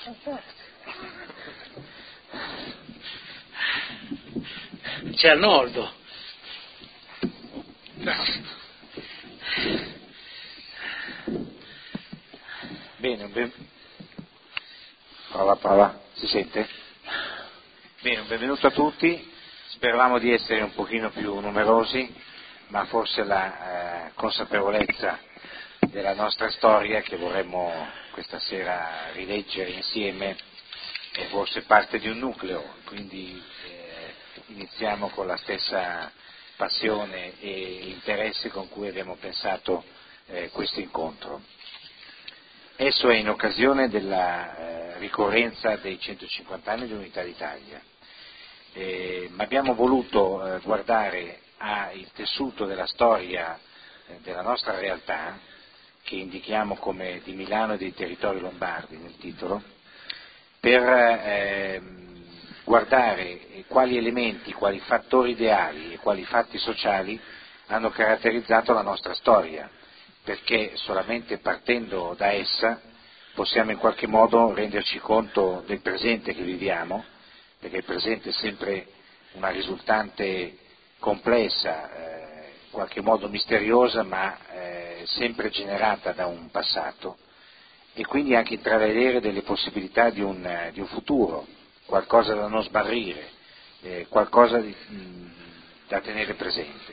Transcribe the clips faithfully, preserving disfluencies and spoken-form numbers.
C'è Arnoldo. Bene, ben... prova, prova, si sente? Bene, un benvenuto a tutti, speravamo di essere un pochino più numerosi, ma forse la eh, consapevolezza della nostra storia che vorremmo questa sera rileggere insieme è forse parte di un nucleo, quindi eh, iniziamo con la stessa passione e interesse con cui abbiamo pensato eh, questo incontro. Esso è in occasione della eh, ricorrenza dei centocinquanta anni dell'Unità d'Italia, eh, ma abbiamo voluto eh, guardare al tessuto della storia eh, della nostra realtà, che indichiamo come di Milano e dei territori lombardi nel titolo, per eh, guardare quali elementi, quali fattori ideali e quali fatti sociali hanno caratterizzato la nostra storia, perché solamente partendo da essa possiamo in qualche modo renderci conto del presente che viviamo, perché il presente è sempre una risultante complessa, eh, in qualche modo misteriosa, ma eh, sempre generata da un passato, e quindi anche intravedere delle possibilità di un, di un futuro, qualcosa da non smarrire, eh, qualcosa di, mh, da tenere presente.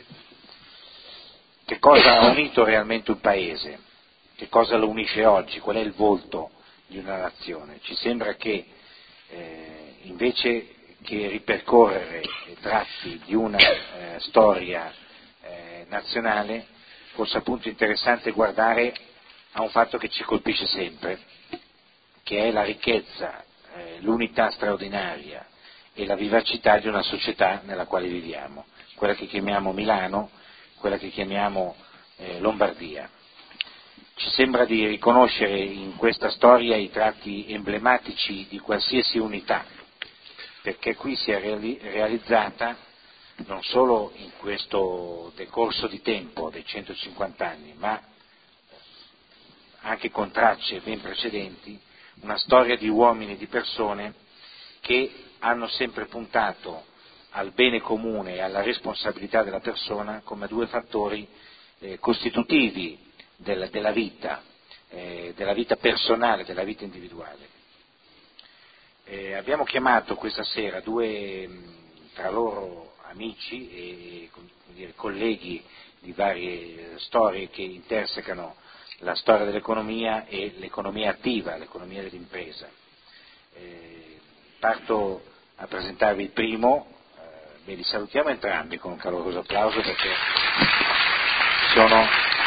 Che cosa ha unito realmente un paese? Che cosa lo unisce oggi? Qual è il volto di una nazione? Ci sembra che eh, invece che ripercorrere tratti di una eh, storia eh, nazionale, fosse appunto interessante guardare a un fatto che ci colpisce sempre, che è la ricchezza, eh, l'unità straordinaria e la vivacità di una società nella quale viviamo, quella che chiamiamo Milano, quella che chiamiamo eh, Lombardia. Ci sembra di riconoscere in questa storia i tratti emblematici di qualsiasi unità, perché qui si è reali- realizzata non solo in questo decorso di tempo dei centocinquanta anni, ma anche con tracce ben precedenti, una storia di uomini e di persone che hanno sempre puntato al bene comune e alla responsabilità della persona come due fattori eh, costitutivi del, della vita, eh, della vita personale, della vita individuale. Eh, abbiamo chiamato questa sera due tra loro amici e come dire, colleghi di varie storie che intersecano la storia dell'economia e l'economia attiva, l'economia dell'impresa. Eh, parto a presentarvi il primo, eh, beh, li salutiamo entrambi con un caloroso applauso perché sono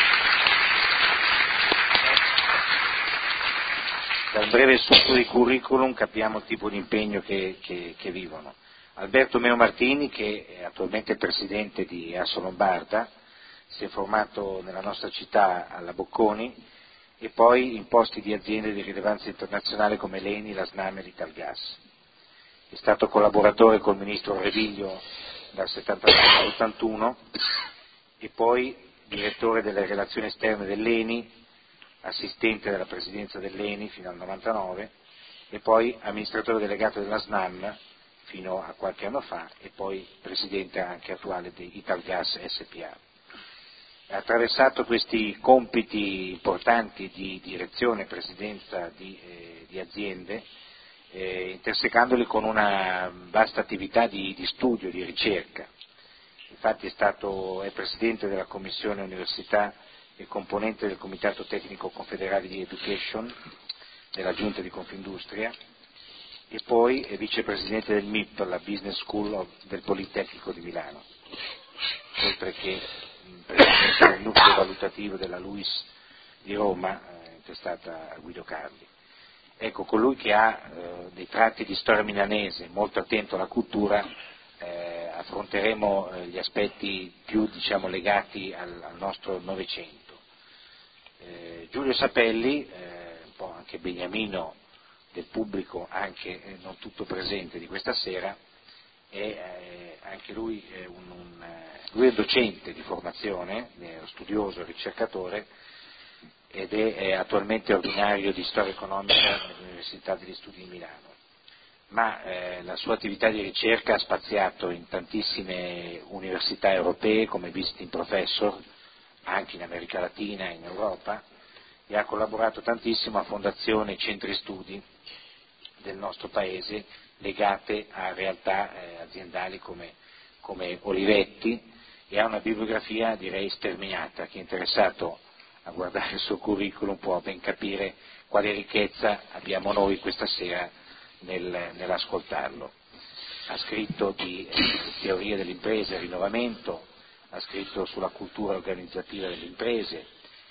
dal breve studio di curriculum capiamo il tipo di impegno che, che, che vivono. Alberto Meo Martini, che è attualmente presidente di Assolombarda, si è formato nella nostra città alla Bocconi e poi in posti di aziende di rilevanza internazionale come l'Eni, la Snam e l'Italgas. È stato collaboratore col ministro Reviglio dal settantanove all'ottantuno e poi direttore delle relazioni esterne dell'Eni, assistente della presidenza dell'Eni fino al novantanove e poi amministratore delegato della Snam fino a qualche anno fa e poi presidente anche attuale di Italgas S P A. Ha attraversato questi compiti importanti di direzione e presidenza di, eh, di aziende, eh, intersecandoli con una vasta attività di, di studio, di ricerca. Infatti è stato, è presidente della Commissione Università e componente del Comitato Tecnico Confederale di Education della Giunta di Confindustria e poi è vicepresidente del M I P, la Business School of, del Politecnico di Milano, oltre che presidente del nucleo valutativo della LUISS di Roma, eh, intestata a Guido Carli. Ecco, colui che ha eh, dei tratti di storia milanese, molto attento alla cultura, eh, affronteremo eh, gli aspetti più diciamo, legati al, al nostro Novecento. Eh, Giulio Sapelli, eh, un po' anche beniamino del pubblico, anche eh, non tutto presente di questa sera, è eh, anche lui, è un, un, lui è docente di formazione, è studioso, ricercatore, ed è, è attualmente ordinario di storia economica all'Università degli Studi di Milano. Ma eh, la sua attività di ricerca ha spaziato in tantissime università europee come visiting professor, anche in America Latina e in Europa, e ha collaborato tantissimo a fondazioni e centri studi del nostro Paese legate a realtà eh, aziendali come, come Olivetti, e ha una bibliografia direi sterminata. Chi è interessato a guardare il suo curriculum può ben capire quale ricchezza abbiamo noi questa sera nel, nell'ascoltarlo. Ha scritto di eh, teoria delle imprese e rinnovamento, ha scritto sulla cultura organizzativa delle imprese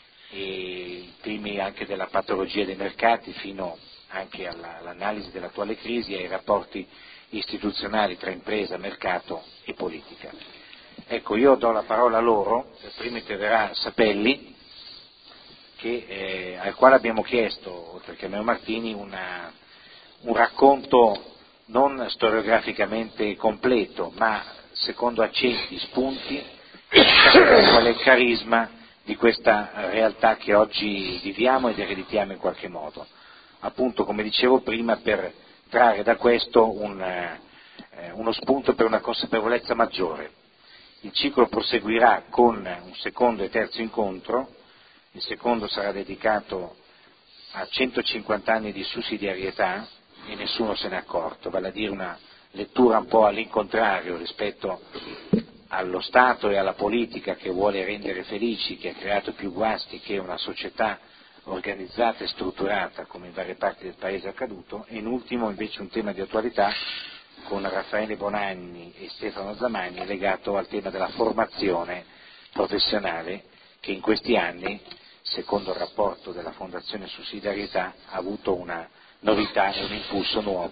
e temi anche della patologia dei mercati, fino anche alla, all'analisi dell'attuale crisi e ai rapporti istituzionali tra impresa, mercato e politica. Ecco, io do la parola a loro, prima interverrà Sapelli, che, eh, al quale abbiamo chiesto, oltre che a Meo Martini, una, un racconto non storiograficamente completo, ma secondo accenti, spunti, qual è il carisma di questa realtà che oggi viviamo ed ereditiamo in qualche modo. Appunto, come dicevo prima, per trarre da questo un, eh, uno spunto per una consapevolezza maggiore. Il ciclo proseguirà con un secondo e terzo incontro. Il secondo sarà dedicato a centocinquanta anni di sussidiarietà e nessuno se n'è accorto, vale a dire una lettura un po' all'incontrario rispetto allo Stato e alla politica che vuole rendere felici, che ha creato più guasti che una società organizzata e strutturata come in varie parti del Paese è accaduto. E in ultimo invece un tema di attualità con Raffaele Bonanni e Stefano Zamagni legato al tema della formazione professionale, che in questi anni, secondo il rapporto della Fondazione Sussidiarietà, ha avuto una novità e un impulso nuovo.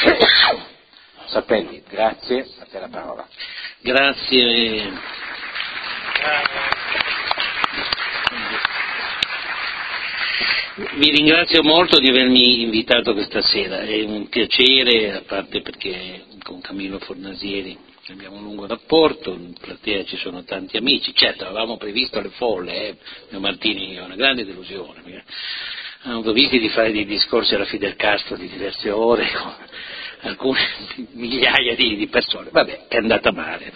Sapelli, grazie, a te la parola. Grazie. Vi ringrazio molto di avermi invitato questa sera, è un piacere, a parte perché con Camillo Fornasieri abbiamo un lungo rapporto, in platea ci sono tanti amici, certo avevamo previsto le folle, eh, Meo Martini è una grande delusione, avevamo previsto di fare dei discorsi alla Fidel Castro di diverse ore con alcune migliaia di, di persone, vabbè, è andata male.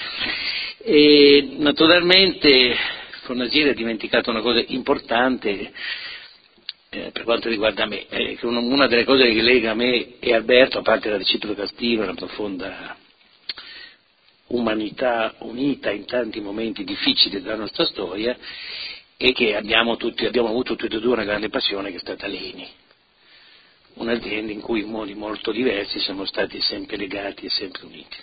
E naturalmente Fornasieri ha dimenticato una cosa importante eh, per quanto riguarda me, eh, che una, una delle cose che lega me e Alberto, a parte la reciproca stima, la profonda umanità unita in tanti momenti difficili della nostra storia, è che abbiamo, tutti, abbiamo avuto tutti e due una grande passione che è stata l'Eni, un'azienda in cui in modi molto diversi siamo stati sempre legati e sempre uniti.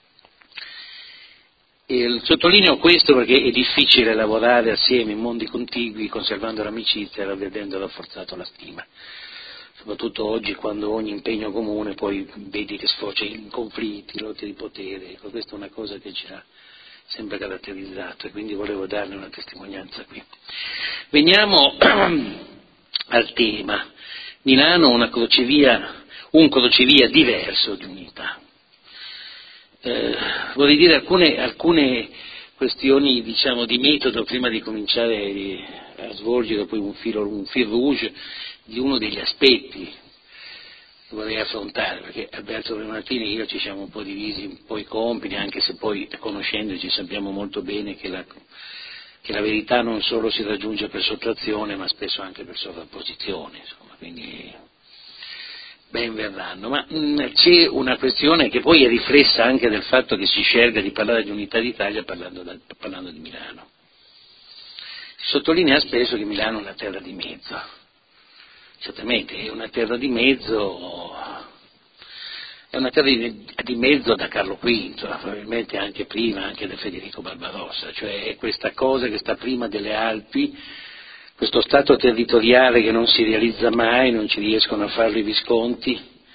E sottolineo questo perché è difficile lavorare assieme in mondi contigui conservando l'amicizia e vedendo rafforzato la stima, soprattutto oggi quando ogni impegno comune poi vedi che sfocia in conflitti, lotte di potere. Ecco, questa è una cosa che ci ha sempre caratterizzato e quindi volevo darne una testimonianza qui. Veniamo al tema. Milano una crocevia, un crocevia diverso di unità. Eh, vorrei dire alcune, alcune questioni diciamo di metodo prima di cominciare a svolgere poi un filo, un fil rouge di uno degli aspetti che vorrei affrontare, perché Alberto Martini e io ci siamo un po' divisi un po' i compiti, anche se poi conoscendoci sappiamo molto bene che la, che la verità non solo si raggiunge per sottrazione ma spesso anche per sovrapposizione, insomma, quindi ben verranno, ma mh, c'è una questione che poi è riflessa anche del fatto che si scelga di parlare di unità d'Italia parlando, da, parlando di Milano. Si sottolinea spesso che Milano è una terra di mezzo, certamente è una terra di mezzo, è una terra di, di mezzo da Carlo quinto, probabilmente anche prima, anche da Federico Barbarossa, cioè è questa cosa che sta prima delle Alpi, questo stato territoriale che non si realizza mai, non ci riescono a farlo i Visconti,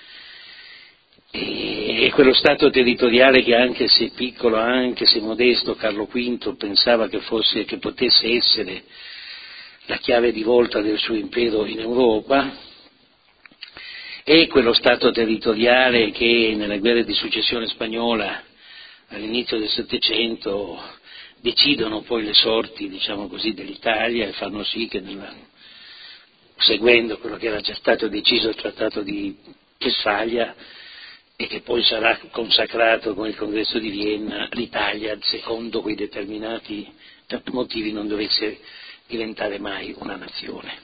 e quello stato territoriale che anche se piccolo, anche se modesto, Carlo quinto pensava che fosse, che potesse essere la chiave di volta del suo impero in Europa, e quello stato territoriale che nella guerra di successione spagnola all'inizio del Settecento decidono poi le sorti, diciamo così, dell'Italia e fanno sì che nella, seguendo quello che era già stato deciso il Trattato di Westfalia e che poi sarà consacrato con il Congresso di Vienna, l'Italia, secondo quei determinati motivi, non dovesse diventare mai una nazione.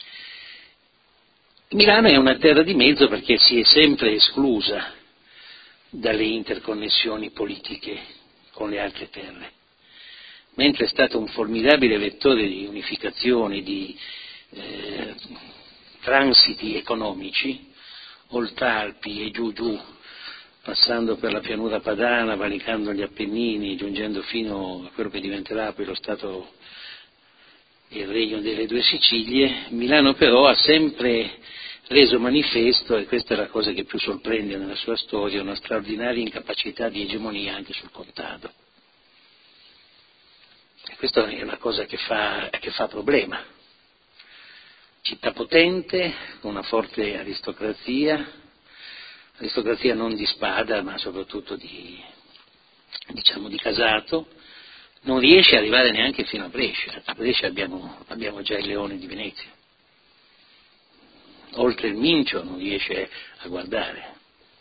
Milano è una terra di mezzo perché si è sempre esclusa dalle interconnessioni politiche con le altre terre, mentre è stato un formidabile vettore di unificazione, di eh, transiti economici, Oltralpi e giù giù, passando per la pianura padana, valicando gli Appennini, giungendo fino a quello che diventerà poi lo Stato e il regno delle due Sicilie. Milano però ha sempre reso manifesto, e questa è la cosa che più sorprende nella sua storia, una straordinaria incapacità di egemonia anche sul contado. E questa è una cosa che fa, che fa problema. Città potente, con una forte aristocrazia, aristocrazia non di spada ma soprattutto di, diciamo, di casato, non riesce ad arrivare neanche fino a Brescia. A Brescia abbiamo, abbiamo già il Leone di Venezia. Oltre il Mincio non riesce a guardare.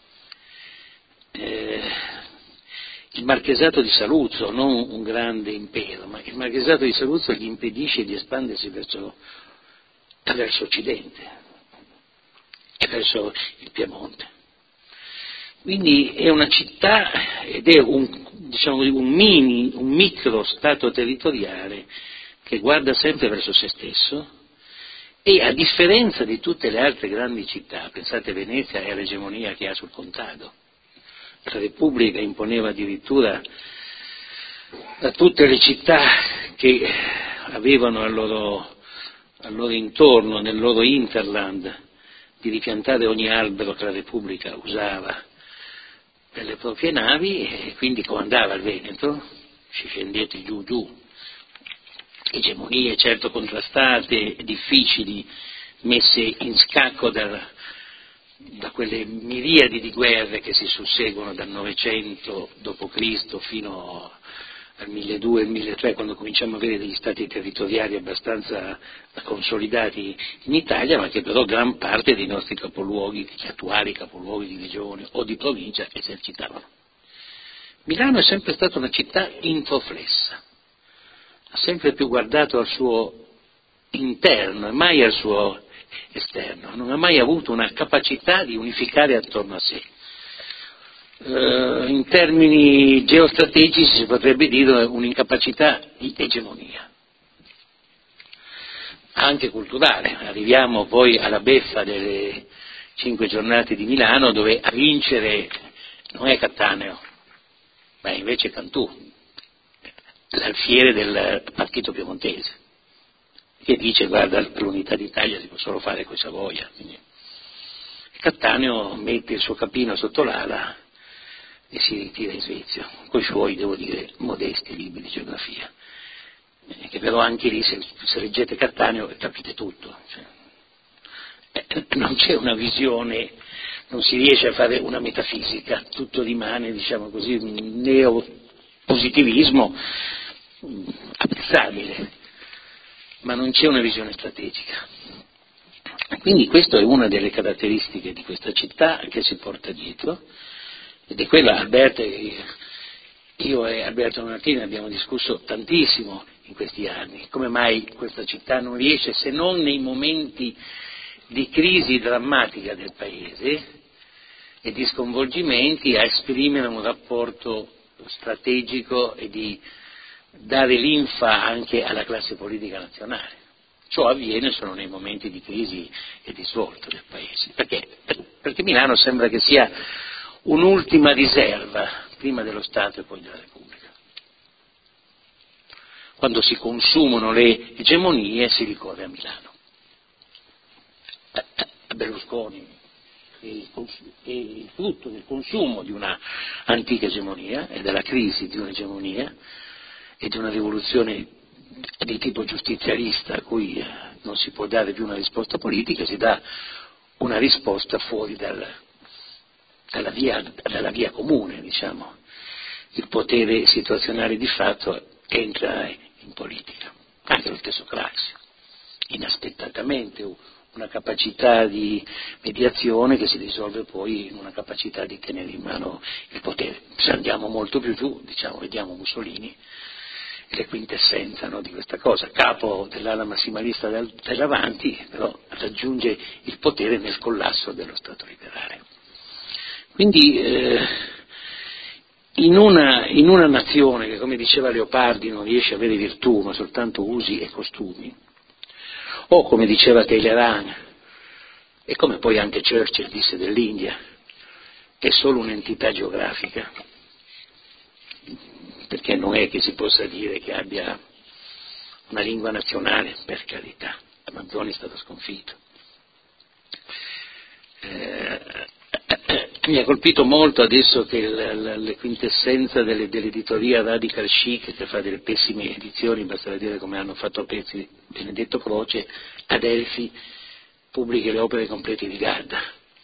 Eh, il Marchesato di Saluzzo, non un grande impero, ma il Marchesato di Saluzzo gli impedisce di espandersi verso, verso occidente e verso il Piemonte. Quindi è una città ed è un, diciamo, un mini, un micro stato territoriale che guarda sempre verso se stesso. E a differenza di tutte le altre grandi città, pensate Venezia è l'egemonia che ha sul contado, la Repubblica imponeva addirittura a tutte le città che avevano al loro, al loro intorno, nel loro interland, di ripiantare ogni albero che la Repubblica usava per le proprie navi, e quindi comandava il Veneto, ci scendete giù giù. Egemonie certo contrastate, difficili, messe in scacco da, da quelle miriadi di guerre che si susseguono dal novecento dopo Cristo fino al milleduecento milletrecento, quando cominciamo a avere degli stati territoriali abbastanza consolidati in Italia, ma che però gran parte dei nostri capoluoghi, gli attuali capoluoghi di regione o di provincia, esercitavano. Milano è sempre stata una città introflessa, ha sempre più guardato al suo interno e mai al suo esterno, non ha mai avuto una capacità di unificare attorno a sé. Uh, in termini geostrategici si potrebbe dire un'incapacità di egemonia, anche culturale. Arriviamo poi alla beffa delle cinque giornate di Milano, dove a vincere non è Cattaneo, ma invece Cantù, l'alfiere del partito piemontese, che dice guarda l'unità d'Italia si può solo fare con i Savoia. Quindi Cattaneo mette il suo capino sotto l'ala e si ritira in Svezia, con i suoi, devo dire, modesti libri di geografia, eh, che però anche lì se, se leggete Cattaneo capite tutto, cioè, eh, non c'è una visione, non si riesce a fare una metafisica, tutto rimane, diciamo così, un neopositivismo apprezzabile, ma non c'è una visione strategica. Quindi questa è una delle caratteristiche di questa città che si porta dietro, ed è quella, Alberto, io e Alberto Martini abbiamo discusso tantissimo in questi anni, come mai questa città non riesce, se non nei momenti di crisi drammatica del Paese e di sconvolgimenti, a esprimere un rapporto strategico e di dare linfa anche alla classe politica nazionale. Ciò avviene solo nei momenti di crisi e di svolto del Paese. Perché? Perché Milano sembra che sia un'ultima riserva, prima dello Stato e poi della Repubblica. Quando si consumano le egemonie si ricorre a Milano. A Berlusconi è il frutto del consumo di una antica egemonia e della crisi di un'egemonia e di una rivoluzione di tipo giustizialista a cui non si può dare più una risposta politica, si dà una risposta fuori dal, dalla, via, dalla via comune, diciamo. Il potere situazionale di fatto entra in politica, anche lo stesso Craxi, inaspettatamente una capacità di mediazione che si risolve poi in una capacità di tenere in mano il potere. Se andiamo molto più giù, diciamo, vediamo Mussolini e le quintessenza, no, di questa cosa, capo dell'ala massimalista del, dell'Avanti, però raggiunge il potere nel collasso dello Stato liberale. Quindi eh, in, una, in una nazione che, come diceva Leopardi, non riesce a avere virtù ma soltanto usi e costumi, o come diceva Talleyrand, e come poi anche Churchill disse dell'India, è solo un'entità geografica, perché non è che si possa dire che abbia una lingua nazionale, per carità, Manzoni è stato sconfitto. Eh, mi ha colpito molto adesso che la, la, la quintessenza delle, dell'editoria Radical Chic, che fa delle pessime edizioni, basta vedere come hanno fatto a pezzi Benedetto Croce, Adelphi pubblica le opere complete di Gadda,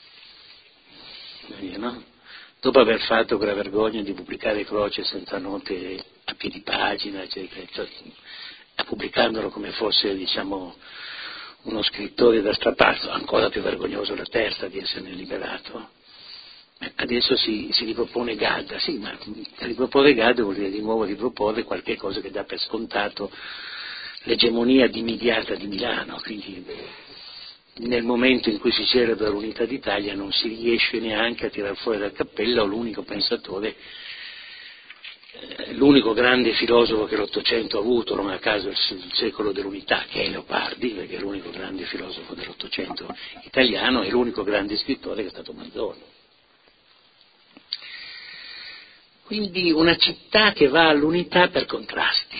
no? Dopo aver fatto quella vergogna di pubblicare Croce senza note a piedi pagina, eccetera, cioè, pubblicandolo come fosse, diciamo, uno scrittore da strapazzo, ancora più vergognoso la terza di esserne liberato. Adesso si, si ripropone Gadda, sì, ma riproporre Gadda vuol dire di nuovo riproporre qualche cosa che dà per scontato l'egemonia immediata di Milano, quindi nel momento in cui si celebra l'unità d'Italia non si riesce neanche a tirar fuori dal cappello l'unico pensatore, eh, l'unico grande filosofo che l'Ottocento ha avuto, non a caso il, il secolo dell'unità, che è Leopardi, perché è l'unico grande filosofo dell'Ottocento italiano, e l'unico grande scrittore che è stato Manzoni. Quindi una città che va all'unità per contrasti.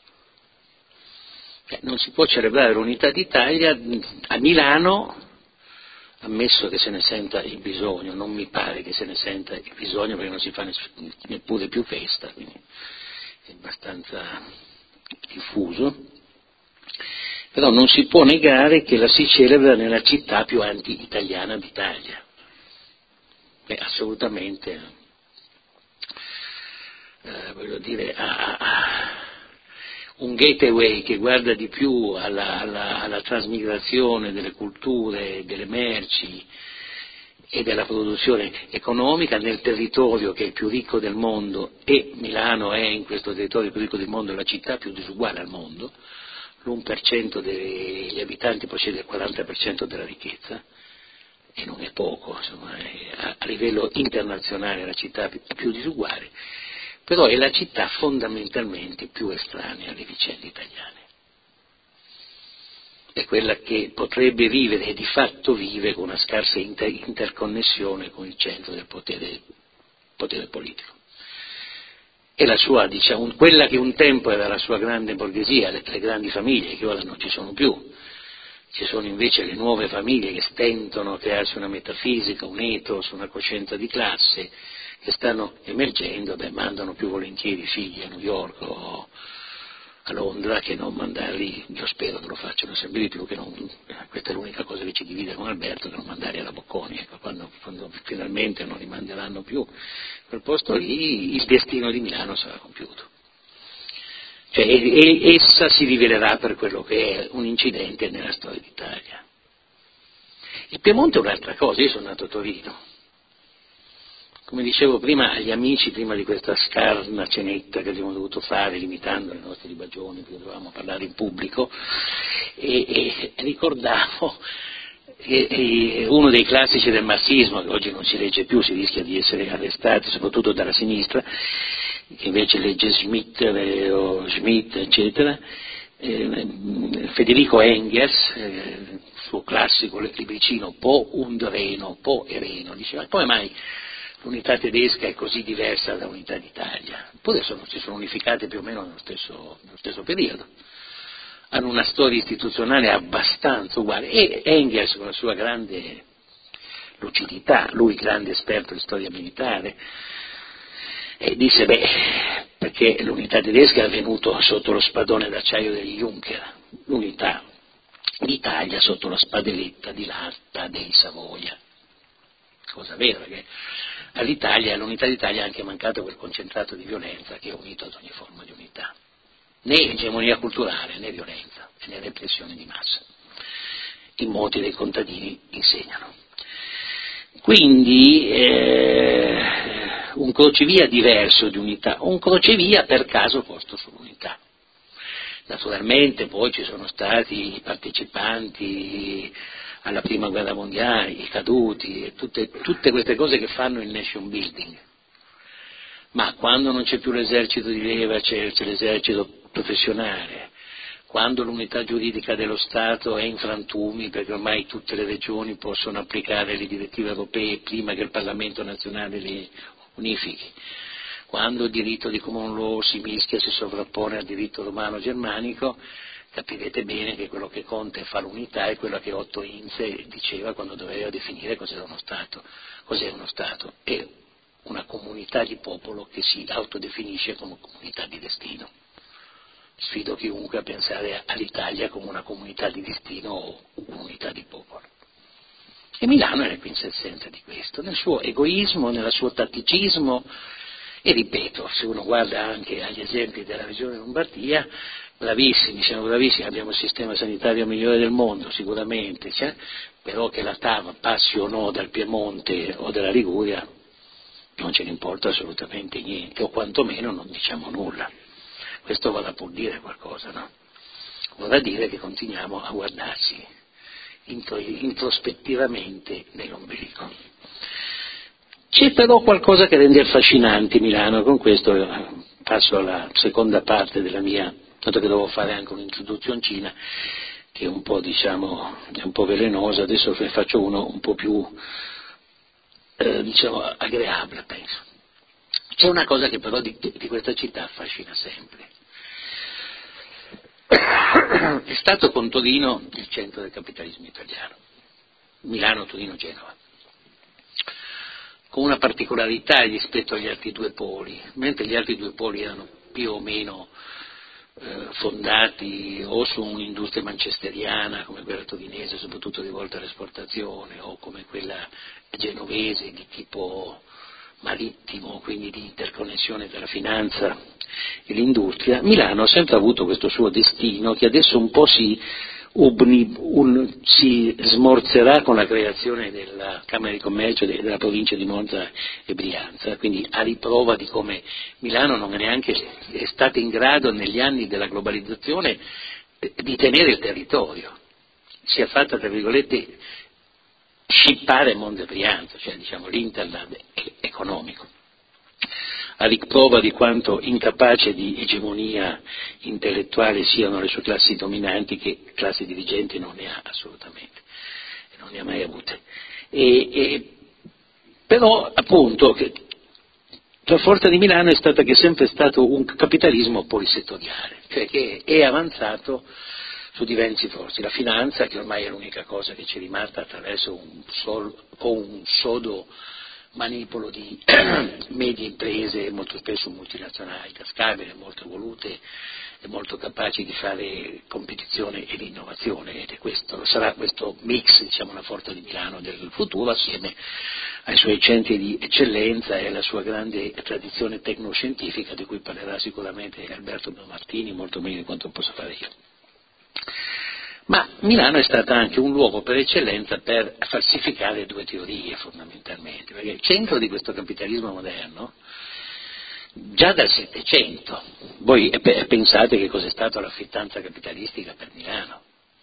Non si può celebrare l'unità d'Italia a Milano, ammesso che se ne senta il bisogno, non mi pare che se ne senta il bisogno perché non si fa neppure più festa, quindi è abbastanza diffuso, però non si può negare che la si celebra nella città più anti-italiana d'Italia. Beh, assolutamente, eh, voglio dire, a, a un gateway che guarda di più alla, alla, alla trasmigrazione delle culture, delle merci e della produzione economica nel territorio che è il più ricco del mondo, e Milano è in questo territorio più ricco del mondo la città più disuguale al mondo, l'uno per cento degli abitanti possiede il quaranta per cento della ricchezza, e non è poco, insomma, è a, a livello internazionale la città più, più disuguale, però è la città fondamentalmente più estranea alle vicende italiane. È quella che potrebbe vivere e di fatto vive con una scarsa inter- interconnessione con il centro del potere, potere politico. È la sua, diciamo, quella che un tempo era la sua grande borghesia, le tre grandi famiglie, che ora non ci sono più. Ci sono invece le nuove famiglie che stentano a crearsi una metafisica, un ethos, una coscienza di classe, che stanno emergendo, beh, mandano più volentieri i figli a New York o a Londra che non mandarli, io spero che lo facciano sempre di più, che non, questa è l'unica cosa che ci divide con Alberto, che non mandarli alla Bocconi, ecco, quando, quando finalmente non li manderanno più, a quel posto lì il destino di Milano sarà compiuto. Cioè, e, e, essa si rivelerà per quello che è un incidente nella storia d'Italia. Il Piemonte è un'altra cosa, io sono nato a Torino. Come dicevo prima agli amici, prima di questa scarna cenetta che abbiamo dovuto fare, limitando le nostre libagioni, perché dovevamo parlare in pubblico, e, e ricordavo e, e uno dei classici del marxismo, che oggi non si legge più, si rischia di essere arrestati, soprattutto dalla sinistra, che invece legge Schmitt eh, o Schmitt, eccetera, eh, Federico Engels, eh, suo classico libricino Po und Reno, Po e Reno, diceva, come mai l'unità tedesca è così diversa dall'unità d'Italia? Eppure sono, si sono unificate più o meno nello stesso, nello stesso periodo, hanno una storia istituzionale abbastanza uguale, e Engels con la sua grande lucidità, lui grande esperto di storia militare, e disse, beh, perché l'unità tedesca è avvenuta sotto lo spadone d'acciaio degli Juncker, l'unità d'Italia sotto la spadeletta di latta dei Savoia. Cosa vera, perché all'Italia, all'unità d'Italia è anche mancato quel concentrato di violenza che è unito ad ogni forma di unità, né egemonia culturale né violenza né repressione di massa. i moti dei contadini insegnano. Quindi eh, un crocevia diverso di unità, un crocevia per caso posto sull'unità. Naturalmente poi ci sono stati i partecipanti alla prima guerra mondiale, i caduti, e tutte, tutte queste cose che fanno il nation building. Ma quando non c'è più l'esercito di leva, c'è, c'è l'esercito professionale, quando l'unità giuridica dello Stato è in frantumi perché ormai tutte le regioni possono applicare le direttive europee prima che il Parlamento nazionale le unifichi, quando il diritto di common law si mischia, si sovrappone al diritto romano-germanico, capirete bene che quello che conta è fare l'unità, è quello che Otto Inze diceva quando doveva definire cos'era uno Stato. Cos'è uno Stato? È una comunità di popolo che si autodefinisce come comunità di destino. Sfido chiunque a pensare all'Italia come una comunità di destino o un'unità di popolo. E Milano è la quintessenza di questo, nel suo egoismo, nel suo tatticismo, e ripeto, se uno guarda anche agli esempi della regione Lombardia, bravissimi, siamo bravissimi, abbiamo il sistema sanitario migliore del mondo, sicuramente, cioè, però che la T A V passi o no dal Piemonte o dalla Liguria non ce ne importa assolutamente niente, o quantomeno non diciamo nulla. Questo vorrà pur dire qualcosa, no? Vorrà dire che continuiamo a guardarsi introspettivamente nell'ombelico. C'è però qualcosa che rende affascinante Milano, con questo passo alla seconda parte della mia, tanto che devo fare anche un'introduzioncina che è un po', diciamo, è un po' velenosa, adesso ne faccio uno un po' più, eh, diciamo, agreabile, penso. C'è una cosa che però di, di questa città affascina sempre. È stato con Torino il centro del capitalismo italiano, Milano, Torino, Genova, con una particolarità rispetto agli altri due poli, mentre gli altri due poli erano più o meno eh, fondati o su un'industria manchesteriana come quella torinese, soprattutto rivolta all'esportazione, o come quella genovese di tipo marittimo, quindi di interconnessione tra la finanza e l'industria. Milano ha sempre avuto questo suo destino che adesso un po' si, ubni, un, si smorzerà con la creazione della Camera di Commercio della provincia di Monza e Brianza, quindi a riprova di come Milano non è neanche è stata in grado negli anni della globalizzazione di tenere il territorio, si è fatta tra virgolette scippare Monza e Brianza, cioè diciamo l'interland economico, a riprova di quanto incapace di egemonia intellettuale siano le sue classi dominanti, che classi dirigenti non ne ha assolutamente, e non ne ha mai avute. E, e, però appunto che la forza di Milano è stata che è sempre stato un capitalismo polisettoriale, cioè che è avanzato su diversi fronti. La finanza, che ormai è l'unica cosa che ci è rimasta attraverso un, sol, un sodo manipolo di medie imprese, molto spesso multinazionali, tascabili, molto evolute e molto capaci di fare competizione ed innovazione, ed è questo, sarà questo mix, diciamo, la forza di Milano del futuro, assieme ai suoi centri di eccellenza e alla sua grande tradizione tecnoscientifica, di cui parlerà sicuramente Alberto Martini molto meglio di quanto possa fare io. Ma Milano è stata anche un luogo per eccellenza per falsificare due teorie fondamentalmente, perché il centro di questo capitalismo moderno, già dal Settecento, voi pensate che cos'è stata l'affittanza capitalistica per Milano,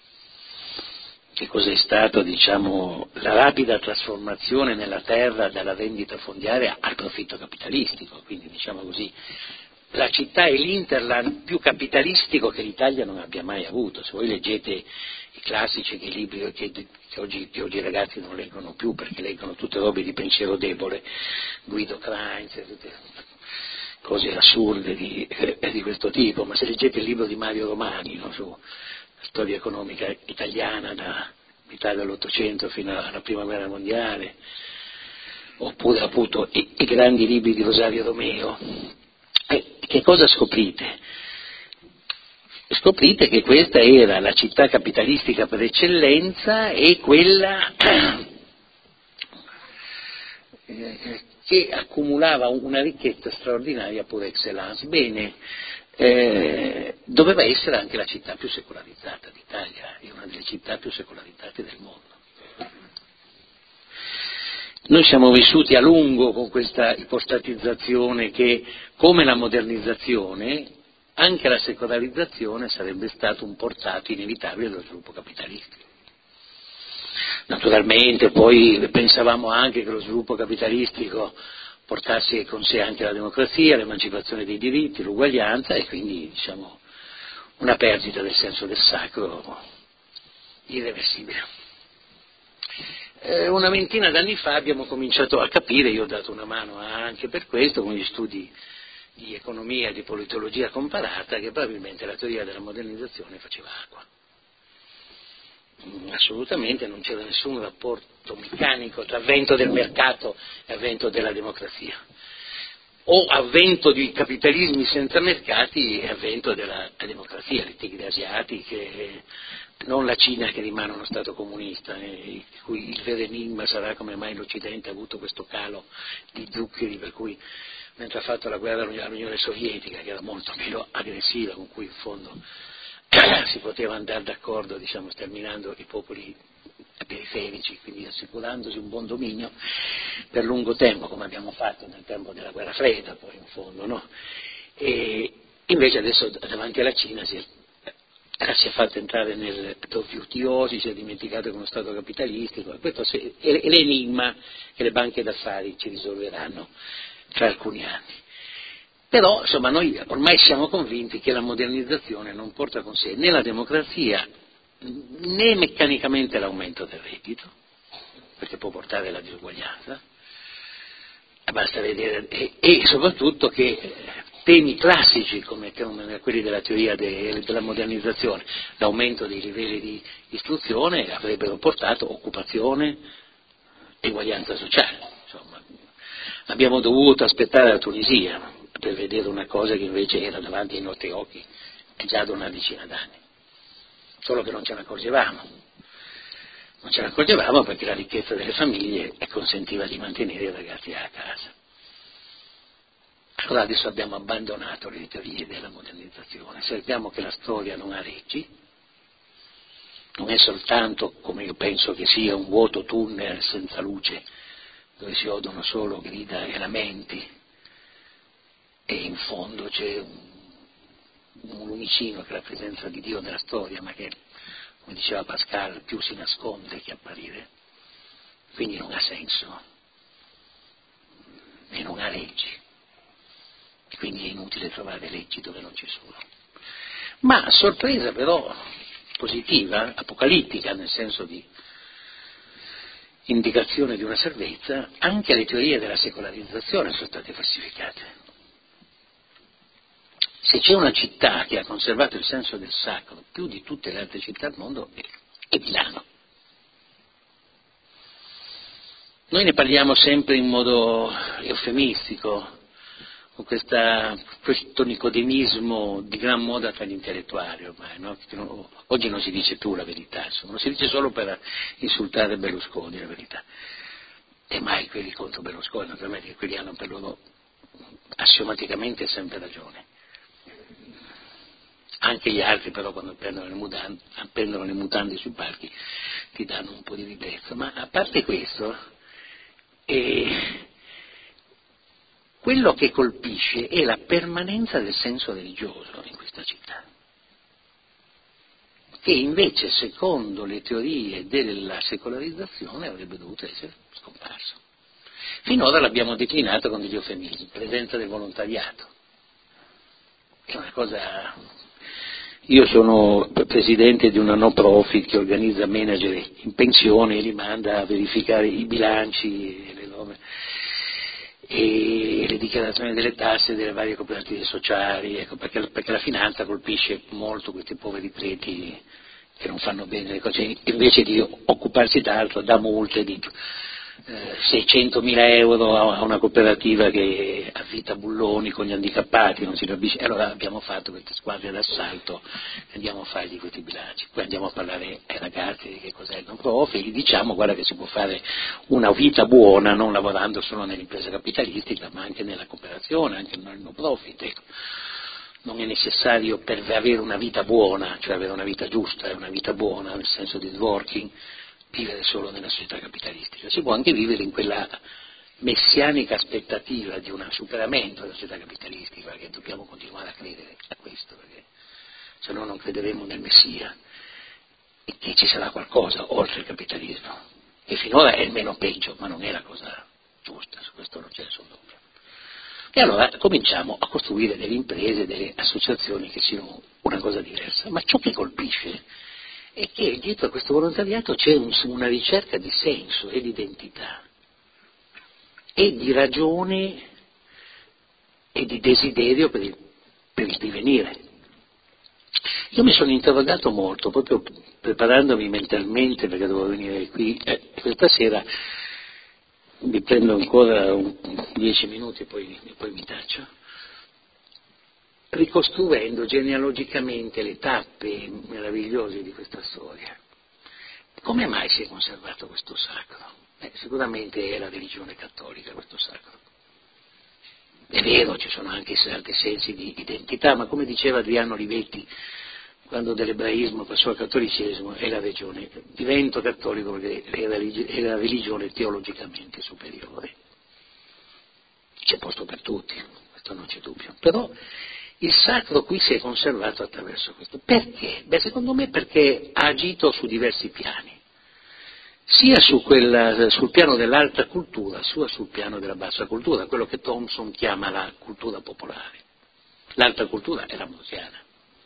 che cos'è stato, diciamo, la rapida trasformazione nella terra dalla vendita fondiaria al profitto capitalistico, quindi diciamo così, la città è l'interland più capitalistico che l'Italia non abbia mai avuto. Se voi leggete i classici, che i libri che, che, oggi, che oggi i ragazzi non leggono più perché leggono tutte robe di pensiero debole, Guido Kreins, tutte cose assurde di, eh, di questo tipo, ma se leggete il libro di Mario Romani, no, su la storia economica italiana da metà dell'Ottocento fino alla Prima Guerra Mondiale, oppure appunto i, i grandi libri di Rosario Romeo, Eh, che cosa scoprite? Scoprite che questa era la città capitalistica per eccellenza e quella che accumulava una ricchezza straordinaria per excellence. Bene, eh, doveva essere anche la città più secolarizzata d'Italia, è una delle città più secolarizzate del mondo. Noi siamo vissuti a lungo con questa ipostatizzazione che, come la modernizzazione, anche la secolarizzazione sarebbe stato un portato inevitabile dello sviluppo capitalistico. Naturalmente poi pensavamo anche che lo sviluppo capitalistico portasse con sé anche la democrazia, l'emancipazione dei diritti, l'uguaglianza e quindi diciamo una perdita del senso del sacro irreversibile. Eh, una ventina d'anni fa abbiamo cominciato a capire, io ho dato una mano anche per questo, con gli studi di economia e di politologia comparata, che probabilmente la teoria della modernizzazione faceva acqua. Mm, assolutamente non c'era nessun rapporto meccanico tra avvento del mercato e avvento della democrazia, o avvento di capitalismi senza mercati e avvento della democrazia, le tigri asiatiche, non la Cina che rimane uno Stato comunista, eh, cui il vero enigma sarà come mai l'Occidente ha avuto questo calo di zuccheri, per cui mentre ha fatto la guerra all'Unione Sovietica, che era molto meno aggressiva, con cui in fondo si poteva andare d'accordo, diciamo, sterminando i popoli periferici, quindi assicurandosi un buon dominio per lungo tempo, come abbiamo fatto nel tempo della guerra fredda, poi in fondo, no? E invece adesso davanti alla Cina si è si è fatto entrare nel W T O, si è dimenticato che è uno Stato capitalistico, questo è l'enigma che le banche d'affari ci risolveranno tra alcuni anni. Però insomma noi ormai siamo convinti che la modernizzazione non porta con sé né la democrazia né meccanicamente l'aumento del reddito, perché può portare alla disuguaglianza, basta vedere, e, e soprattutto che temi classici come quelli della teoria de, della modernizzazione, l'aumento dei livelli di istruzione avrebbero portato occupazione e uguaglianza sociale. Insomma, abbiamo dovuto aspettare la Tunisia per vedere una cosa che invece era davanti ai nostri occhi già da una decina d'anni, solo che non ce ne accorgevamo. Non ce ne accorgevamo perché la ricchezza delle famiglie consentiva di mantenere i ragazzi a casa. Allora adesso abbiamo abbandonato le teorie della modernizzazione, sappiamo che la storia non ha leggi, non è soltanto, come io penso che sia, un vuoto tunnel senza luce, dove si odono solo grida e lamenti, e in fondo c'è un, un lumicino che è la presenza di Dio nella storia, ma che, come diceva Pascal, più si nasconde che apparire, quindi non ha senso e non ha leggi. Quindi è inutile trovare leggi dove non ci sono. Ma sorpresa però positiva, apocalittica nel senso di indicazione di una salvezza, anche le teorie della secolarizzazione sono state falsificate. Se c'è una città che ha conservato il senso del sacro più di tutte le altre città del mondo è, è Milano. Noi ne parliamo sempre in modo eufemistico, con questa, questo nicodemismo di gran moda tra gli intellettuali ormai, no? Oggi non si dice più la verità, insomma, non si dice solo per insultare Berlusconi la verità, e mai quelli contro Berlusconi, naturalmente, che quelli hanno per loro assiomaticamente sempre ragione. Anche gli altri però quando prendono le mutande, prendono le mutande sui palchi ti danno un po' di ribrezzo, ma a parte questo, eh, quello che colpisce è la permanenza del senso religioso in questa città, che invece secondo le teorie della secolarizzazione avrebbe dovuto essere scomparso. Finora l'abbiamo declinato con degli eufemismi, presenza del volontariato, è una cosa. Io sono presidente di una no profit che organizza manager in pensione e li manda a verificare i bilanci e le robe e le dichiarazioni delle tasse delle varie cooperative sociali, ecco, perché, perché la finanza colpisce molto questi poveri preti che non fanno bene le cose, invece di occuparsi d'altro dà multe di eh, seicentomila euro a una cooperativa che avvita bulloni con gli handicappati, non si capisce. Allora abbiamo fatto queste squadre d'assalto, andiamo a fargli questi bilanci, poi andiamo a parlare ai ragazzi di che cos'è il non profit, gli diciamo guarda che si può fare una vita buona non lavorando solo nell'impresa capitalistica ma anche nella cooperazione, anche nel non profit, ecco. non è necessario per avere una vita buona, cioè avere una vita giusta e una vita buona nel senso di working, vivere solo nella società capitalistica, si può anche vivere in quella messianica aspettativa di un superamento della società capitalistica, perché dobbiamo continuare a credere a questo, perché se no non crederemo nel Messia e che ci sarà qualcosa oltre il capitalismo, che finora è il meno peggio, ma non è la cosa giusta, su questo non c'è nessun dubbio. E allora cominciamo a costruire delle imprese, delle associazioni che siano una cosa diversa, ma ciò che colpisce è che dietro a questo volontariato c'è un, una ricerca di senso e di identità e di ragione e di desiderio per il, per il divenire. Io mi sono interrogato molto, proprio preparandomi mentalmente perché dovevo venire qui, eh, questa sera mi prendo ancora un, dieci minuti e poi, e poi mi taccio, ricostruendo genealogicamente le tappe meravigliose di questa storia. Come mai si è conservato questo sacro? Eh, sicuramente è la religione cattolica questo sacro. È vero, ci sono anche altri sensi di identità, ma come diceva Adriano Olivetti, quando dall'ebraismo passò al cattolicesimo, è la religione. Divento cattolico perché è la, è la religione teologicamente superiore. C'è posto per tutti, questo non c'è dubbio. Però il sacro qui si è conservato attraverso questo. Perché? Beh, secondo me perché ha agito su diversi piani. Sia su quella, sul piano dell'alta cultura, sia sul piano della bassa cultura, quello che Thompson chiama la cultura popolare. L'alta cultura è l'ambrosiana.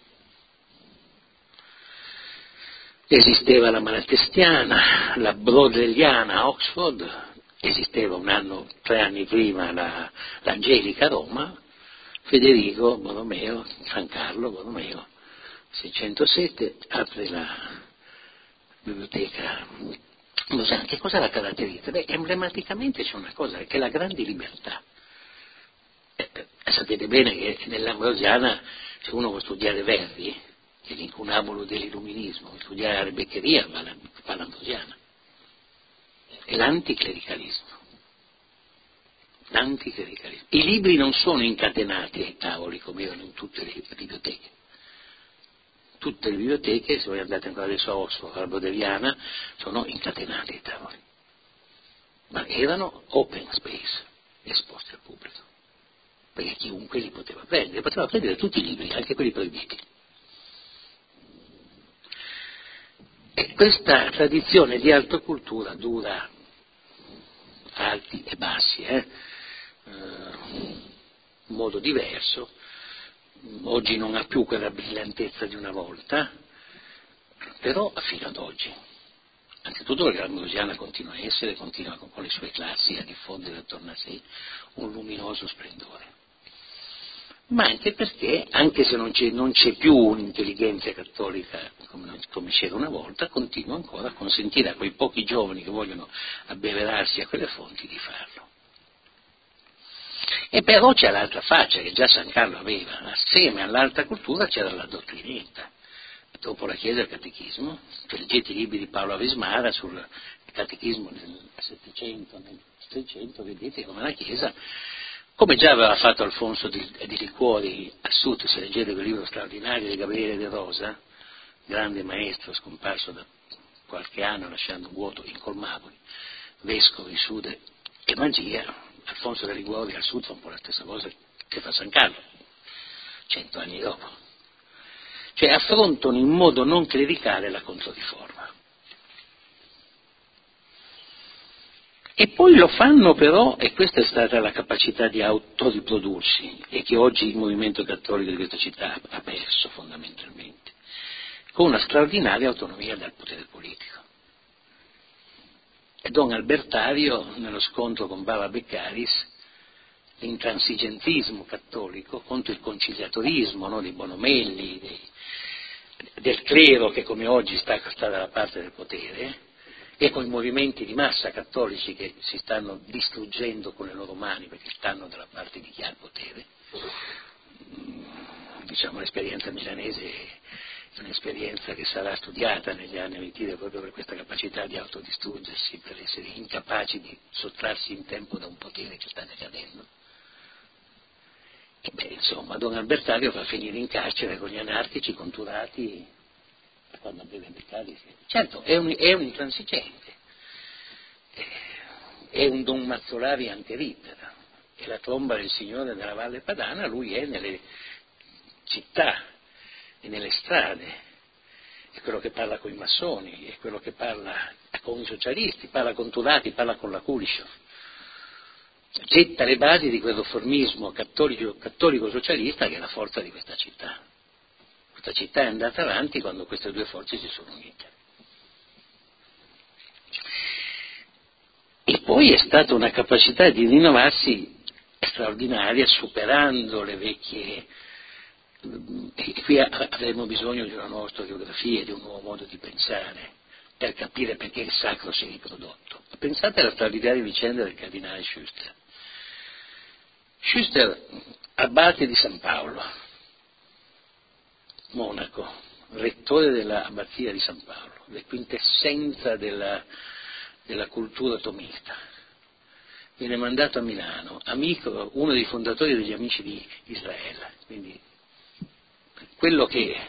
Esisteva la malatestiana, la brodeliana a Oxford, esisteva un anno, tre anni prima la, l'Angelica a Roma, Federico Borromeo, San Carlo Borromeo, seicentosette, apre la biblioteca ambrosiana. Che cosa la caratterizza? Beh, emblematicamente c'è una cosa, che è la grande libertà. Eh, eh, sapete bene che nell'ambrosiana, se uno vuole studiare Verdi, che è l'incunabolo dell'illuminismo, studiare la Rebeccheria fa l'ambrosiana, è l'anticlericalismo. L'anticlericalismo. I libri non sono incatenati ai tavoli come erano in tutte le biblioteche. Tutte le biblioteche, se voi andate ancora adesso a Oxford, alla Brodeliana, sono incatenate ai tavoli. Ma erano open space, esposti al pubblico. Perché chiunque li poteva prendere, poteva prendere tutti i libri, anche quelli proibiti. E questa tradizione di alta cultura dura alti e bassi, eh? in modo diverso. Oggi non ha più quella brillantezza di una volta, però fino ad oggi. Anzitutto perché l'ambrosiana continua a essere, continua con le sue classi a diffondere attorno a sé un luminoso splendore. Ma anche perché, anche se non c'è, non c'è più un'intelligenza cattolica come, come c'era una volta, continua ancora a consentire a quei pochi giovani che vogliono abbeverarsi a quelle fonti di farlo. E però c'è l'altra faccia che già San Carlo aveva, assieme all'alta cultura c'era la dottrinetta. Dopo la Chiesa il catechismo, se leggete i libri di Paolo Avismara sul catechismo nel Settecento, nel Seicento, vedete come la Chiesa, come già aveva fatto Alfonso di, di Liquori a Sud, se leggete quel libro straordinario di Gabriele De Rosa, grande maestro scomparso da qualche anno lasciando un vuoto incolmabile, vescovi, Sud e magia, Alfonso de Liguori al Sud fa un po' la stessa cosa che fa San Carlo, cento anni dopo. Cioè affrontano in modo non clericale la Controriforma. E poi lo fanno però, e questa è stata la capacità di autoriprodursi, e che oggi il movimento cattolico di questa città ha perso fondamentalmente, con una straordinaria autonomia dal potere politico. E Don Albertario, nello scontro con Bava Beccaris, l'intransigentismo cattolico contro il conciliatorismo, no, dei Bonomelli, dei, del clero che come oggi sta, sta dalla parte del potere, e con i movimenti di massa cattolici che si stanno distruggendo con le loro mani perché stanno dalla parte di chi ha il potere. Diciamo l'esperienza milanese è un'esperienza che sarà studiata negli anni a venire proprio per questa capacità di autodistruggersi, per essere incapaci di sottrarsi in tempo da un potere che sta decadendo. E beh, insomma, Don Albertario fa finire in carcere con gli anarchici, con Turati, quando beve beccati. Certo, è un, è un intransigente, è un Don Mazzolari anterittera, è la tomba del signore della Valle Padana, lui è nelle città e nelle strade, è quello che parla con i massoni, è quello che parla con i socialisti, parla con Turati, parla con la Kulishov. Getta le basi di quel riformismo cattolico, cattolico socialista che è la forza di questa città. Questa città è andata avanti quando queste due forze si sono unite. E poi è stata una capacità di rinnovarsi straordinaria, superando le vecchie. E qui avremo bisogno di una nuova storiografia, di un nuovo modo di pensare, per capire perché il sacro si è riprodotto. Pensate alla straordinaria vicenda del cardinale Schuster. Schuster, abate di San Paolo, monaco, rettore dell'abbazia di San Paolo, la quintessenza della, della cultura tomista. Viene mandato a Milano, amico, uno dei fondatori degli Amici di Israele, quindi quello che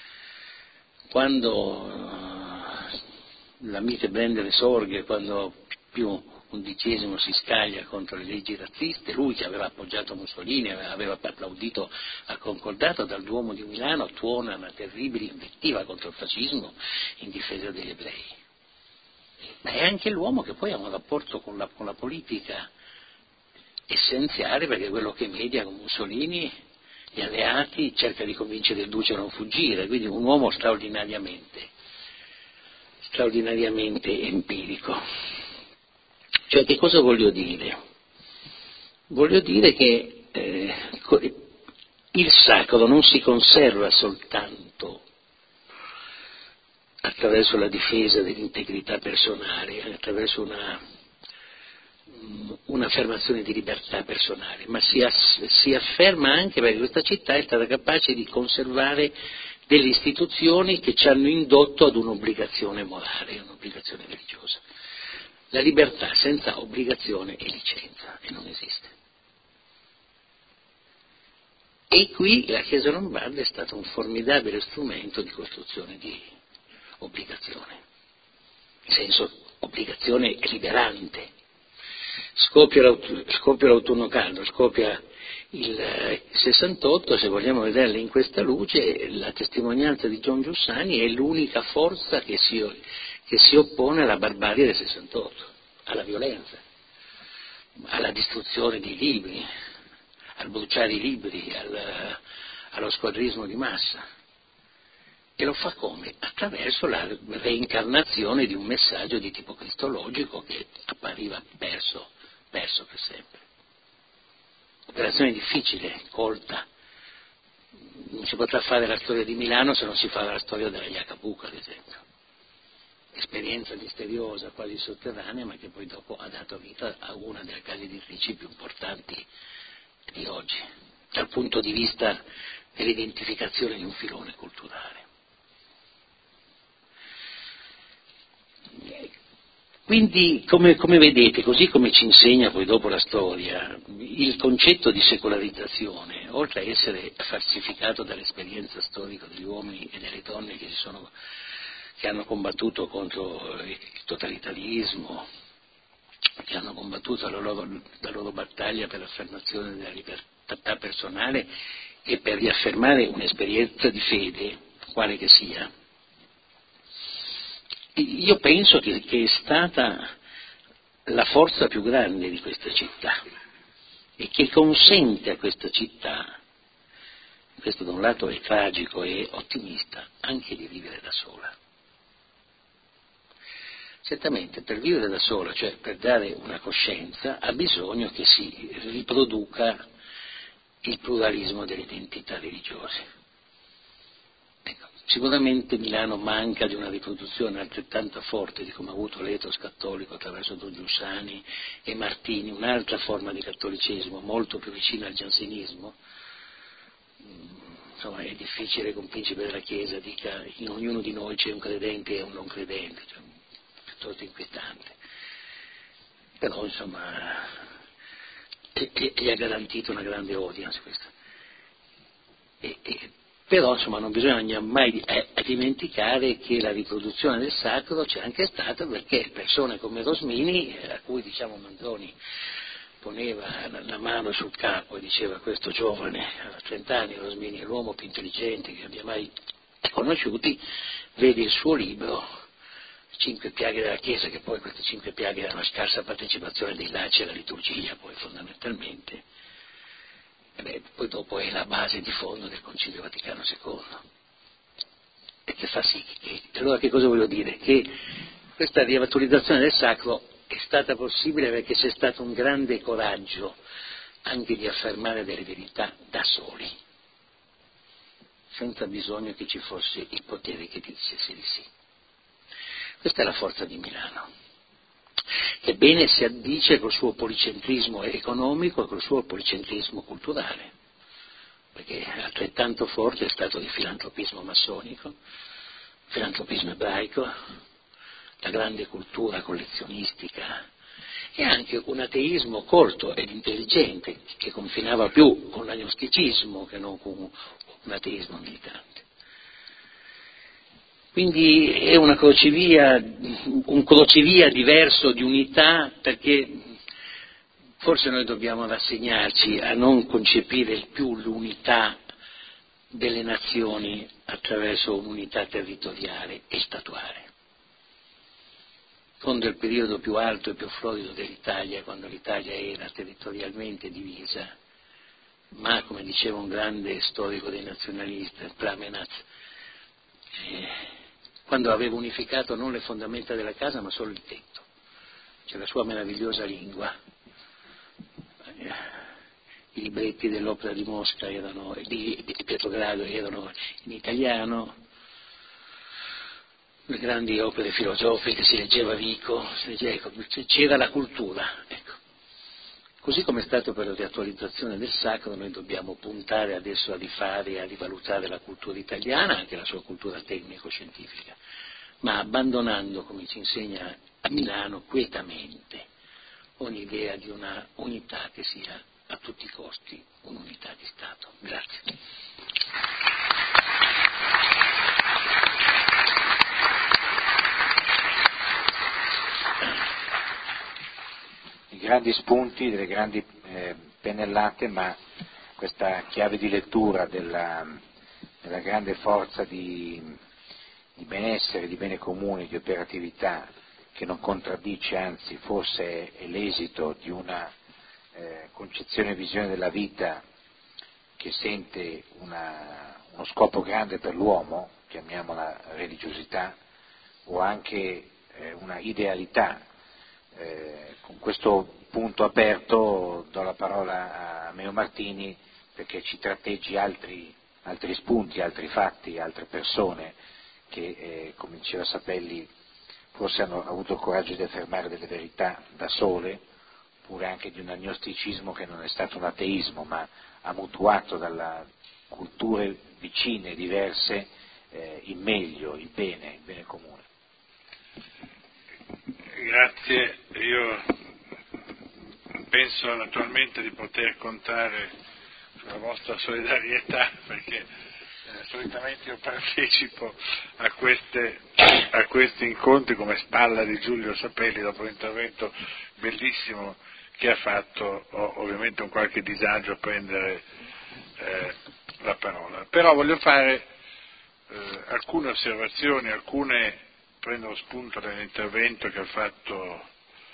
quando la mite prende le sorghe, quando Pio undicesimo si scaglia contro le leggi razziste, lui che aveva appoggiato Mussolini, aveva applaudito al concordato, dal Duomo di Milano tuona una terribile invettiva contro il fascismo in difesa degli ebrei. Ma è anche l'uomo che poi ha un rapporto con la, con la politica essenziale, perché è quello che media con Mussolini, gli alleati, cerca di convincere il duce a non fuggire, quindi un uomo straordinariamente, straordinariamente empirico. Cioè, che cosa voglio dire? Voglio dire che eh, il sacro non si conserva soltanto attraverso la difesa dell'integrità personale, attraverso una, un'affermazione di libertà personale, ma si, ass- si afferma anche perché questa città è stata capace di conservare delle istituzioni che ci hanno indotto ad un'obbligazione morale, un'obbligazione religiosa. La libertà senza obbligazione è licenza e non esiste. E qui la Chiesa lombarda è stato un formidabile strumento di costruzione di obbligazione, in senso obbligazione liberante. Scoppia, l'aut- scoppia l'autunno caldo, scoppia il sessantotto, se vogliamo vederla in questa luce, la testimonianza di John Giussani è l'unica forza che si, che si oppone alla barbarie del sessantotto, alla violenza, alla distruzione dei libri, al bruciare i libri, al, allo squadrismo di massa. E lo fa come? Attraverso la reincarnazione di un messaggio di tipo cristologico che appariva perso, perso per sempre. Operazione difficile, colta. Non si potrà fare la storia di Milano se non si fa la storia della Jacabuca, ad esempio. Esperienza misteriosa, quasi sotterranea, ma che poi dopo ha dato vita a una delle case editrici più importanti di oggi, dal punto di vista dell'identificazione di un filone culturale. Quindi, come, come vedete, così come ci insegna poi dopo la storia, il concetto di secolarizzazione, oltre a essere falsificato dall'esperienza storica degli uomini e delle donne che, si sono, che hanno combattuto contro il totalitarismo, che hanno combattuto la loro, la loro battaglia per l'affermazione della libertà personale e per riaffermare un'esperienza di fede, quale che sia. Io penso che, che è stata la forza più grande di questa città e che consente a questa città, questo da un lato è tragico e ottimista, anche di vivere da sola. Certamente per vivere da sola, cioè per dare una coscienza, ha bisogno che si riproduca il pluralismo delle identità religiose. Ecco, sicuramente Milano manca di una riproduzione altrettanto forte di come ha avuto l'etos cattolico attraverso Don Giussani e Martini, un'altra forma di cattolicesimo molto più vicina al giansenismo. Insomma, è difficile che un principe della Chiesa dica in ognuno di noi c'è un credente e un non credente, cioè, piuttosto inquietante. Però insomma gli ha garantito una grande audience questa. E, e, però insomma non bisogna mai eh, dimenticare che la riproduzione del sacro c'è anche stata perché persone come Rosmini, a cui diciamo Manzoni poneva la mano sul capo e diceva questo giovane a trenta anni, Rosmini è l'uomo più intelligente che abbia mai conosciuti, vede il suo libro Cinque piaghe della Chiesa, che poi queste cinque piaghe erano la scarsa partecipazione dei laici alla liturgia, poi fondamentalmente, e beh, poi dopo è la base di fondo del Concilio Vaticano secondo, e che fa sì che, allora che cosa voglio dire? Che questa riattualizzazione del sacro è stata possibile perché c'è stato un grande coraggio anche di affermare delle verità da soli, senza bisogno che ci fosse il potere che dicesse di sì. Questa è la forza di Milano, che bene si addice col suo policentrismo economico e col suo policentrismo culturale, perché altrettanto forte è stato il filantropismo massonico, il filantropismo ebraico, la grande cultura collezionistica e anche un ateismo colto ed intelligente che confinava più con l'agnosticismo che non con un ateismo militante. Quindi è una crocevia, un crocevia diverso di unità, perché forse noi dobbiamo rassegnarci a non concepire più l'unità delle nazioni attraverso un'unità territoriale e statuale. Fondo il periodo più alto e più florido dell'Italia, quando l'Italia era territorialmente divisa, ma come diceva un grande storico dei nazionalisti, Plamenaz, eh, quando aveva unificato non le fondamenta della casa ma solo il tetto, cioè la sua meravigliosa lingua. I libretti dell'Opera di Mosca erano, di, di Pietrogrado erano in italiano, le grandi opere filosofiche si leggeva Vico, si leggeva, c'era la cultura, ecco. Così come è stato per la riattualizzazione del sacro, noi dobbiamo puntare adesso a rifare e a rivalutare la cultura italiana, anche la sua cultura tecnico-scientifica, ma abbandonando, come ci insegna a Milano, quietamente ogni idea di una unità che sia a tutti i costi un'unità di Stato. Grazie. Grandi spunti, delle grandi eh, pennellate, ma questa chiave di lettura della, della grande forza di, di benessere, di bene comune, di operatività, che non contraddice, anzi forse è l'esito di una eh, concezione e visione della vita che sente una, uno scopo grande per l'uomo, chiamiamola religiosità, o anche eh, una idealità. Eh, con questo punto aperto do la parola a Meo Martini perché ci tratteggi altri, altri spunti, altri fatti, altre persone che, eh, come diceva Sapelli, forse hanno avuto il coraggio di affermare delle verità da sole, oppure anche di un agnosticismo che non è stato un ateismo, ma ha mutuato dalle culture vicine, diverse, eh, il meglio, il bene, il bene comune. Grazie, io penso naturalmente di poter contare sulla vostra solidarietà perché eh, solitamente io partecipo a, queste, a questi incontri come spalla di Giulio Sapelli dopo l'intervento bellissimo che ha fatto, ho ovviamente un qualche disagio a prendere eh, la parola, però voglio fare eh, alcune osservazioni, alcune prendo spunto dall'intervento che ha fatto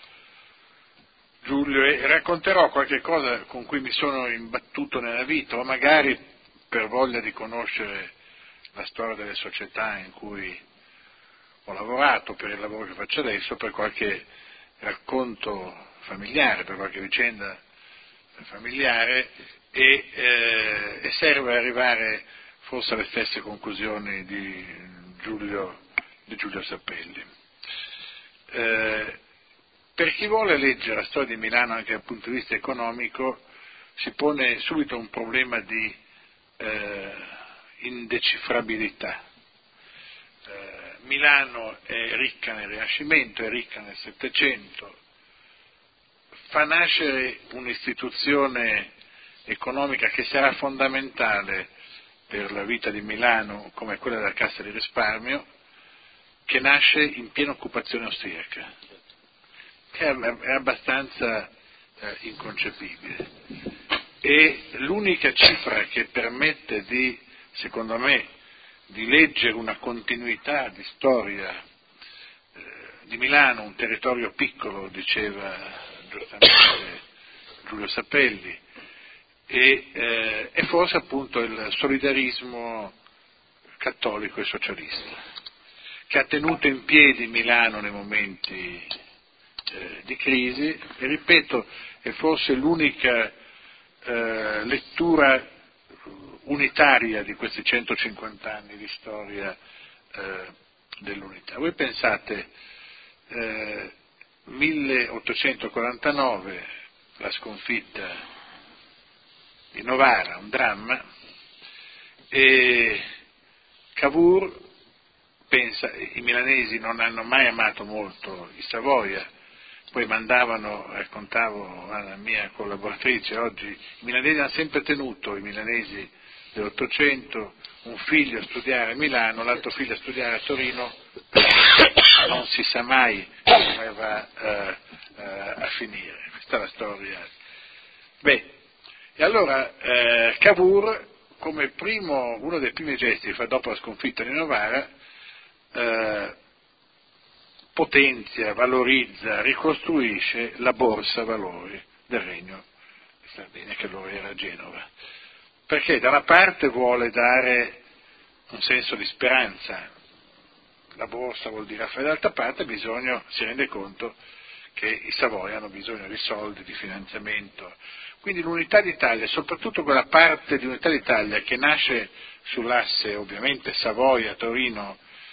Giulio e racconterò qualche cosa con cui mi sono imbattuto nella vita o magari per voglia di conoscere la storia delle società in cui ho lavorato, per il lavoro che faccio adesso, per qualche racconto familiare, per qualche vicenda familiare e, eh, e serve arrivare forse alle stesse conclusioni di Giulio di Giulio Sapelli. Eh, per chi vuole leggere la storia di Milano anche dal punto di vista economico si pone subito un problema di eh, indecifrabilità. Eh, Milano è ricca nel Rinascimento, è ricca nel Settecento, fa nascere un'istituzione economica che sarà fondamentale per la vita di Milano come quella della Cassa di Risparmio, che nasce in piena occupazione austriaca, che è abbastanza eh, inconcepibile. E l'unica cifra che permette di, secondo me, di leggere una continuità di storia eh, di Milano, un territorio piccolo, diceva giustamente Giulio Sapelli, e, eh, e forse appunto il solidarismo cattolico e socialista, che ha tenuto in piedi Milano nei momenti eh, di crisi, e ripeto, è forse l'unica eh, lettura unitaria di questi centocinquanta anni di storia eh, dell'unità. Voi pensate, eh, milleottocentoquarantanove, la sconfitta di Novara, un dramma, e Cavour pensa, i milanesi non hanno mai amato molto i Savoia, poi mandavano, raccontavo alla mia collaboratrice oggi, i milanesi hanno sempre tenuto, i milanesi dell'Ottocento, un figlio a studiare a Milano, l'altro figlio a studiare a Torino, non si sa mai come va eh, eh, a finire, questa è la storia. Beh, e allora eh, Cavour, come primo, uno dei primi gesti che fa dopo la sconfitta di Novara, eh, potenzia, valorizza, ricostruisce la borsa valori del Regno di Sardegna, che allora era a Genova, perché da una parte vuole dare un senso di speranza, la borsa vuol dire affare, dall'altra parte bisogno, si rende conto che i Savoia hanno bisogno di soldi, di finanziamento. Quindi l'Unità d'Italia, soprattutto quella parte di Unità d'Italia che nasce sull'asse ovviamente Savoia-Torino-Milano,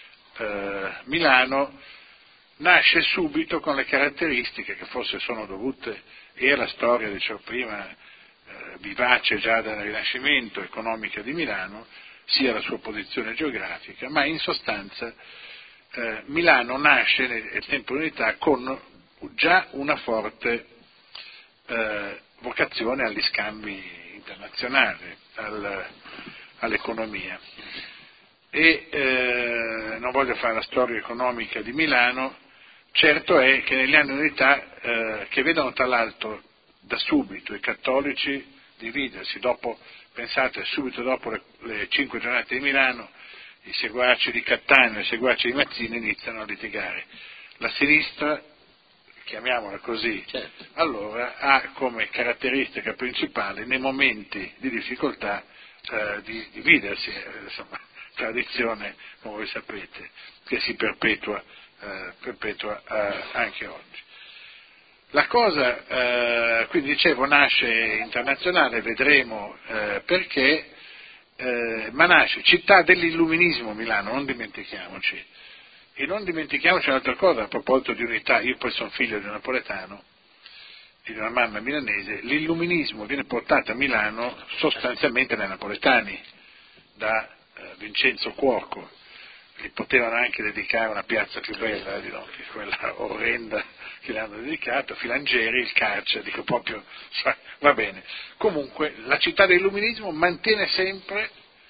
eh, nasce subito con le caratteristiche che forse sono dovute e alla storia, dicevo prima, eh, vivace già dal Rinascimento, economica di Milano, sia la sua posizione geografica, ma in sostanza eh, Milano nasce nel tempo di unità con già una forte eh, vocazione agli scambi internazionali, al, all'economia. E eh, non voglio fare la storia economica di Milano, certo è che negli anni di unità, eh, che vedono tra l'altro da subito i cattolici dividersi, dopo, pensate, subito dopo le, le cinque giornate di Milano, i seguaci di Cattaneo e i seguaci di Mazzini iniziano a litigare. La sinistra, chiamiamola così, certo, allora ha come caratteristica principale nei momenti di difficoltà eh, di dividersi, eh, insomma, tradizione, come voi sapete, che si perpetua, eh, perpetua eh, anche oggi. La cosa, eh, quindi dicevo, nasce internazionale, vedremo eh, perché, eh, ma nasce città dell'illuminismo Milano, non dimentichiamoci. E non dimentichiamoci un'altra cosa, a proposito di unità, io poi sono figlio di un napoletano, di una mamma milanese, l'illuminismo viene portato a Milano sostanzialmente dai napoletani, da eh, Vincenzo Cuoco, gli potevano anche dedicare una piazza più bella di no, che quella orrenda che le hanno dedicato, Filangeri, il Carcere, dico proprio, va bene. Comunque la città dell'illuminismo mantiene sempre,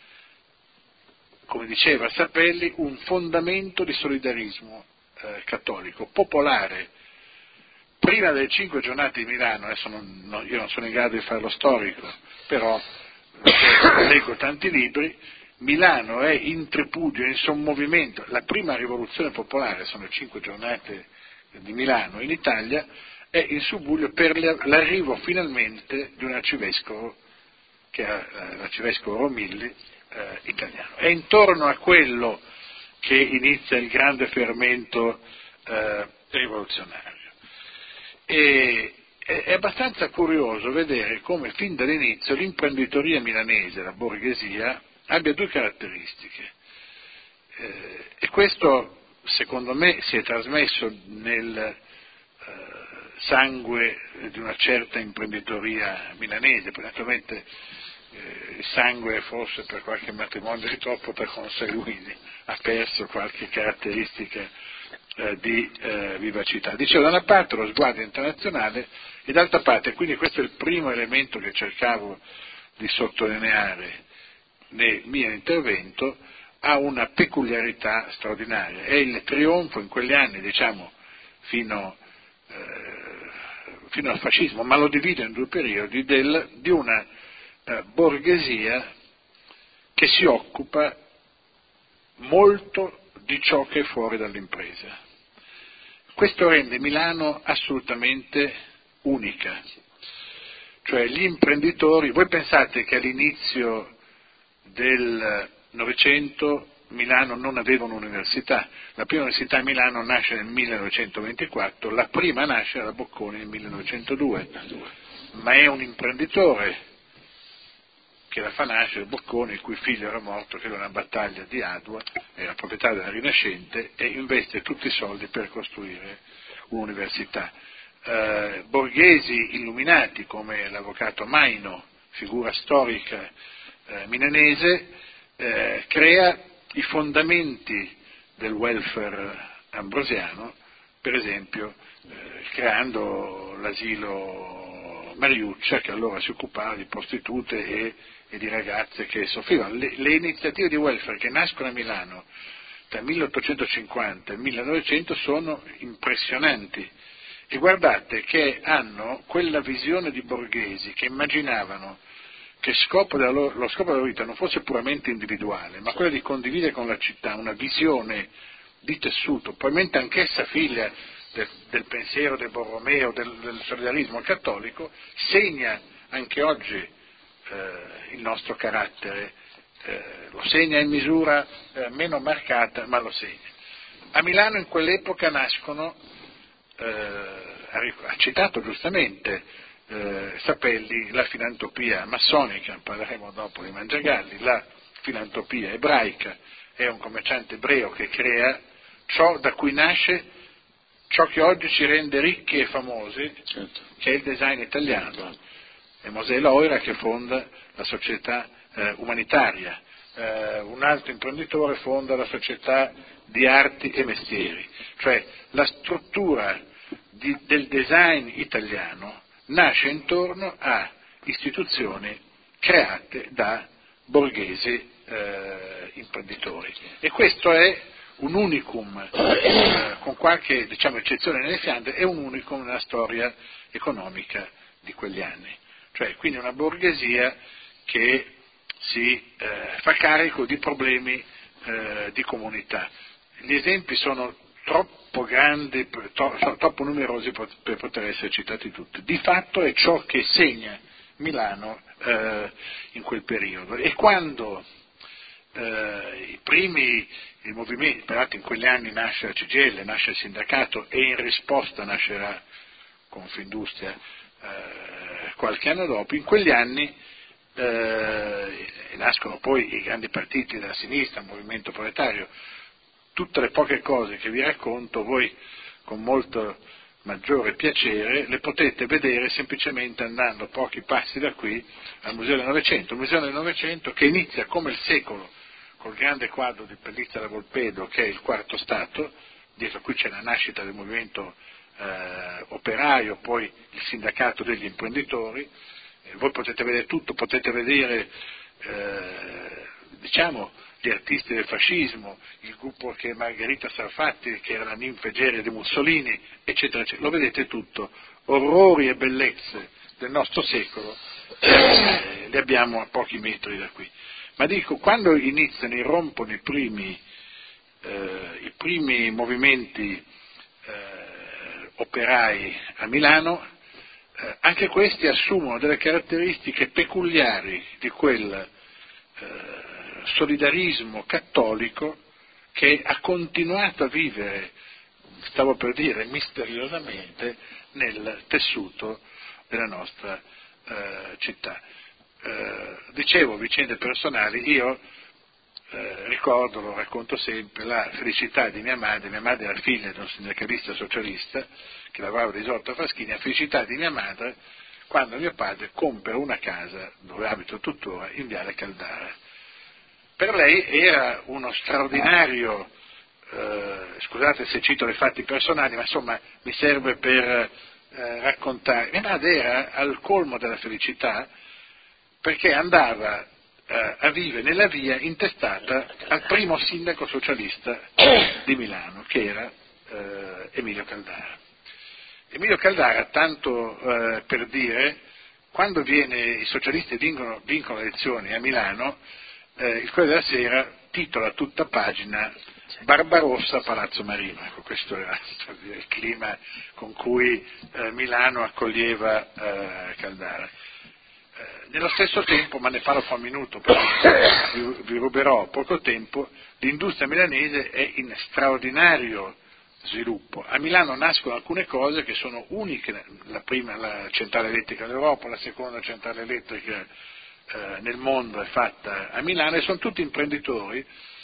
come diceva Sapelli, un fondamento di solidarismo eh, cattolico, popolare. Prima delle cinque giornate di Milano, adesso non, non, io non sono in grado di fare lo storico, però leggo tanti libri, Milano è in tripudio, in sommovimento. La prima rivoluzione popolare, sono le cinque giornate di Milano in Italia, è in subbuglio per l'arrivo finalmente di un arcivescovo, che è l'arcivescovo Romilli, eh, italiano. È intorno a quello che inizia il grande fermento eh, rivoluzionario. E, è abbastanza curioso vedere come fin dall'inizio l'imprenditoria milanese, la borghesia, abbia due caratteristiche, eh, e questo secondo me si è trasmesso nel eh, sangue di una certa imprenditoria milanese, poi naturalmente eh, il sangue forse per qualche matrimonio di troppo tra Consa e Luisi ha perso qualche caratteristica eh, di eh, vivacità. Dicevo, da una parte lo sguardo internazionale e d'altra parte, quindi questo è il primo elemento che cercavo di sottolineare, nel mio intervento, ha una peculiarità straordinaria. È il trionfo in quegli anni, diciamo, fino, eh, fino al fascismo, ma lo divido in due periodi, del, di una eh, borghesia che si occupa molto di ciò che è fuori dall'impresa. Questo rende Milano assolutamente unica. Cioè gli imprenditori, voi pensate che all'inizio del Novecento Milano non aveva un'università, la prima università a Milano nasce nel millenovecentoventiquattro, la prima nasce alla Bocconi nel millenovecentodue, ma è un imprenditore che la fa nascere, Bocconi, il cui figlio era morto, che era una battaglia di Adua, era proprietario della Rinascente e investe tutti i soldi per costruire un'università. Eh, borghesi illuminati come l'avvocato Maino, figura storica eh, milanese, eh, crea i fondamenti del welfare ambrosiano, per esempio eh, creando l'asilo Mariuccia, che allora si occupava di prostitute e, e di ragazze che soffrivano. Le, le iniziative di welfare che nascono a Milano tra il milleottocentocinquanta e il millenovecento sono impressionanti. E guardate che hanno quella visione di borghesi che immaginavano che scopo della loro, lo scopo della loro vita non fosse puramente individuale, ma quello di condividere con la città una visione di tessuto, probabilmente anch'essa figlia del, del pensiero del Borromeo, del, del solidarismo cattolico, segna anche oggi eh, il nostro carattere, eh, lo segna in misura eh, meno marcata, ma lo segna. A Milano in quell'epoca nascono, Eh, ha citato giustamente eh, Sapelli, la filantropia massonica, parleremo dopo di Mangiagalli, la filantropia ebraica, è un commerciante ebreo che crea ciò da cui nasce ciò che oggi ci rende ricchi e famosi, certo, che è il design italiano. È Mosè Loira che fonda la società eh, umanitaria, eh, un altro imprenditore fonda la società di arti e mestieri, cioè la struttura di, del design italiano nasce intorno a istituzioni create da borghesi eh, imprenditori, e questo è un unicum, eh, con qualche diciamo eccezione nelle Fiandre, è un unicum nella storia economica di quegli anni, cioè quindi una borghesia che si eh, fa carico di problemi eh, di comunità. Gli esempi sono troppo grandi, to, sono troppo numerosi per poter essere citati tutti. Di fatto è ciò che segna Milano eh, in quel periodo, e quando eh, i primi i movimenti, peraltro in quegli anni nasce la C G I L, nasce il sindacato e in risposta nascerà Confindustria eh, qualche anno dopo, in quegli anni eh, nascono poi i grandi partiti della sinistra, il movimento proletario. Tutte le poche cose che vi racconto voi con molto maggiore piacere le potete vedere semplicemente andando pochi passi da qui al Museo del Novecento, un Museo del Novecento che inizia come il secolo col grande quadro di Pellizzara da Volpedo, che è il Quarto Stato, dietro qui c'è la nascita del movimento eh, operaio, poi il sindacato degli imprenditori, eh, voi potete vedere tutto, potete vedere eh, diciamo gli artisti del fascismo, il gruppo che è Margherita Sarfatti, che era la ninfa egeria di Mussolini, eccetera, eccetera. Lo vedete tutto, orrori e bellezze del nostro secolo, eh, li abbiamo a pochi metri da qui. Ma dico, quando iniziano, irrompono i primi, eh, i primi movimenti eh, operai a Milano, eh, anche questi assumono delle caratteristiche peculiari di quel eh, solidarismo cattolico che ha continuato a vivere, stavo per dire misteriosamente, nel tessuto della nostra eh, città. Eh, dicevo vicende personali, io eh, ricordo, lo racconto sempre, la felicità di mia madre. Mia madre era figlia di un sindacalista socialista che lavorava di Isorto a Fraschini. La felicità di mia madre quando mio padre compra una casa, dove abito tuttora, in Viale Caldara. Per lei era uno straordinario, eh, scusate se cito i fatti personali, ma insomma mi serve per eh, raccontare. Mia madre era al colmo della felicità perché andava eh, a vive nella via intestata al primo sindaco socialista di Milano, che era eh, Emilio Caldara. Emilio Caldara, tanto eh, per dire, quando viene, i socialisti vincono, vincono le elezioni a Milano, eh, il Corriere della Sera titola a tutta pagina Barbarossa Palazzo Marino. Ecco, questo era il clima con cui eh, Milano accoglieva eh, Caldara. Eh, nello stesso tempo, ma ne parlo fra un minuto, perché vi, vi ruberò poco tempo, l'industria milanese è in straordinario sviluppo. A Milano nascono alcune cose che sono uniche, la prima la centrale elettrica d'Europa, la seconda centrale elettrica eh, nel mondo è fatta a Milano, e sono tutti imprenditori,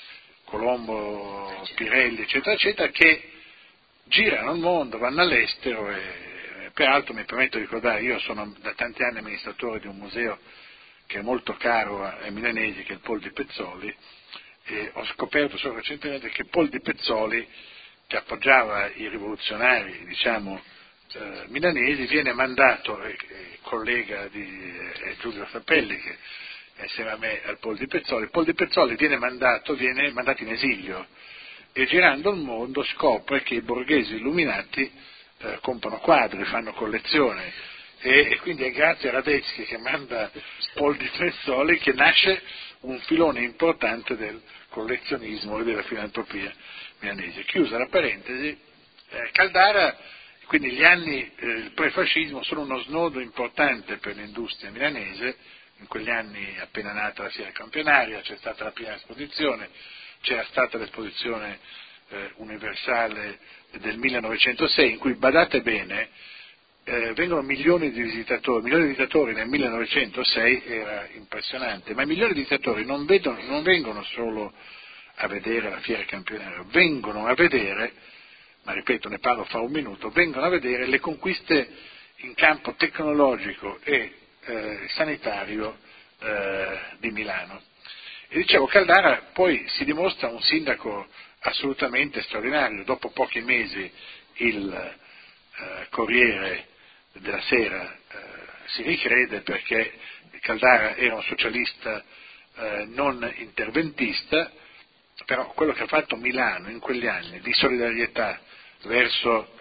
Colombo, Pirelli, eccetera, eccetera, che girano il mondo, vanno all'estero e, peraltro mi permetto di ricordare, io sono da tanti anni amministratore di un museo che è molto caro ai milanesi, che è il Paul di Pezzoli, e ho scoperto solo recentemente che Paul di Pezzoli, che appoggiava i rivoluzionari, diciamo, eh, milanesi, viene mandato, eh, collega di eh, Giulio Sapelli, che è insieme a me al Paul di Pezzoli, Paul di Pezzoli viene mandato, viene mandato in esilio, e girando il mondo scopre che i borghesi illuminati eh, comprano quadri, fanno collezione, e, e quindi è grazie a Radetzky che manda Paul di Pezzoli che nasce un filone importante del collezionismo e della filantropia milanese. Chiusa la parentesi, eh, Caldara, quindi gli anni del eh, prefascismo sono uno snodo importante per l'industria milanese. In quegli anni, appena nata la Fiera Campionaria, c'è stata la prima esposizione, c'era stata l'esposizione eh, universale del millenovecentosei, in cui, badate bene, eh, vengono milioni di visitatori, milioni di visitatori nel millenovecentosei era impressionante, ma i milioni di visitatori non, vedono, non vengono solo a vedere la Fiera Campionaria, vengono a vedere, ma ripeto, ne parlo fra un minuto, vengono a vedere le conquiste in campo tecnologico e eh, sanitario eh, di Milano. E dicevo, Caldara poi si dimostra un sindaco assolutamente straordinario. Dopo pochi mesi il eh, Corriere della Sera eh, si ricrede, perché Caldara era un socialista eh, non interventista, però quello che ha fatto Milano in quegli anni di solidarietà verso,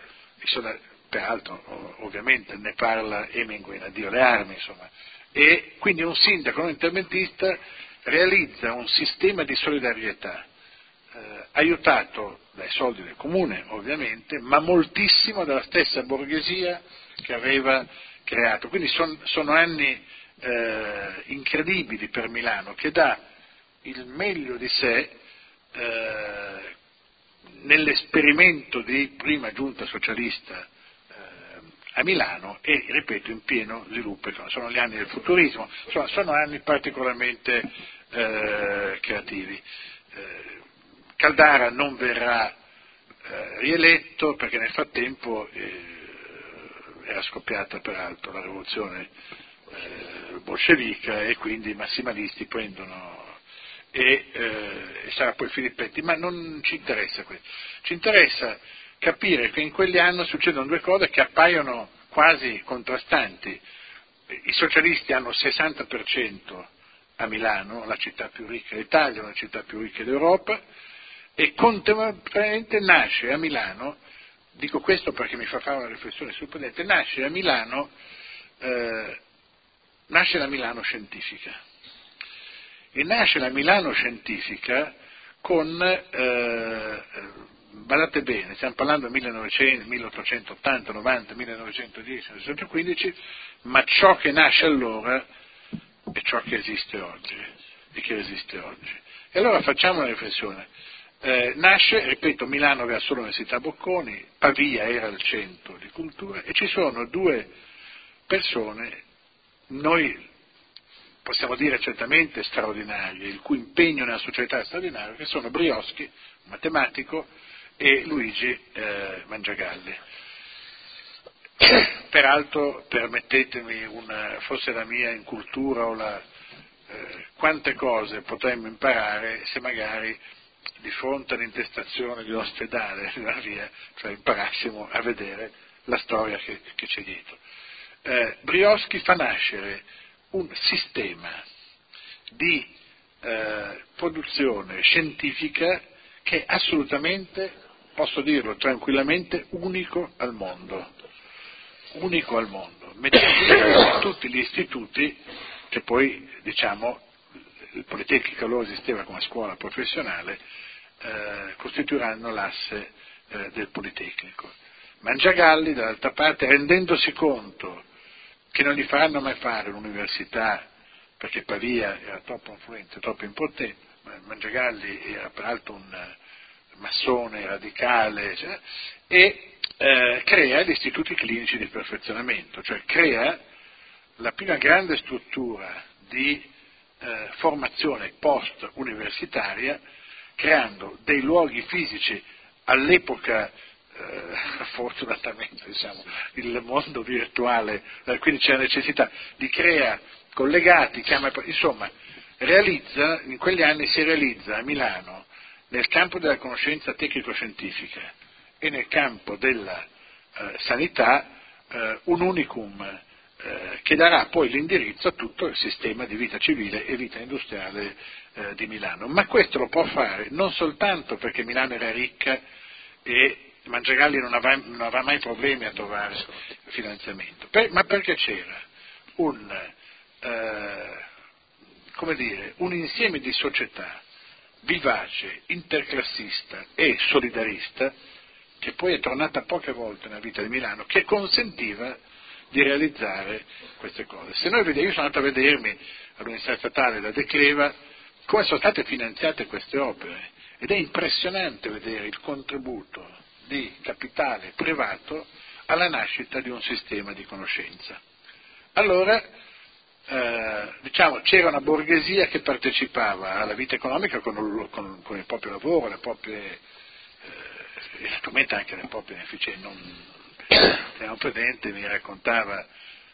peraltro ovviamente ne parla Hemingway, Addio alle armi, insomma, e quindi un sindaco non interventista realizza un sistema di solidarietà eh, aiutato dai soldi del comune ovviamente, ma moltissimo dalla stessa borghesia che aveva creato. Quindi son, sono anni eh, incredibili per Milano, che dà il meglio di sé eh, nell'esperimento di prima giunta socialista eh, a Milano e, ripeto, in pieno sviluppo. Sono gli anni del futurismo, sono, sono anni particolarmente eh, creativi. Eh, Caldara non verrà eh, rieletto perché nel frattempo eh, era scoppiata peraltro la rivoluzione eh, bolscevica, e quindi i massimalisti prendono e, eh, e sarà poi Filippetti, ma non ci interessa questo, ci interessa capire che in quegli anni succedono due cose che appaiono quasi contrastanti. I socialisti hanno il sessanta per cento a Milano, la città più ricca d'Italia, una città più ricca d'Europa, e contemporaneamente nasce a Milano, dico questo perché mi fa fare una riflessione sul presente, nasce a Milano, eh, nasce la Milano scientifica, e nasce la Milano scientifica con, eh, badate bene, stiamo parlando del millenovecento, milleottocentottanta, novanta, millenovecentodieci, millenovecentodieci, ma ciò che nasce allora è ciò che esiste oggi, e che resiste oggi. E allora facciamo una riflessione. Eh, nasce, ripeto, Milano aveva solo l'Università Bocconi, Pavia era il centro di cultura, e ci sono due persone, noi possiamo dire certamente straordinarie, il cui impegno nella società è straordinario, che sono Brioschi, matematico, e Luigi eh, Mangiagalli. Peraltro, permettetemi, una, forse la mia incultura o la, eh, quante cose potremmo imparare se magari di fronte all'intestazione di un ospedale, di una via, cioè imparassimo a vedere la storia che, che c'è dietro. Eh, Brioschi fa nascere un sistema di eh, produzione scientifica che è assolutamente, posso dirlo tranquillamente, unico al mondo. Unico al mondo. Mettiamo tutti gli istituti che poi, diciamo, il Politecnico allora esisteva come scuola professionale, eh, costituiranno l'asse eh, del Politecnico. Mangiagalli, dall'altra parte, rendendosi conto che non gli faranno mai fare l'università perché Pavia era troppo influente, troppo importante, Mangiagalli era peraltro un massone radicale, cioè, e eh, crea gli istituti clinici di perfezionamento, cioè crea la prima grande struttura di eh, formazione post-universitaria, creando dei luoghi fisici all'epoca, eh, fortunatamente diciamo, il mondo virtuale, eh, quindi c'è la necessità di creare collegati, chiama, insomma, realizza, in quegli anni si realizza a Milano, nel campo della conoscenza tecnico-scientifica e nel campo della eh, sanità, eh, un unicum eh, che darà poi l'indirizzo a tutto il sistema di vita civile e vita industriale eh, di Milano. Ma questo lo può fare non soltanto perché Milano era ricca e Mangiagalli non avrà, non avrà mai problemi a trovare finanziamento, per, ma perché c'era un, eh, come dire, un insieme di società vivace, interclassista e solidarista, che poi è tornata poche volte nella vita di Milano, che consentiva di realizzare queste cose. Se noi vediamo, io sono andato a vedermi all'Università Statale da De Cleva come sono state finanziate queste opere, ed è impressionante vedere il contributo di capitale privato alla nascita di un sistema di conoscenza. Allora, eh, diciamo, c'era una borghesia che partecipava alla vita economica con, con, con il proprio lavoro, le proprie, eh, e naturalmente anche le proprie efficienze. Teniamo presente, mi raccontava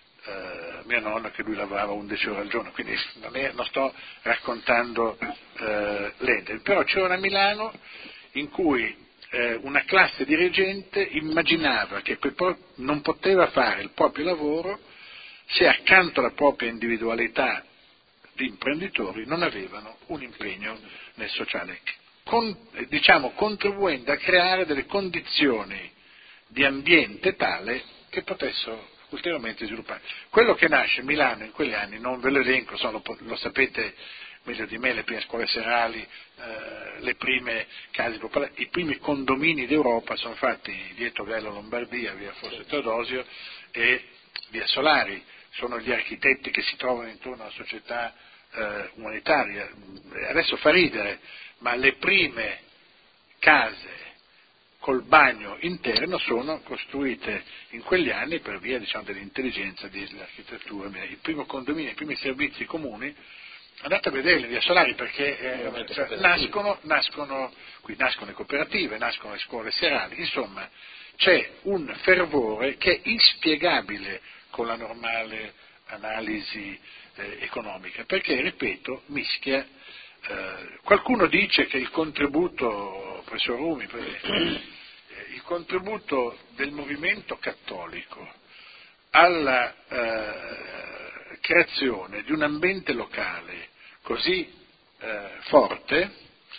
eh, mio nonno che lui lavorava undici ore al giorno, quindi non, è, non sto raccontando eh, l'Eden, però c'era a Milano in cui eh, una classe dirigente immaginava che non poteva fare il proprio lavoro se accanto alla propria individualità di imprenditori non avevano un impegno nel sociale, con, diciamo, contribuendo a creare delle condizioni di ambiente tale che potessero ulteriormente sviluppare. Quello che nasce a Milano in quegli anni, non ve lo elenco, lo, lo sapete meglio di me, le prime scuole serali, eh, le prime case popolari, i primi condomini d'Europa sono fatti dietro via Lombardia, via Fosse Teodosio e via Solari. Sono gli architetti che si trovano intorno alla società eh, umanitaria. Adesso fa ridere, ma le prime case col bagno interno sono costruite in quegli anni per via, diciamo, dell'intelligenza dell'architettura. Il primo condominio, i primi servizi comuni, andate a vederli via Solari perché eh, cioè, nascono, nascono, qui nascono le cooperative, nascono le scuole serali, insomma c'è un fervore che è inspiegabile con la normale analisi eh, economica, perché, ripeto, mischia. Eh, qualcuno dice che il contributo, professor Rumi, per esempio, eh, il contributo del movimento cattolico alla eh, creazione di un ambiente locale così eh, forte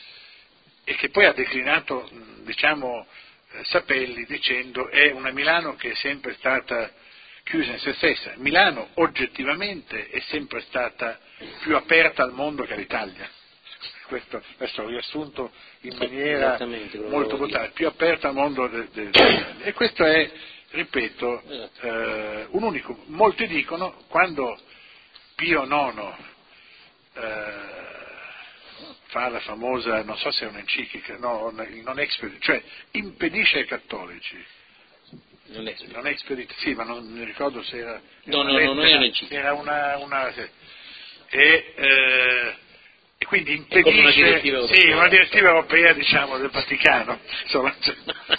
e che poi ha declinato, diciamo, eh, Sapelli dicendo è una Milano che è sempre stata chiusa in se stessa. Milano oggettivamente è sempre stata più aperta al mondo che all'Italia. Questo adesso ho riassunto in maniera molto brutale, più aperta al mondo dell'Italia. E questo è, ripeto, eh, un unico. Molti dicono, quando Pio nono eh, fa la famosa, non so se è un'enciclica, no, non expedit, cioè impedisce ai cattolici, non è, non è expedit, sì, ma non mi ricordo se era, no, no, lettera, no, non è un'enciclica, era una, una e, eh, e quindi impedisce, una direttiva europea, sì, una direttiva europea, diciamo, del Vaticano, insomma, cioè,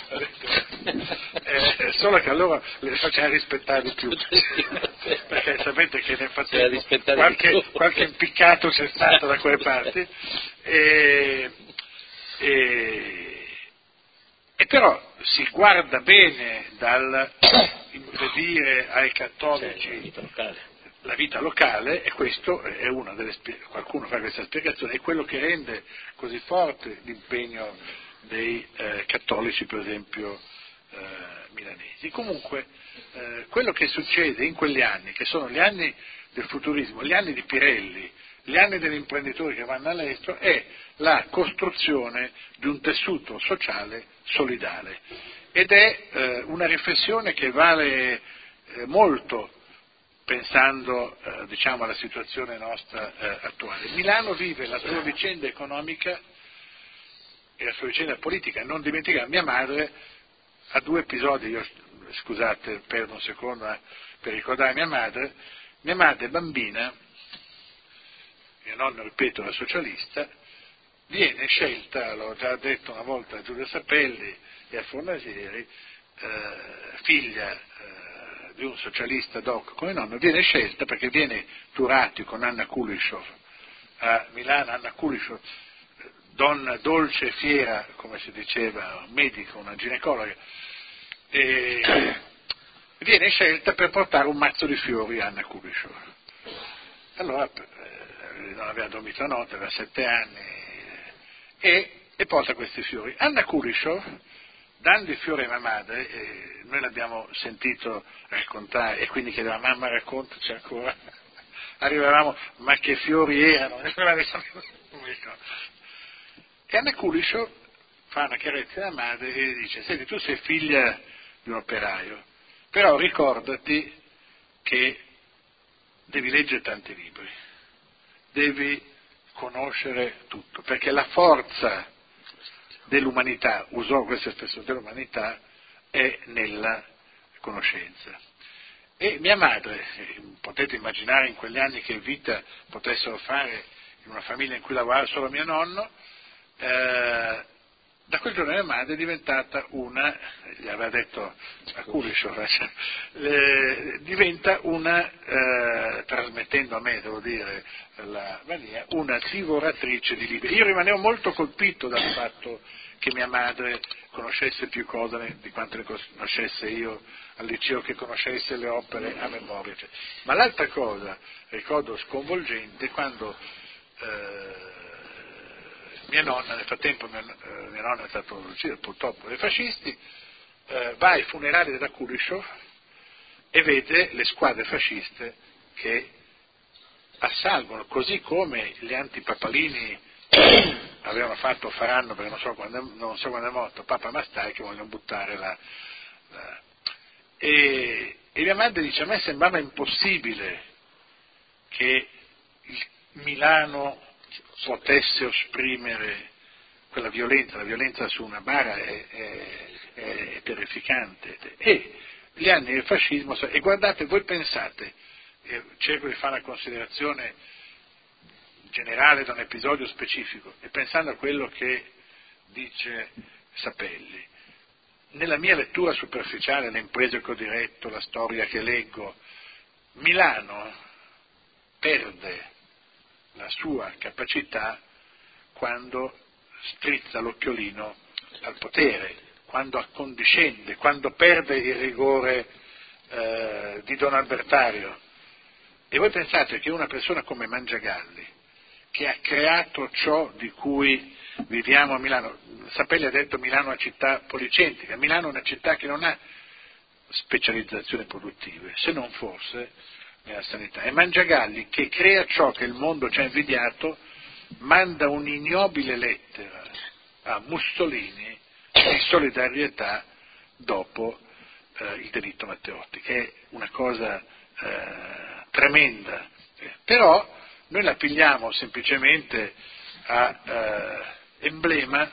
eh, solo che allora le facciamo rispettare di più, perché sapete che nel frattempo qualche, qualche impiccato c'è stato da quelle parti, e, e, e però si guarda bene dal impedire ai cattolici la vita locale, e questo è una delle, qualcuno fa questa spiegazione, è quello che rende così forte l'impegno dei eh, cattolici, per esempio eh, milanesi. Comunque eh, quello che succede in quegli anni, che sono gli anni del futurismo, gli anni di Pirelli, gli anni degli imprenditori che vanno all'estero, è la costruzione di un tessuto sociale solidale, ed è eh, una riflessione che vale eh, molto pensando eh, diciamo alla situazione nostra eh, attuale. Milano vive la sua vicenda economica e la sua vicenda politica. Non dimenticare, mia madre ha due episodi, io, scusate, perdo un secondo eh, per ricordare mia madre. Mia madre bambina, mio nonno, ripeto, era socialista, viene scelta, l'ho già detto una volta a Giulio Sapelli e a Fornasieri, eh, figlia eh, di un socialista doc come nonno, viene scelta perché viene Turati con Anna Kulishov a Milano. Anna Kulishov, donna dolce e fiera, come si diceva, un medico, una ginecologa, e viene scelta per portare un mazzo di fiori a Anna Kulishov. Allora eh, non aveva dormito la notte, aveva sette anni, e, e porta questi fiori. Anna Kulishov, dando i fiori a mia madre, eh, noi l'abbiamo sentito raccontare, e quindi chiedeva: mamma, raccontaci ancora. Arrivavamo, ma che fiori erano? E Anna Kulishov fa una carezza alla madre e gli dice: senti, tu sei figlia di un operaio, però ricordati che devi leggere tanti libri, devi conoscere tutto, perché la forza dell'umanità, usò questa espressione, dell'umanità, è nella conoscenza. E mia madre, potete immaginare in quegli anni che vita potessero fare in una famiglia in cui lavorava solo mio nonno, eh, da quel giorno mia madre è diventata una, gli aveva detto a Kulishov, eh, diventa una, eh, trasmettendo a me, devo dire, la mania, una divoratrice di libri. Io rimanevo molto colpito dal fatto che mia madre conoscesse più cose di quanto ne conoscesse io al liceo, che conoscesse le opere a memoria. Cioè. Ma l'altra cosa, ricordo sconvolgente, quando eh, mia nonna, nel frattempo mia, eh, mia nonna è stato ucciso purtroppo dai fascisti, eh, va ai funerali della Kulishov e vede le squadre fasciste che assalgono, così come gli antipapalini avevano fatto, faranno, perché non so quando è, non so quando è morto Papa Mastai, che vogliono buttare la... la e, e mia madre dice: a me sembrava impossibile che il Milano potesse esprimere quella violenza, la violenza su una bara è, è, è terrificante. E gli anni del fascismo, e guardate, voi pensate, eh, cerco di fare una considerazione generale da un episodio specifico, e pensando a quello che dice Sapelli, nella mia lettura superficiale, le imprese che ho diretto, la storia che leggo, Milano perde la sua capacità quando strizza l'occhiolino al potere, quando accondiscende, quando perde il rigore eh, di Don Albertario. E voi pensate che una persona come Mangiagalli, che ha creato ciò di cui viviamo a Milano, Sapelli ha detto Milano è una città policentrica, Milano è una città che non ha specializzazioni produttive, se non forse nella sanità, e Mangiagalli, che crea ciò che il mondo ci ha invidiato, manda un'ignobile lettera a Mussolini di solidarietà dopo eh, il delitto Matteotti, che è una cosa eh, tremenda, eh, però noi la pigliamo semplicemente a eh, emblema,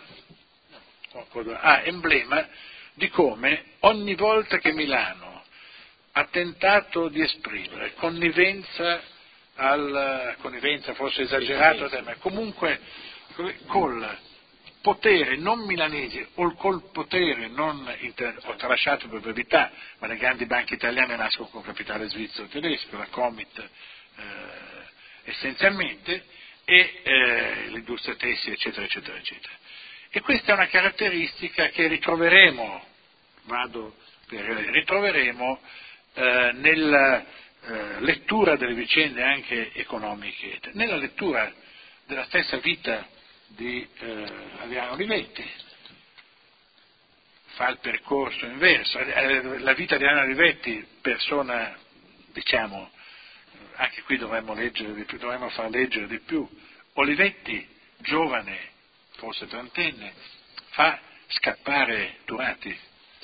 a emblema di come ogni volta che Milano ha tentato di esprimere connivenza, al, connivenza forse esagerato, ma comunque col potere non milanese o col potere non inter... ho tralasciato per brevità, ma le grandi banche italiane nascono con capitale svizzero tedesco, la Comit eh, essenzialmente, e eh, l'industria tessile, eccetera, eccetera, eccetera. E questa è una caratteristica che ritroveremo, vado per, ritroveremo eh, nel, eh, lettura delle vicende anche economiche, nella lettura della stessa vita di eh, Adriano Olivetti. Fa il percorso inverso. La vita di Adriano Olivetti, persona, diciamo, anche qui dovremmo leggere di più, dovremmo far leggere di più. Olivetti, giovane, forse trentenne, fa scappare Turati.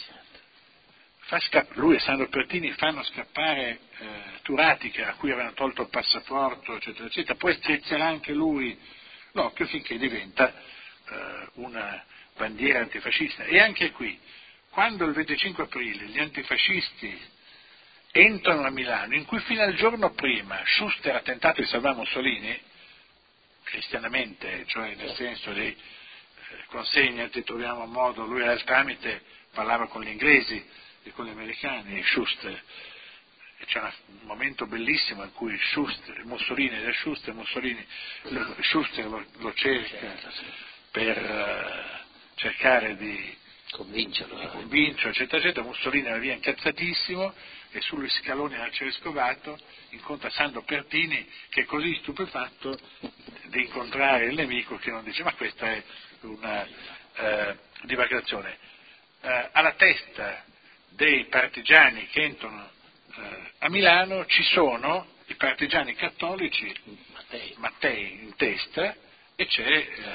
Fa scapp- lui e Sandro Pertini fanno scappare eh, Turati, che, a cui avevano tolto il passaporto, eccetera, eccetera. Poi strizzerà anche lui l'occhio finché diventa eh, una bandiera antifascista. E anche qui, quando il venticinque aprile gli antifascisti entrano a Milano, in cui fino al giorno prima Schuster ha tentato di salvare Mussolini, cristianamente, cioè nel senso di eh, consegnati, troviamo un modo, lui era il tramite, parlava con gli inglesi e con gli americani, Schuster. E c'è un momento bellissimo in cui Schuster, Mussolini da Schuster, Mussolini, Schuster lo, lo cerca per uh, cercare di convincerlo, di convincerlo, eccetera, eccetera. Mussolini era via incazzatissimo e sugli scaloni dell'arcivescovato incontra Sandro Pertini, che è così stupefatto di incontrare il nemico che non dice: ma questa è una uh, divagazione. Uh, alla testa dei partigiani che entrano a Milano ci sono i partigiani cattolici, Mattei, Mattei in testa, e c'è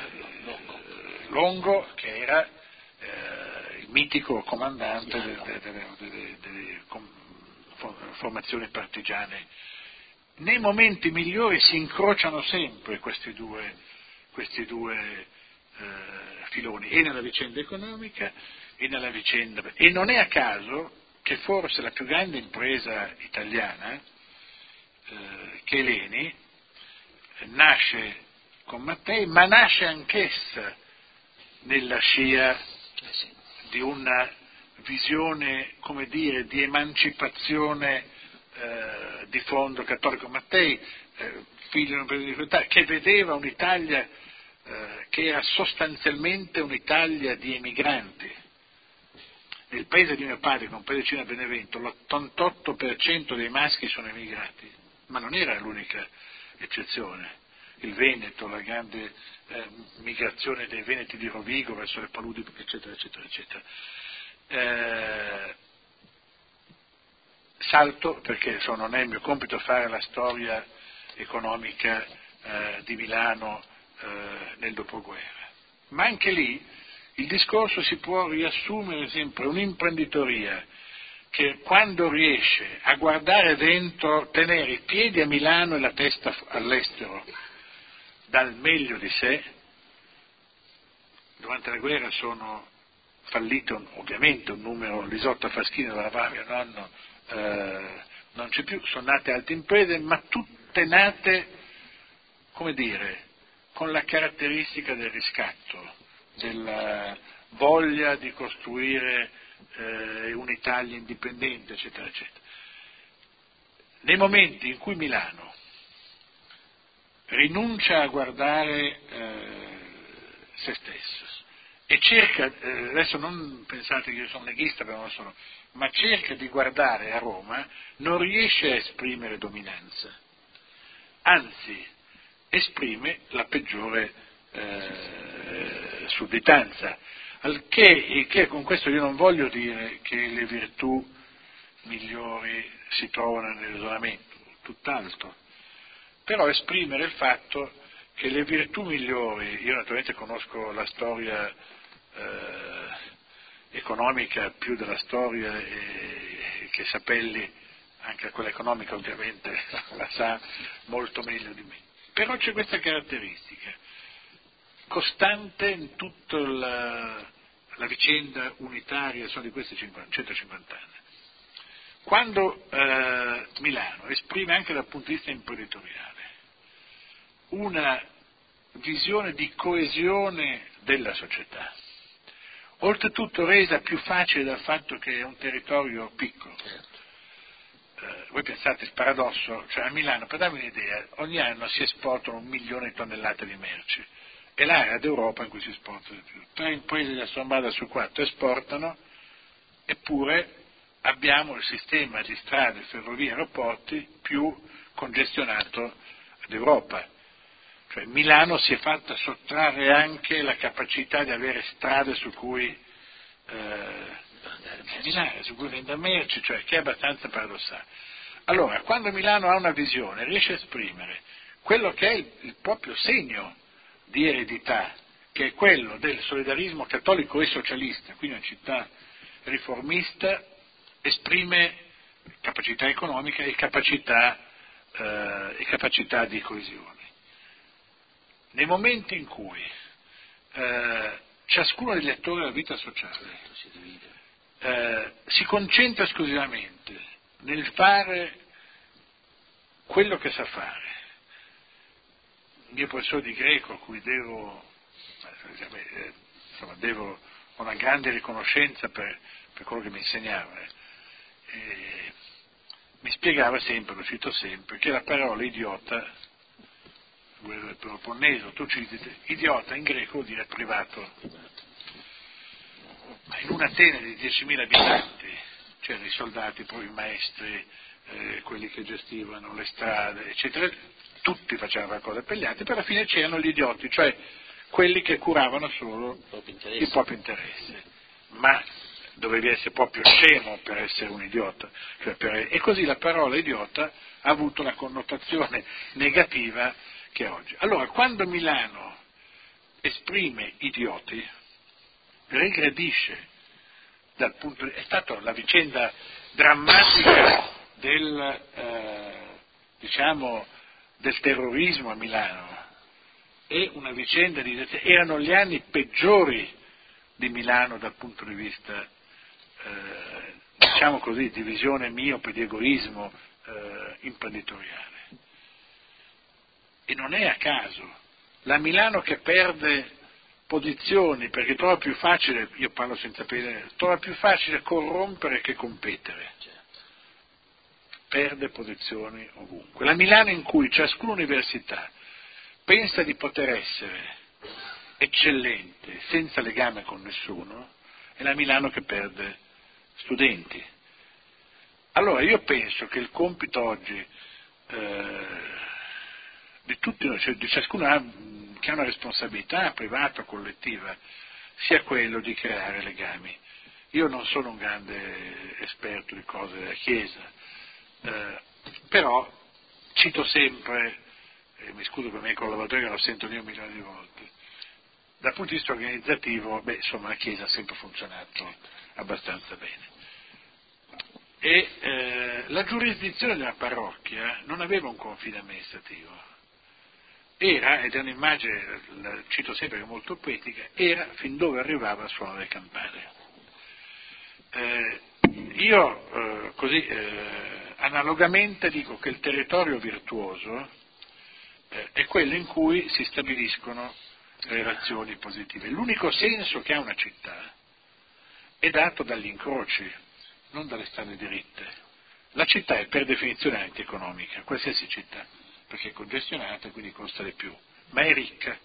eh, Longo, che era eh, il mitico comandante delle, delle, delle, delle, delle formazioni partigiane. Nei momenti migliori si incrociano sempre questi due, questi due eh, filoni, e nella vicenda economica e nella vicenda. E non è a caso che forse la più grande impresa italiana, eh, che è l'Eni, eh, nasce con Mattei, ma nasce anch'essa nella scia di una visione, come dire, di emancipazione eh, di fondo cattolico. Mattei, eh, figlio di un impresa di difficoltà, che vedeva un'Italia eh, che era sostanzialmente un'Italia di emigranti. Nel paese di mio padre, che è un paese vicino a Benevento, l'ottantotto per cento dei maschi sono emigrati, ma non era l'unica eccezione. Il Veneto, la grande eh, migrazione dei veneti di Rovigo verso le paludi, eccetera, eccetera, eccetera. Eh, salto, perché insomma, non è il mio compito fare la storia economica eh, di Milano eh, nel dopoguerra, ma anche lì il discorso si può riassumere sempre: un'imprenditoria che, quando riesce a guardare dentro, tenere i piedi a Milano e la testa all'estero, dal meglio di sé. Durante la guerra sono fallite un, ovviamente un numero, l'Isotta Faschini della mio nonno eh, non c'è più, sono nate altre imprese, ma tutte nate, come dire, con la caratteristica del riscatto, della voglia di costruire eh, un'Italia indipendente, eccetera, eccetera. Nei momenti in cui Milano rinuncia a guardare eh, se stesso e cerca, eh, adesso non pensate che io sono leghista, perché non lo sono, ma cerca di guardare a Roma, non riesce a esprimere dominanza, anzi esprime la peggiore Eh, sudditanza, al che, che con questo io non voglio dire che le virtù migliori si trovano nell'isolamento, tutt'altro, però esprimere il fatto che le virtù migliori, io naturalmente conosco la storia eh, economica più della storia e che Sapelli, anche quella economica ovviamente, la sa molto meglio di me, però c'è questa caratteristica costante in tutta la, la vicenda unitaria sono di questi centocinquanta anni. Quando eh, Milano esprime anche dal punto di vista imprenditoriale una visione di coesione della società, oltretutto resa più facile dal fatto che è un territorio piccolo. Eh, voi pensate il paradosso, cioè a Milano, per darvi un'idea, ogni anno si esportano un milione di tonnellate di merci. È l'area d'Europa in cui si esporta di più. Tre imprese di Assorbada su quattro esportano, eppure abbiamo il sistema di strade, ferrovie e aeroporti più congestionato d'Europa. Cioè Milano si è fatta sottrarre anche la capacità di avere strade su cui eh, camminare, su cui vendere merci, cioè, che è abbastanza paradossale. Allora, quando Milano ha una visione, riesce a esprimere quello che è il, il proprio segno di eredità, che è quello del solidarismo cattolico e socialista, quindi una città riformista, esprime capacità economica e capacità, eh, e capacità di coesione. Nei momenti in cui eh, ciascuno degli attori della vita sociale eh, si concentra esclusivamente nel fare quello che sa fare, il mio professore di greco, a cui devo, eh, insomma, devo una grande riconoscenza per, per quello che mi insegnava, eh, mi spiegava sempre, lo cito sempre, che la parola idiota, quello del Peloponneso, Tucidide, idiota in greco vuol dire privato. Ma in un'Atene di diecimila abitanti c'erano i soldati, poi i maestri, eh, quelli che gestivano le strade, eccetera, tutti facevano qualcosa per gli altri, però alla fine c'erano gli idioti, cioè quelli che curavano solo il proprio interesse. Il proprio interesse. Ma dovevi essere proprio scemo per essere un idiota, cioè per... e così la parola idiota ha avuto una connotazione negativa che oggi. Allora, quando Milano esprime idioti, regredisce dal punto di... è stata la vicenda drammatica del, eh, diciamo, del terrorismo a Milano, e una vicenda di... erano gli anni peggiori di Milano dal punto di vista, eh, diciamo così, di visione miope, di egoismo eh, imprenditoriale. E non è a caso. La Milano che perde posizioni perché trova più facile, io parlo senza pedere, trova più facile corrompere che competere. Perde posizioni ovunque. La Milano in cui ciascuna università pensa di poter essere eccellente, senza legame con nessuno, è la Milano che perde studenti. Allora io penso che il compito oggi eh, di tutti noi, cioè di ciascuno ha, che ha una responsabilità privata o collettiva, sia quello di creare legami. Io non sono un grande esperto di cose della Chiesa, eh, però cito sempre, e mi scuso per i miei collaboratori che lo sentono io un milione di volte, dal punto di vista organizzativo, beh, insomma, la Chiesa ha sempre funzionato abbastanza bene. E eh, la giurisdizione della parrocchia non aveva un confine amministrativo, era, ed è un'immagine, la cito sempre che è molto poetica, era fin dove arrivava il suono delle campane. Eh, io eh, così eh, analogamente dico che il territorio virtuoso eh, è quello in cui si stabiliscono relazioni positive. L'unico senso che ha una città è dato dagli incroci, non dalle strade diritte. La città è per definizione antieconomica, qualsiasi città, perché è congestionata e quindi costa di più, ma è ricca.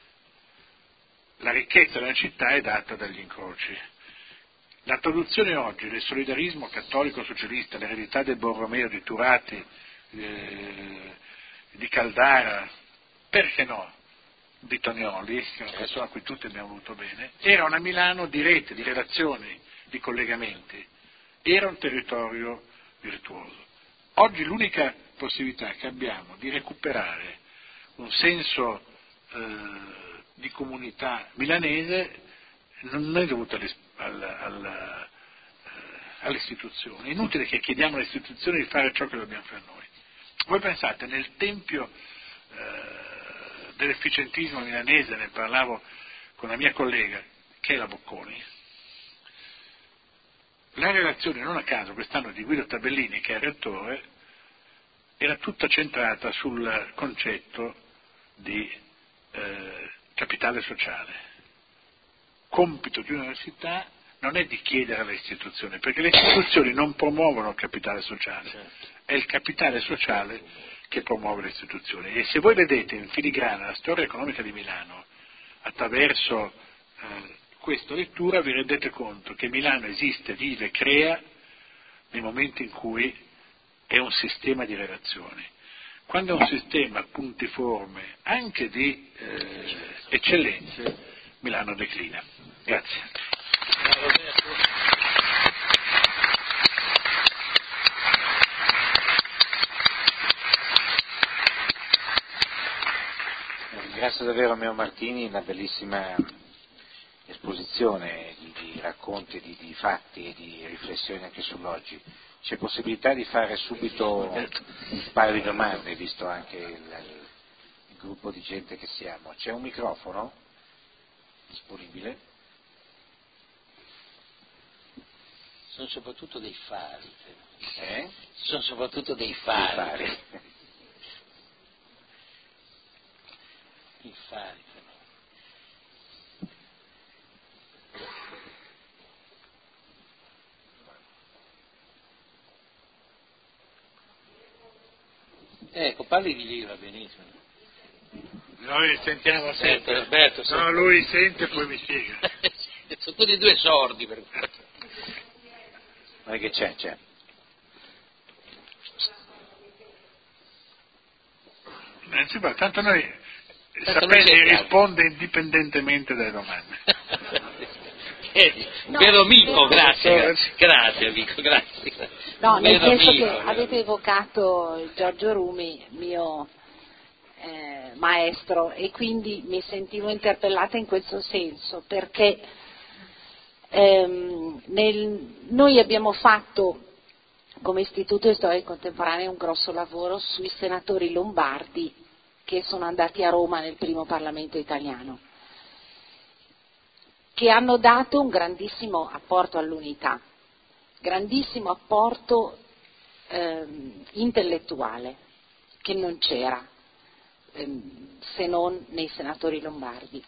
La ricchezza della città è data dagli incroci. La traduzione oggi del solidarismo cattolico-socialista, l'eredità del Borromeo, di Turati, eh, di Caldara, perché no, di Tonioli, che è una persona a cui tutti abbiamo voluto bene, era una Milano di rete, di relazioni, di collegamenti, era un territorio virtuoso. Oggi l'unica possibilità che abbiamo di recuperare un senso eh, di comunità milanese non è dovuta alla, alla, eh, alle istituzioni. È inutile che chiediamo alle istituzioni di fare ciò che dobbiamo fare noi. Voi pensate, nel tempio eh, dell'efficientismo milanese, ne parlavo con la mia collega, che è la Bocconi, la relazione, non a caso, quest'anno di Guido Tabellini, che è il rettore, era tutta centrata sul concetto di eh, capitale sociale. Compito di un'università non è di chiedere alle istituzioni, perché le istituzioni non promuovono il capitale sociale, certo. È il capitale sociale che promuove le istituzioni. E se voi vedete in filigrana la storia economica di Milano attraverso eh, questa lettura, vi rendete conto che Milano esiste, vive, crea nei momenti in cui è un sistema di relazioni. Quando è un sistema puntiforme anche di eh, eccellenze, Milano declina. Grazie. Ringrazio davvero Meo Martini, una bellissima esposizione di, di racconti, di, di fatti e di riflessioni anche sull'oggi. C'è possibilità di fare subito un paio di domande, visto anche il, il gruppo di gente che siamo. C'è un microfono disponibile? Sono soprattutto dei fari. Eh? Sono soprattutto dei fari. Dei fari. I fari. Ecco, parli di lì, va benissimo. Noi sentiamo sempre. Alberto, no, lui sente e poi mi spiega. Sono tutti e due sordi per questo. Ma che c'è, c'è. Innanzitutto, tanto noi Tanto Sapelli risponde indipendentemente dalle domande. Eh, no, vedo amico, grazie, grazie amico, grazie. No, nel vedo senso amico, che avete evocato Giorgio Rumi, mio eh, maestro, e quindi mi sentivo interpellata in questo senso, perché ehm, nel, noi abbiamo fatto come Istituto di Storia Contemporanea un grosso lavoro sui senatori lombardi che sono andati a Roma nel primo Parlamento italiano, che hanno dato un grandissimo apporto all'unità, grandissimo apporto ehm, intellettuale, che non c'era ehm, se non nei senatori lombardi.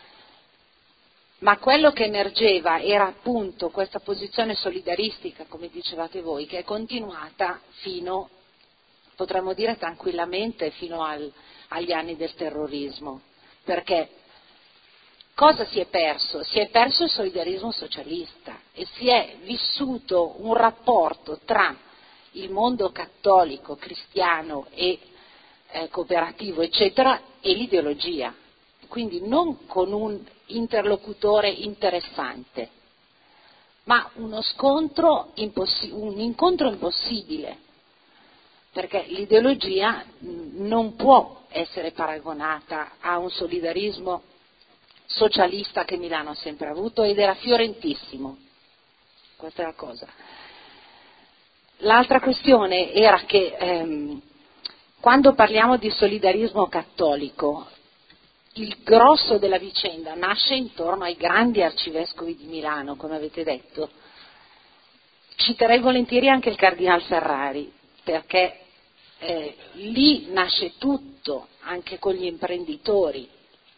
Ma quello che emergeva era appunto questa posizione solidaristica, come dicevate voi, che è continuata fino, potremmo dire tranquillamente, fino al, agli anni del terrorismo. Perché cosa si è perso? Si è perso il solidarismo socialista e si è vissuto un rapporto tra il mondo cattolico, cristiano e eh, cooperativo, eccetera, e l'ideologia. Quindi non con un interlocutore interessante, ma uno scontro impossi- un incontro impossibile, perché l'ideologia non può essere paragonata a un solidarismo socialista che Milano ha sempre avuto ed era fiorentissimo. Questa è la cosa. L'altra questione era che ehm, quando parliamo di solidarismo cattolico, il grosso della vicenda nasce intorno ai grandi arcivescovi di Milano, come avete detto. Citerei volentieri anche il Cardinal Ferrari, perché eh, lì nasce tutto, anche con gli imprenditori.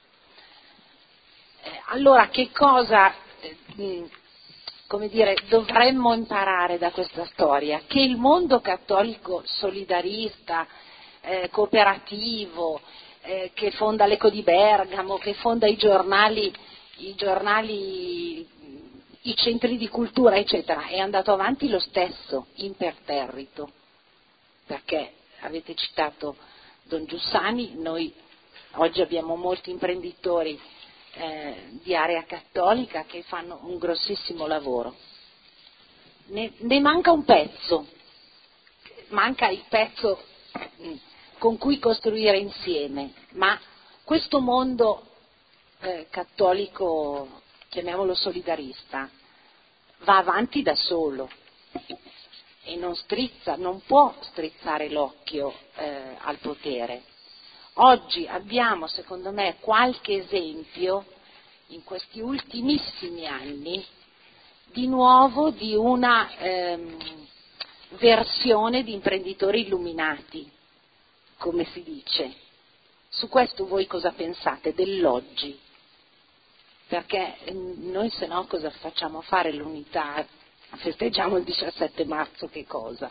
Eh, allora, che cosa, eh, mh, come dire, dovremmo imparare da questa storia? Che il mondo cattolico solidarista, eh, cooperativo, eh, che fonda l'Eco di Bergamo, che fonda i giornali, i giornali, i centri di cultura, eccetera, è andato avanti lo stesso, imperterrito, perché avete citato Don Giussani, noi oggi abbiamo molti imprenditori eh, di area cattolica che fanno un grossissimo lavoro. Ne, ne manca un pezzo, manca il pezzo mh, con cui costruire insieme, ma questo mondo eh, cattolico, chiamiamolo solidarista, va avanti da solo e non strizza, non può strizzare l'occhio eh, al potere. Oggi abbiamo, secondo me, qualche esempio in questi ultimissimi anni di nuovo di una ehm, versione di imprenditori illuminati, come si dice. Su questo voi cosa pensate dell'oggi? Perché noi se no cosa facciamo fare l'unità? Festeggiamo il diciassette marzo, che cosa?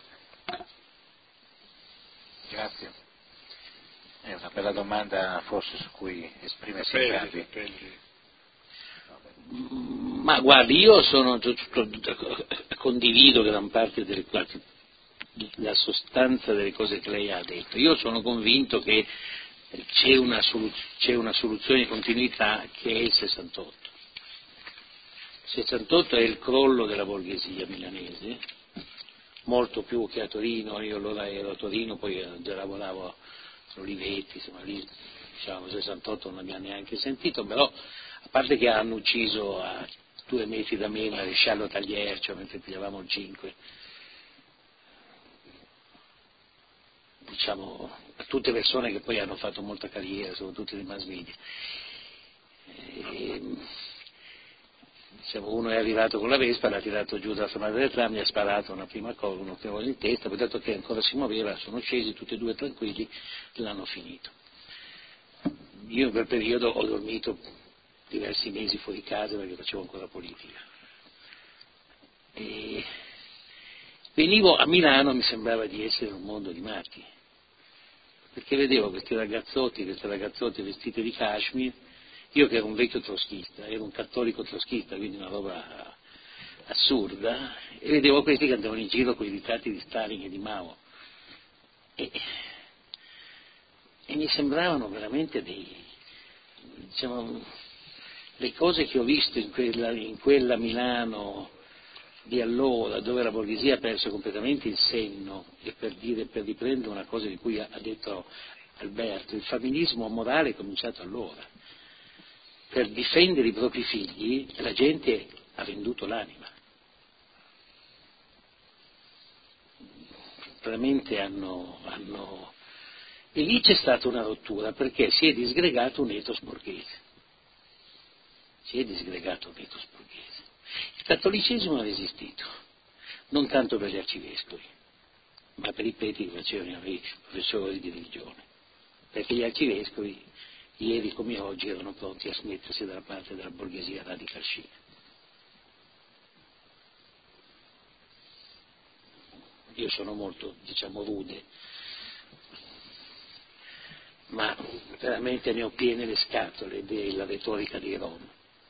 Grazie. È una bella domanda forse su cui esprimersi Sapelli, entrambi. Sapelli. Ma guardi, io sono condivido gran parte delle la sostanza delle cose che lei ha detto. Io sono convinto che c'è una, solu- c'è una soluzione di continuità che è il sessantotto. Il sessantotto è il crollo della borghesia milanese, molto più che a Torino. Io allora ero a Torino, poi già lavoravo a Olivetti, insomma lì diciamo sessantotto non abbiamo neanche sentito, però a parte che hanno ucciso a due metri da me il maresciallo Tagliercio mentre pigliavamo il cinque, diciamo a tutte persone che poi hanno fatto molta carriera, soprattutto nei mass media. E, diciamo, uno è arrivato con la Vespa, l'ha tirato giù dalla fermata del tram, gli ha sparato una prima cosa, una prima cosa in testa, poi dato che ancora si muoveva, sono scesi tutti e due tranquilli, l'hanno finito. Io in quel periodo ho dormito diversi mesi fuori casa perché facevo ancora politica. E venivo a Milano, mi sembrava di essere in un mondo di matti, perché vedevo questi ragazzotti, queste ragazzotte vestite di cashmere, io che ero un vecchio troschista, ero un cattolico troschista, quindi una roba assurda, e vedevo questi che andavano in giro con i ritratti di Stalin e di Mao, e, e mi sembravano veramente dei, diciamo, le cose che ho visto in quella, in quella Milano di allora, dove la borghesia ha perso completamente il senno, e per dire, per riprendere una cosa di cui ha detto Alberto, il femminismo morale è cominciato allora. Per difendere i propri figli la gente ha venduto l'anima. Veramente hanno, hanno... E lì c'è stata una rottura, perché si è disgregato un ethos borghese. Si è disgregato un ethos borghese. Il cattolicesimo ha resistito, non tanto per gli arcivescovi, ma per i preti che facevano i professori di religione, perché gli arcivescovi, ieri come oggi, erano pronti a smettersi dalla parte della borghesia radical chic. Io sono molto, diciamo, rude, ma veramente ne ho piene le scatole della retorica di Roma,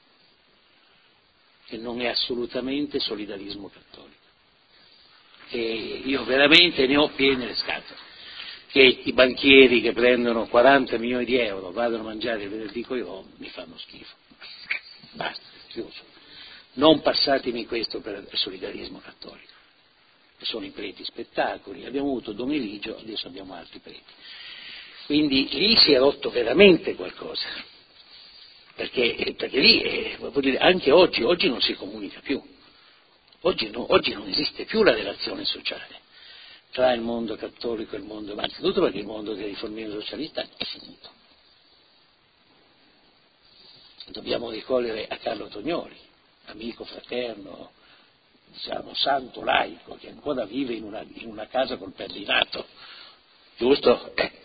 che non è assolutamente solidarismo cattolico. E io veramente ne ho piene le scatole. Che i banchieri che prendono quaranta milioni di euro vadano a mangiare il venerdì coi rom mi fanno schifo. Basta, chiuso. Non passatemi questo per solidarismo cattolico. Sono i preti spettacoli, abbiamo avuto Don Eligio, adesso abbiamo altri preti. Quindi lì si è rotto veramente qualcosa, perché, perché lì, eh, voglio dire, anche oggi, oggi non si comunica più, oggi, no, oggi non esiste più la relazione sociale tra il mondo cattolico e il mondo, ma anzitutto perché il mondo del riformismo socialista è finito. Dobbiamo ricorrere a Carlo Tognoli, amico fraterno, diciamo santo laico, che ancora vive in una, in una casa col perdinato, giusto? Ecco.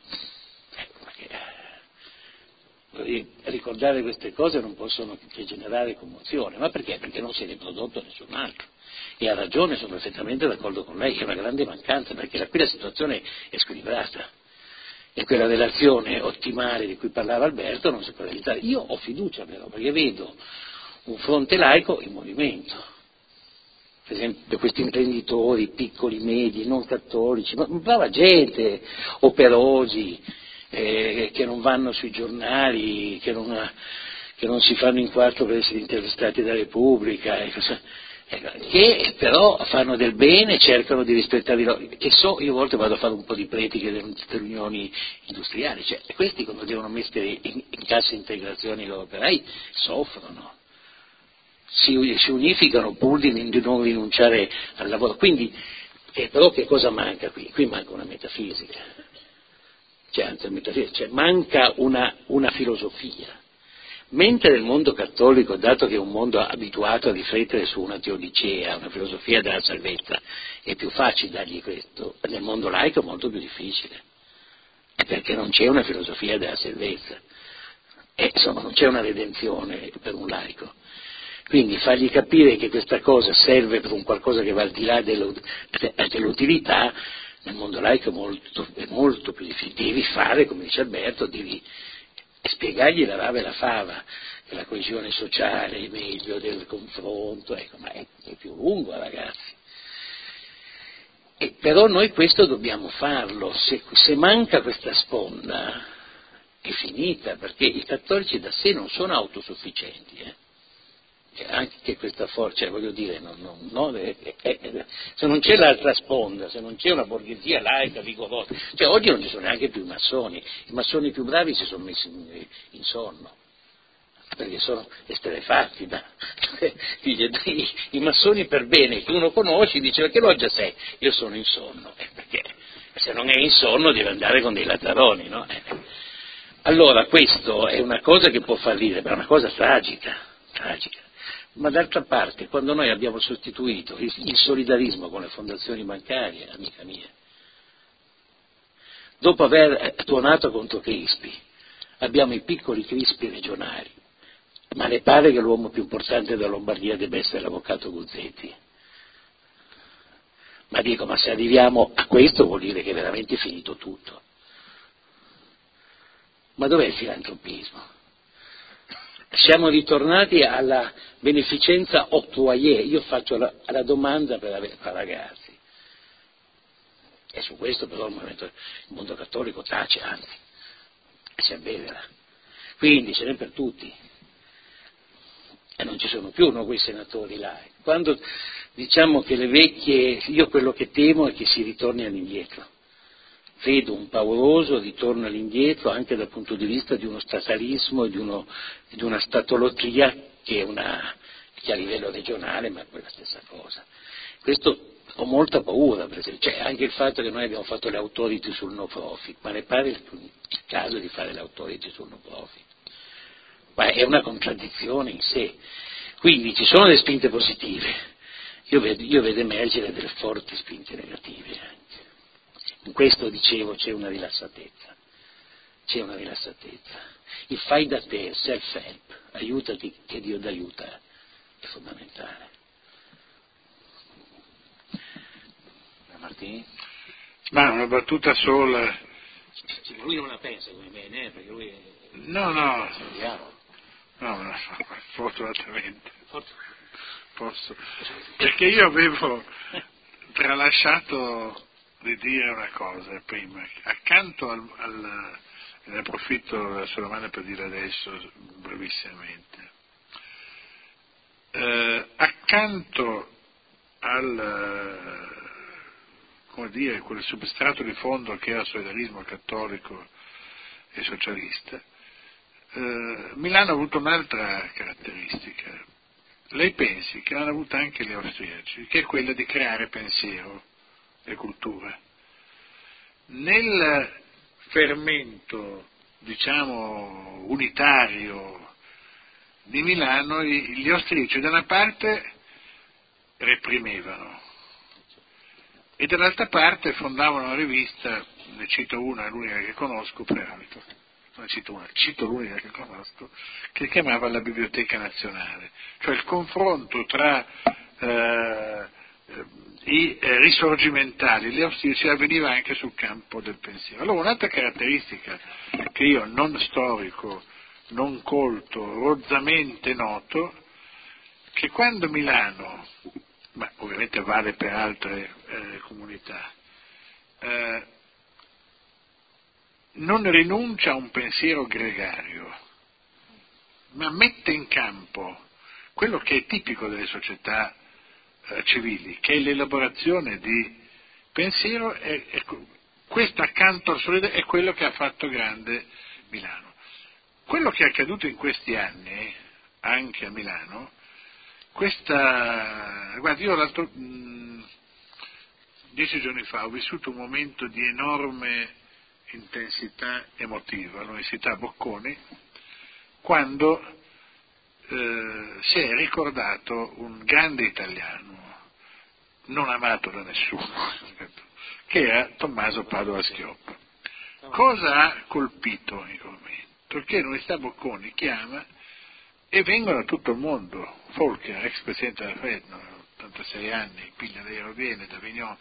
Ecco, ricordare queste cose non possono che generare commozione, ma perché? Perché non si è riprodotto nessun altro. E ha ragione, sono perfettamente d'accordo con lei, è una grande mancanza, perché qui la situazione è squilibrata e quella relazione ottimale di cui parlava Alberto non si può realizzare. Io ho fiducia però, perché vedo un fronte laico in movimento, per esempio questi imprenditori piccoli, medi, non cattolici, ma brava gente, operosi, eh, che non vanno sui giornali, che non, che non si fanno in quarto per essere intervistati da Repubblica, ecco, che però fanno del bene, cercano di rispettare i loro, che so, io a volte vado a fare un po' di prediche delle riunioni industriali, cioè questi quando devono mettere in, in cassa integrazione i loro operai soffrono, si, si unificano pur di non rinunciare al lavoro, quindi eh, però che cosa manca qui? Qui manca una metafisica, cioè, anzi, metafisica, cioè manca una, una filosofia. Mentre nel mondo cattolico, dato che è un mondo abituato a riflettere su una teodicea, una filosofia della salvezza, è più facile dargli questo, nel mondo laico è molto più difficile, è perché non c'è una filosofia della salvezza, e insomma non c'è una redenzione per un laico. Quindi fargli capire che questa cosa serve per un qualcosa che va al di là dell'utilità, nel mondo laico è molto, è molto più difficile. Devi fare, come dice Alberto, devi e spiegargli la rava e la fava, che la coesione sociale è meglio del confronto, ecco, ma è, è più lungo, ragazzi. E però noi questo dobbiamo farlo, se, se manca questa sponda è finita, perché i cattolici da sé non sono autosufficienti, eh. Cioè, anche questa forza, cioè, voglio dire, non, non, non, è, è, è, se non c'è l'altra sponda, se non c'è una borghesia laica, vigorosa, cioè oggi non ci sono neanche più i massoni, i massoni più bravi si sono messi in, in sonno, perché sono esterefatti, da, dice, i, i massoni per bene che uno conosce dice: che loggia sei? Io sono in sonno, eh, perché se non è in sonno deve andare con dei lazzaroni, no? Eh. Allora questo è una cosa che può far ridere, ma è una cosa tragica, tragica. Ma d'altra parte, quando noi abbiamo sostituito il, il solidarismo con le fondazioni bancarie, amica mia, dopo aver tuonato contro Crispi, abbiamo i piccoli Crispi regionali, ma le pare che l'uomo più importante della Lombardia debba essere l'avvocato Guzzetti? Ma dico, ma se arriviamo a questo vuol dire che è veramente finito tutto. Ma dov'è il filantropismo? Siamo ritornati alla beneficenza octroyée, io faccio la, la domanda per, per ragazzi, e su questo però il, movimento, il mondo cattolico tace, anzi, si avvedera, quindi ce n'è per tutti, e non ci sono più no, quei senatori là. Quando diciamo che le vecchie, io quello che temo è che si ritorni all'indietro. Vedo un pauroso ritorno all'indietro anche dal punto di vista di uno statalismo e di, uno, di una statologia che, è una, che a livello regionale, ma è quella stessa cosa. Questo ho molta paura, per esempio, cioè anche il fatto che noi abbiamo fatto le authority sul no profit, ma ne pare il, il caso di fare le authority sul no profit? Ma è una contraddizione in sé. Quindi ci sono delle spinte positive, io vedo, io vedo emergere delle forti spinte negative anche. In questo, dicevo, c'è una rilassatezza, c'è una rilassatezza. Il fai da te, il self-help, aiutati che Dio ti aiuta, è fondamentale. Martini? Ma una battuta sola. Lui non la pensa come me, né? Perché lui è... No, no, no, no, fortunatamente. Posso. Perché io avevo tralasciato di dire una cosa prima, accanto al, al ne approfitto della sua domanda per dire adesso brevissimamente, eh, accanto al, come dire, quel substrato di fondo che era il solidarismo cattolico e socialista, eh, Milano ha avuto un'altra caratteristica. Lei pensi che l'hanno avuta anche gli austriaci, che è quella di creare pensiero e cultura. Nel fermento, diciamo, unitario di Milano, gli austriaci da una parte reprimevano e dall'altra parte fondavano una rivista, ne cito una, l'unica che conosco, peraltro, non cito una, cito l'unica che conosco, che chiamava la Biblioteca Nazionale, cioè il confronto tra eh, i eh, risorgimentali e gli austriaci avveniva anche sul campo del pensiero. Allora un'altra caratteristica che io, non storico, non colto, rozzamente noto, che quando Milano, ma ovviamente vale per altre eh, comunità, eh, non rinuncia a un pensiero gregario, ma mette in campo quello che è tipico delle società eh, civili, che è l'elaborazione di pensiero, e, e questo accanto al solidarismo è quello che ha fatto grande Milano. Quello che è accaduto in questi anni, anche a Milano, questa, guarda, io l'altro, mh, dieci giorni fa ho vissuto un momento di enorme intensità emotiva all'Università Bocconi, quando eh, si è ricordato un grande italiano, non amato da nessuno, che era Tommaso Padoa-Schioppa. Cosa ha colpito in quel momento? Che l'Università Bocconi chiama e vengono da tutto il mondo, Volcker, ex presidente della Fed, ottantasei anni, Piglia dei Roviene, Davignon,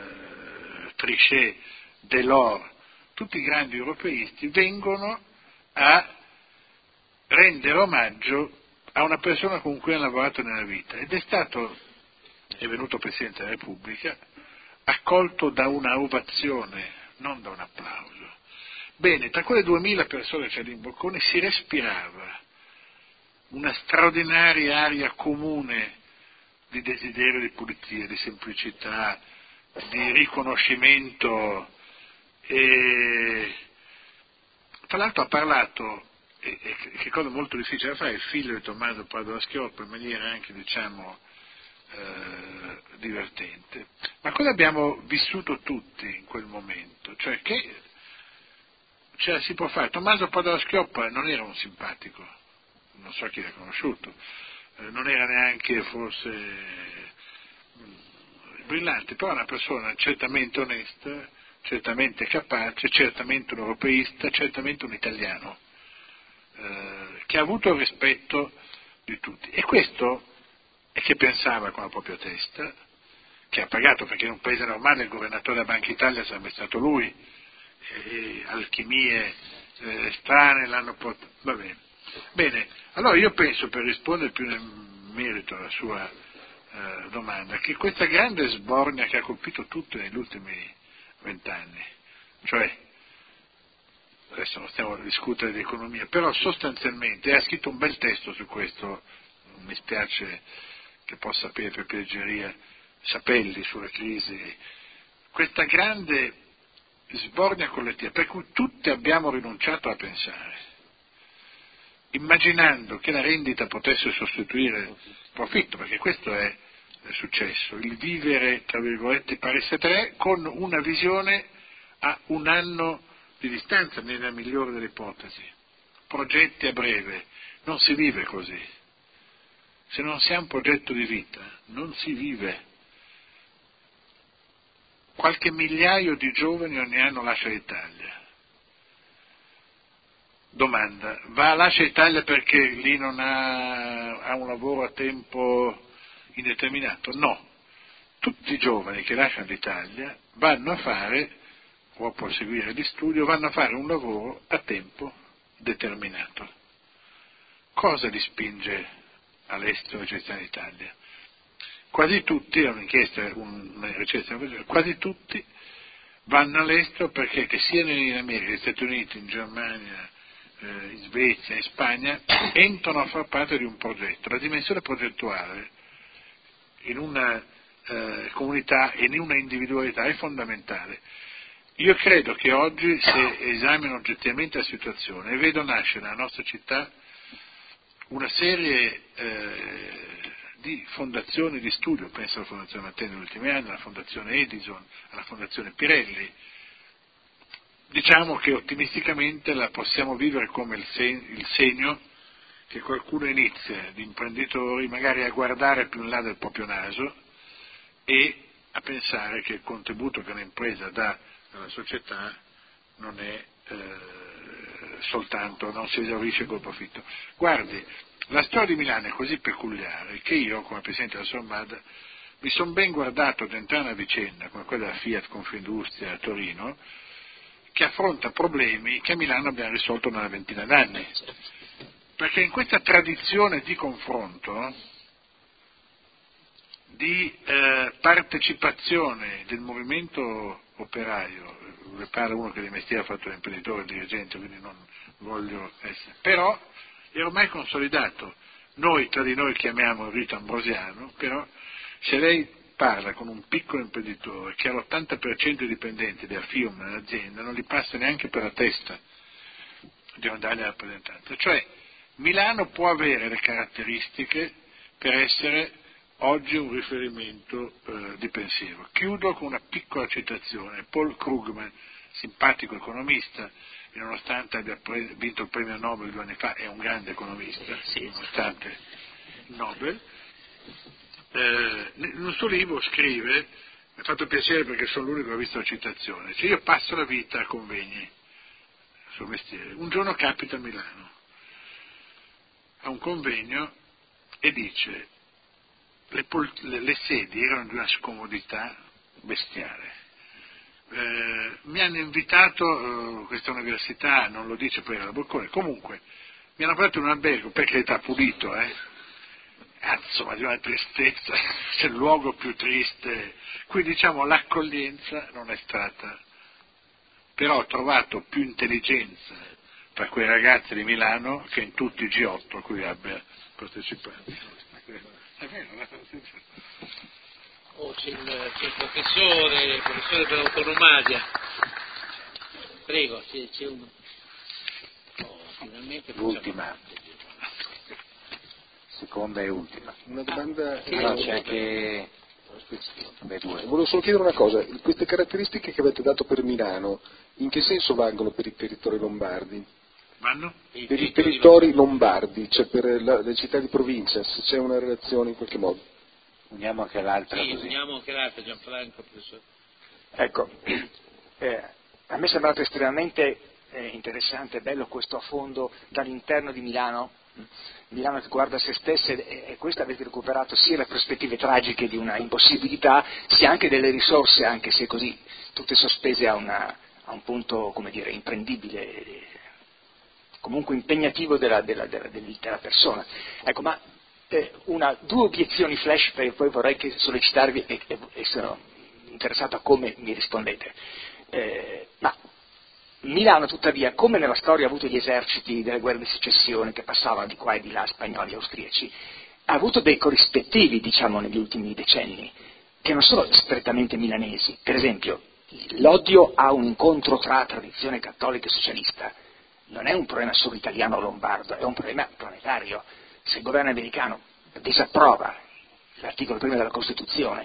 eh, Trichet, Delors, tutti i grandi europeisti vengono a rendere omaggio a una persona con cui ha lavorato nella vita, ed è stato, è venuto Presidente della Repubblica, accolto da una ovazione, non da un applauso. Bene, tra quelle duemila persone che c'erano in Bocconi si respirava una straordinaria aria comune di desiderio di pulizia, di semplicità, di riconoscimento, e tra l'altro ha parlato, e, e che cosa molto difficile da fare, il figlio di Tommaso Padoa-Schioppa in maniera anche, diciamo, eh, divertente. Ma cosa abbiamo vissuto tutti in quel momento? Cioè che cioè, si può fare, Tommaso Padoa-Schioppa non era un simpatico, non so chi l'ha conosciuto, eh, non era neanche forse mh, brillante, però una persona certamente onesta, certamente capace, certamente un europeista, certamente un italiano, eh, che ha avuto il rispetto di tutti. E questo è che pensava con la propria testa, che ha pagato, perché in un paese normale il governatore della Banca Italia sarebbe stato lui, e alchimie eh, strane l'hanno portato, va bene. Bene, allora io penso, per rispondere più nel merito alla sua eh, domanda, che questa grande sbornia che ha colpito tutti negli ultimi vent'anni, cioè, adesso non stiamo a discutere di economia, però sostanzialmente ha scritto un bel testo su questo, mi spiace che possa sapere per piaggeria Sapelli sulla crisi, questa grande sbornia collettiva per cui tutti abbiamo rinunciato a pensare, immaginando che la rendita potesse sostituire il profitto, perché questo è successo, il vivere tra virgolette Paris tre con una visione a un anno di distanza nella migliore delle ipotesi, progetti a breve, non si vive così, se non si ha un progetto di vita non si vive. Qualche migliaio di giovani ogni anno lascia l'Italia. Domanda, va, lascia l'Italia perché lì non ha, ha un lavoro a tempo indeterminato? No, tutti i giovani che lasciano l'Italia vanno a fare, o a proseguire di studio, vanno a fare un lavoro a tempo determinato. Cosa li spinge all'estero invece dall'Italia? Quasi tutti, è un'inchiesta, una ricerca, quasi tutti vanno all'estero perché, che siano in America, negli Stati Uniti, in Germania, eh, in Svezia, in Spagna, entrano a far parte di un progetto. La dimensione progettuale in una eh, comunità e in una individualità è fondamentale. Io credo che oggi, se esamino oggettivamente la situazione, e vedo nascere nella nostra città una serie eh, di fondazioni di studio, penso alla Fondazione Mantelli negli ultimi anni, alla Fondazione Edison, alla Fondazione Pirelli, diciamo che ottimisticamente la possiamo vivere come il, sen- il segno che qualcuno inizia, di imprenditori, magari a guardare più in là del proprio naso e a pensare che il contributo che un'impresa dà alla società non è eh, soltanto, non si esaurisce col profitto. Guardi, la storia di Milano è così peculiare che io, come Presidente della Sommad, mi sono ben guardato dentro una vicenda come quella della Fiat Confindustria a Torino, che affronta problemi che a Milano abbiamo risolto nella ventina d'anni, perché in questa tradizione di confronto, di eh, partecipazione del movimento operaio, ne parla uno che di mestiere ha fatto l'imprenditore, il dirigente, quindi non voglio essere, però è ormai consolidato. Noi tra di noi chiamiamo il rito ambrosiano, però se lei parla con un piccolo imprenditore che ha l'ottanta per cento di dipendenti della FIOM nell'azienda, non gli passa neanche per la testa di andare a rappresentanza. Cioè Milano può avere le caratteristiche per essere oggi un riferimento eh, di pensiero. Chiudo con una piccola citazione. Paul Krugman, simpatico economista, e nonostante abbia pre- vinto il premio Nobel due anni fa, è un grande economista, sì, nonostante il Nobel, eh, in un suo libro scrive, mi ha fatto piacere perché sono l'unico che ha visto la citazione, cioè io passo la vita a convegni sul mestiere, un giorno capita a Milano, a un convegno, e dice le, pol- le, le sedie erano di una scomodità bestiale, eh, mi hanno invitato, eh, questa università, non lo dice poi la Bocconi, comunque, mi hanno aperto un albergo, per carità pulito, eh, insomma di una tristezza, c'è il luogo più triste, qui diciamo l'accoglienza non è stata, però ho trovato più intelligenza tra quei ragazzi di Milano che in tutti i G otto a cui abbia partecipato. È vero, oh, c'è, il, c'è il professore, il professore per l'autonomasia. Prego, c'è, c'è un... Oh, finalmente l'ultima. Seconda e ultima. Una domanda... Ah, no, c'è anche... Beh, due. Volevo solo chiedere una cosa, queste caratteristiche che avete dato per Milano, in che senso valgono per i territori lombardi? Vanno? Per i territori lombardi, cioè per la, le città di provincia, se c'è una relazione in qualche modo. Uniamo anche l'altra sì, così. uniamo anche l'altra, Gianfranco, professore. Ecco, eh, a me è sembrato estremamente eh, interessante e bello questo affondo dall'interno di Milano, Milano che guarda se stessa, e, e questo avete recuperato sia le prospettive tragiche di una impossibilità, sia anche delle risorse, anche se così, tutte sospese a, una, a un punto, come dire, imprendibile, comunque impegnativo della, della, della, dell'intera persona. Ecco, ma eh, una, due obiezioni flash, perché poi vorrei che sollecitarvi e, e, e sono interessato a come mi rispondete. Eh, ma Milano, tuttavia, come nella storia ha avuto gli eserciti delle guerre di secessione che passavano di qua e di là, spagnoli e austriaci, ha avuto dei corrispettivi, diciamo, negli ultimi decenni, che non sono strettamente milanesi. Per esempio, l'odio a un incontro tra tradizione cattolica e socialista non è un problema solo italiano o lombardo, è un problema planetario. Se il governo americano disapprova l'articolo primo della Costituzione,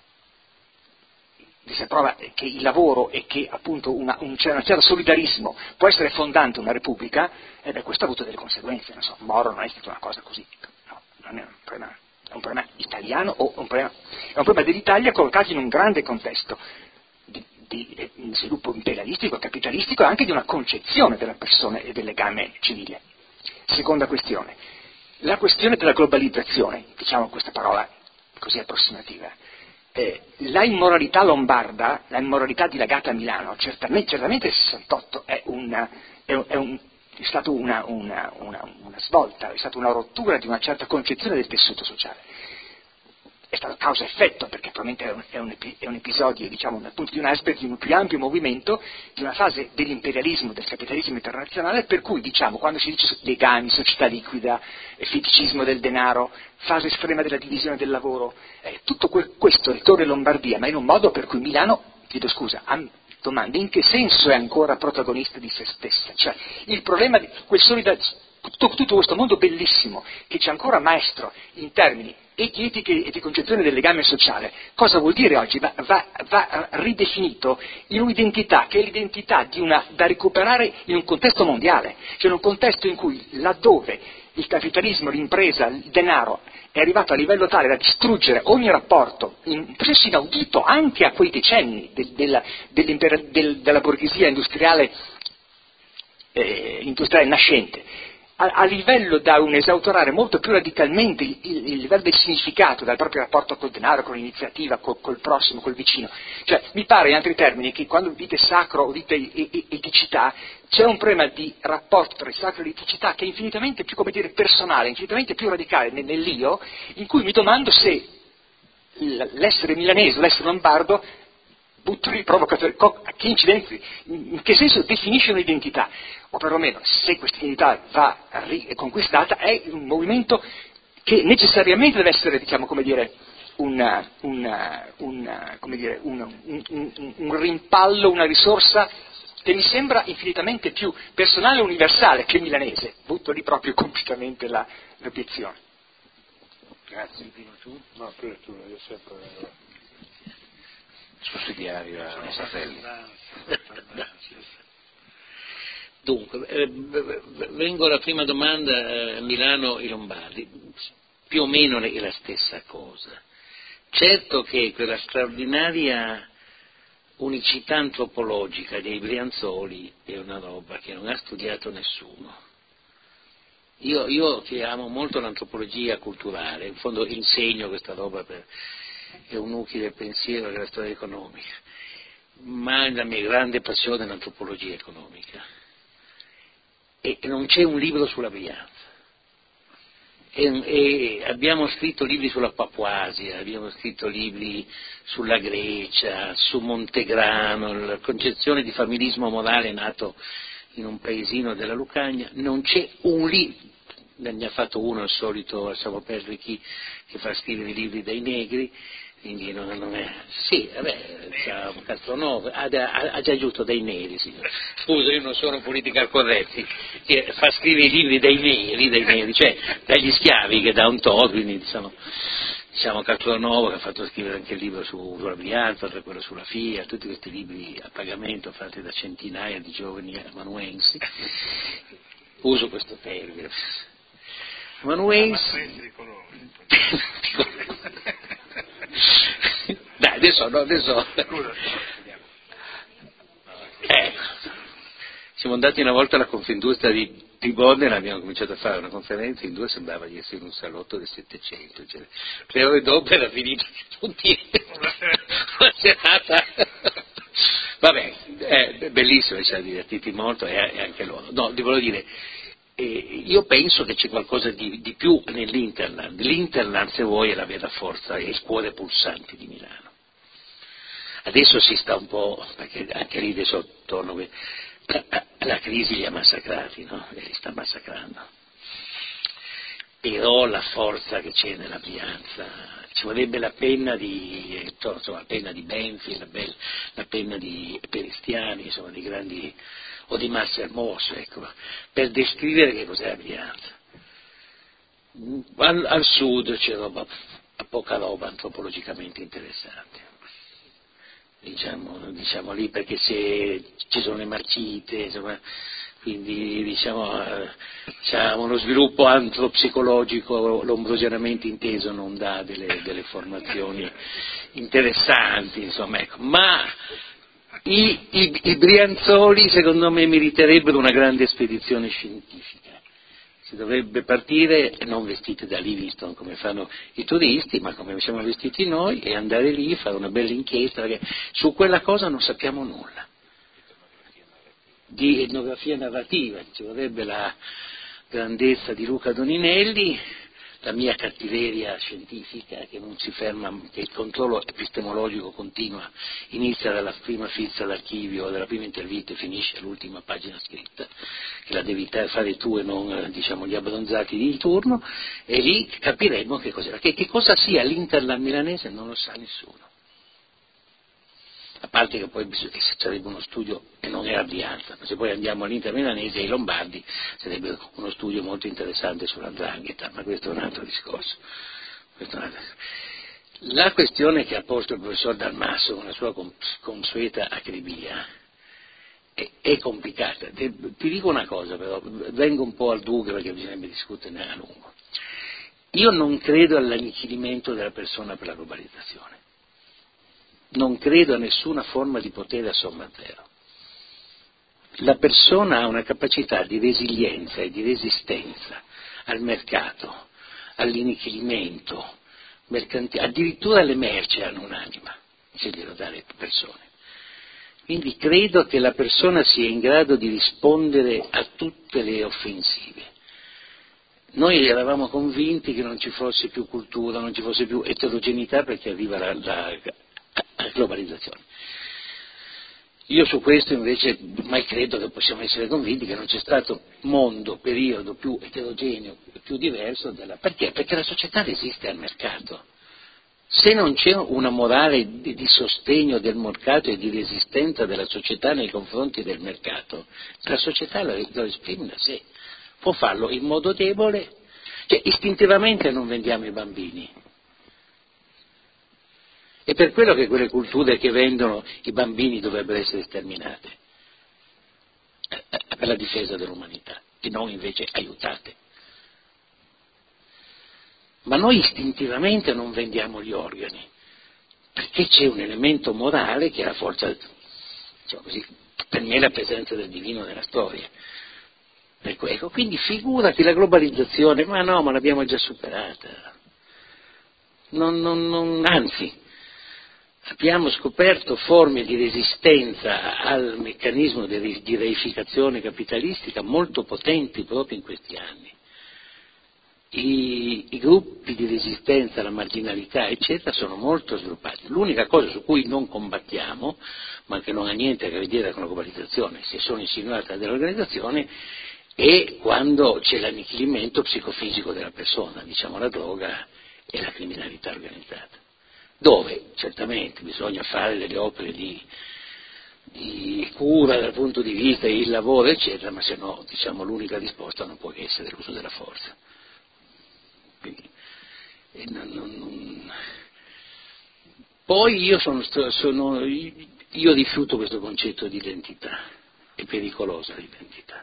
disapprova che il lavoro e che appunto una, un, c'è un certo solidarismo può essere fondante una repubblica, e beh, questo ha avuto delle conseguenze. Non so, Moro non è stata una cosa così, no, non è un problema, è un problema italiano o un problema, è un problema dell'Italia collocato in un grande contesto di, di sviluppo imperialistico, capitalistico e anche di una concezione della persona e del legame civile. Seconda questione, la questione della globalizzazione, diciamo questa parola così approssimativa. Eh, la immoralità lombarda, la immoralità dilagata a Milano, certamente, certamente il sessantotto è, una, è, un, è, un, è stata una, una, una, una svolta, è stata una rottura di una certa concezione del tessuto sociale. È stato causa-effetto, perché probabilmente è un, è un, è un episodio, diciamo, dal punto di un iceberg di un più ampio movimento, di una fase dell'imperialismo, del capitalismo internazionale, per cui, diciamo, quando si dice legami, società liquida, feticismo del denaro, fase estrema della divisione del lavoro, eh, tutto que- questo ritorna in Lombardia, ma in un modo per cui Milano, chiedo scusa, am- domanda, in che senso è ancora protagonista di se stessa? Cioè, il problema di quel solidarismo, tutto, tutto questo mondo bellissimo, che c'è ancora maestro in termini e di etiche e di concezione del legame sociale, cosa vuol dire oggi? Va, va, va ridefinito in un'identità che è l'identità di una, da recuperare in un contesto mondiale, cioè in un contesto in cui laddove il capitalismo, l'impresa, il denaro è arrivato a livello tale da distruggere ogni rapporto, in un processo inaudito anche a quei decenni del, della, del, della borghesia industriale, eh, industriale nascente, A, a livello da un esautorare molto più radicalmente il, il, il livello del significato dal proprio rapporto col denaro, con l'iniziativa, col, col prossimo, col vicino. Cioè, mi pare in altri termini che quando dite sacro o dite eticità c'è un problema di rapporto tra il sacro e l'eticità che è infinitamente più, come dire, personale, infinitamente più radicale nell'io, in cui mi domando se l'essere milanese, l'essere lombardo, butto lì, provocatore, che incidenze, in che senso definisce un'identità, o perlomeno se questa identità va riconquistata è un movimento che necessariamente deve essere, diciamo, come dire, una, una, una, come dire, un, un, un, un rimpallo, una risorsa che mi sembra infinitamente più personale e universale che milanese. Butto lì proprio completamente la, l'obiezione. Grazie. Prima tu? No, prima tu, io sempre... sussidiario ai fratelli. Dunque, eh, vengo alla prima domanda, eh, Milano e Lombardi, più o meno è la stessa cosa. Certo che quella straordinaria unicità antropologica dei Brianzoli è una roba che non ha studiato nessuno. Io, io che amo molto l'antropologia culturale, in fondo insegno questa roba per... è un nucleo del pensiero della storia economica. ma la mia grande passione è l'antropologia economica. E non c'è un libro sulla Brianza. E, e abbiamo scritto libri sulla Papuasia, abbiamo scritto libri sulla Grecia, su Montegrano, la concezione di familismo morale nato in un paesino della Lucania. Non c'è un libro, ne ha fatto uno al solito Alessandro Perrichi, che fa scrivere i libri dai negri, quindi non, non è, sì, vabbè, c'ha un Castronovo, ha, ha, ha già aggiunto dai neri, signor. Scusa, io non sono political corretti, che fa scrivere i libri dai neri, dai neri, cioè dagli schiavi che dà un to, quindi diciamo, diciamo Castronovo che ha fatto scrivere anche il libro su, sulla Brianza, quello sulla Fiat, tutti questi libri a pagamento fatti da centinaia di giovani amanuensi, uso questo termine. Amanuensi. di colore. Dai, adesso no, adesso. Eh, siamo andati una volta alla Confindustria di, di Modena, abbiamo cominciato a fare una conferenza, in due sembrava di essere in un salotto del Settecento, cioè, tre ore dopo era finita tutti una serata. Vabbè, è bellissimo, ci siamo divertiti molto e, e anche loro. No, ti volevo dire, eh, io penso che c'è qualcosa di, di più nell'Interland. L'Interland, se vuoi, è la vera forza e il cuore pulsante di Milano. Adesso si sta un po', perché anche lì adesso torno, la crisi li ha massacrati, no? E li sta massacrando. Però la forza che c'è nella Brianza, ci vorrebbe la penna di, insomma, la penna di Benfield, la, la penna di Peristiani, insomma, di grandi, o di Marcel Mauss, ecco, per descrivere che cos'è la Brianza. Al, al sud c'è roba, poca roba antropologicamente interessante. Diciamo, diciamo lì perché se ci sono le marcite, insomma, quindi diciamo eh, diciamo, uno sviluppo antropsicologico lombrosianamente inteso non dà delle, delle formazioni interessanti, insomma, ecco. Ma i, i, i Brianzoli secondo me meriterebbero una grande spedizione scientifica. Si dovrebbe partire non vestiti da lì, visto come fanno i turisti, ma come siamo vestiti noi, e andare lì, fare una bella inchiesta, perché su quella cosa non sappiamo nulla. Di etnografia narrativa, ci vorrebbe la grandezza di Luca Doninelli, la mia cattiveria scientifica che non si ferma, che il controllo epistemologico continua, inizia dalla prima fizza d'archivio, dalla prima intervista e finisce all'ultima pagina scritta, che la devi fare tu e non diciamo gli abbronzati di turno, e lì capiremo che cos'era, che, che cosa sia l'Interland milanese non lo sa nessuno. A parte che poi sarebbe uno studio, e non è la Brianza, ma se poi andiamo all'Intermilanese e ai Lombardi sarebbe uno studio molto interessante sulla 'ndrangheta, ma questo è un altro discorso. Questo è un altro discorso. La questione che ha posto il professor Dalmasso con la sua consueta acribia è, è complicata. Ti dico una cosa però, vengo un po' al dunque perché bisognerebbe discuterne a lungo. Io non credo all'annichilimento della persona per la globalizzazione. Non credo a nessuna forma di potere a somma zero. La persona ha una capacità di resilienza e di resistenza al mercato, all'innichilimento, mercanti- addirittura le merci hanno un'anima, se glielo dà le persone. Quindi credo che la persona sia in grado di rispondere a tutte le offensive. Noi eravamo convinti che non ci fosse più cultura, non ci fosse più eterogeneità perché arriva la, la globalizzazione. Io su questo invece mai credo che possiamo essere convinti che non c'è stato mondo, periodo più eterogeneo, più diverso della... Perché? Perché la società resiste al mercato. Se non c'è una morale di, di sostegno del mercato e di resistenza della società nei confronti del mercato, la società lo, lo esprime da sé. Può farlo in modo debole, cioè istintivamente non vendiamo i bambini. È per quello che quelle culture che vendono i bambini dovrebbero essere sterminate, per la difesa dell'umanità, e non invece aiutate. Ma noi istintivamente non vendiamo gli organi, perché c'è un elemento morale che è la forza, diciamo così, per me è la presenza del divino nella storia. Ecco, quindi figurati la globalizzazione, ma no, ma l'abbiamo già superata. Non, non, non, anzi, abbiamo scoperto forme di resistenza al meccanismo di, di reificazione capitalistica molto potenti proprio in questi anni. I, I gruppi di resistenza alla marginalità, eccetera, sono molto sviluppati. L'unica cosa su cui non combattiamo, ma che non ha niente a che vedere con la globalizzazione, se sono insinuate dell'organizzazione, è quando c'è l'annichilimento psicofisico della persona, diciamo la droga e la criminalità organizzata, dove certamente bisogna fare delle opere di, di cura dal punto di vista del lavoro, eccetera, ma se no, diciamo, l'unica risposta non può che essere l'uso della forza. Quindi, eh, non, non, non... Poi io, sono, sono, io rifiuto questo concetto di identità, è pericolosa l'identità.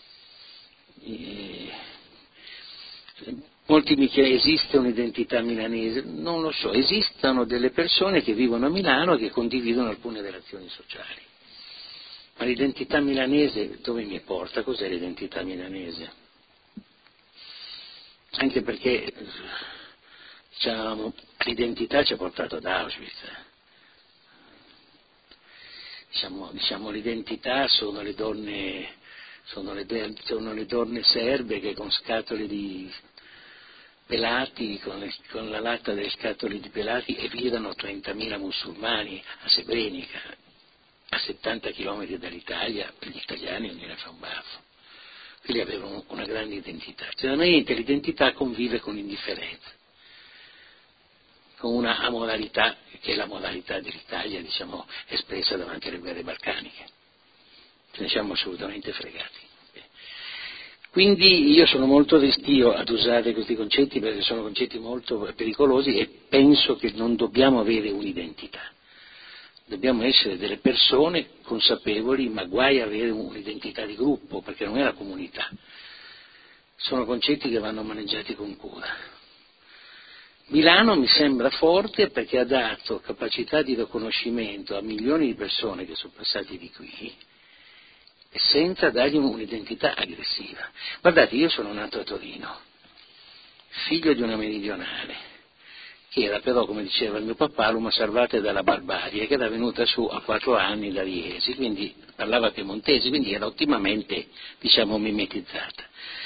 E... Molti mi chiedono, esiste un'identità milanese? Non lo so, esistono delle persone che vivono a Milano e che condividono alcune relazioni sociali. Ma l'identità milanese dove mi porta? Cos'è l'identità milanese? Anche perché, diciamo, l'identità ci ha portato ad Auschwitz. Diciamo, diciamo l'identità sono le donne, sono le, sono le donne serbe che con scatole di pelati, con, le, con la latta delle scatole di pelati evitano trentamila musulmani a Srebrenica, a settanta chilometri dall'Italia, per gli italiani non gliene fa un baffo. Quindi avevano una grande identità. Generalmente l'identità convive con l'indifferenza, con una amoralità che è la moralità dell'Italia, diciamo, espressa davanti alle guerre balcaniche. Ce ne siamo assolutamente fregati. Quindi io sono molto restio ad usare questi concetti perché sono concetti molto pericolosi e penso che non dobbiamo avere un'identità. Dobbiamo essere delle persone consapevoli, ma guai avere un'identità di gruppo, perché non è la comunità. Sono concetti che vanno maneggiati con cura. Milano mi sembra forte perché ha dato capacità di riconoscimento a milioni di persone che sono passati di qui, senza dargli un'identità aggressiva. Guardate, io sono nato a Torino, figlio di una meridionale, che era però, come diceva il mio papà, l'uma salvata dalla barbarie, che era venuta su a quattro anni da Riesi, quindi parlava piemontese, quindi era ottimamente, diciamo, mimetizzata.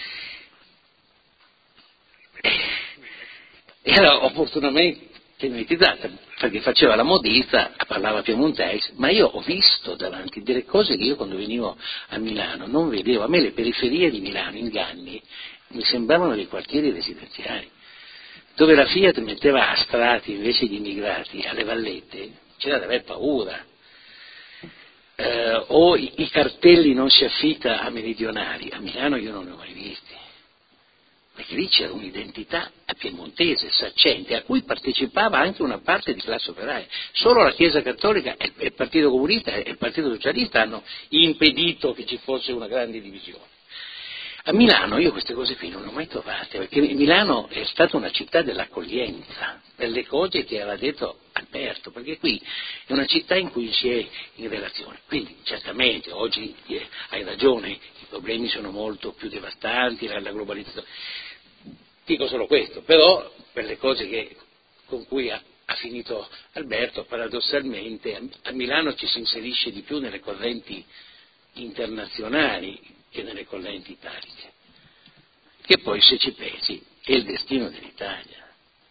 Era opportunamente mimetizzata, perché faceva la modista, parlava piemontese, ma io ho visto davanti delle cose che io quando venivo a Milano non vedevo. A me le periferie di Milano, in Ganni, mi sembravano dei quartieri residenziali, dove la Fiat metteva a strati invece di immigrati alle vallette, c'era da aver paura. Eh, o i, i cartelli non si affitta a meridionali, a Milano io non ne ho mai visti, perché lì c'era un'identità piemontese, saccente, a cui partecipava anche una parte di classe operaia. Solo la Chiesa Cattolica e il Partito Comunista e il Partito Socialista hanno impedito che ci fosse una grande divisione. A Milano io queste cose qui non le ho mai trovate, perché Milano è stata una città dell'accoglienza, per le cose che aveva detto Alberto, perché qui è una città in cui si è in relazione. Quindi certamente oggi eh, hai ragione, i problemi sono molto più devastanti, la, la globalizzazione. Dico solo questo, però per le cose che, con cui ha, ha finito Alberto, paradossalmente a, a Milano ci si inserisce di più nelle correnti internazionali che nelle correnti italiche, che poi, se ci pensi, è il destino dell'Italia.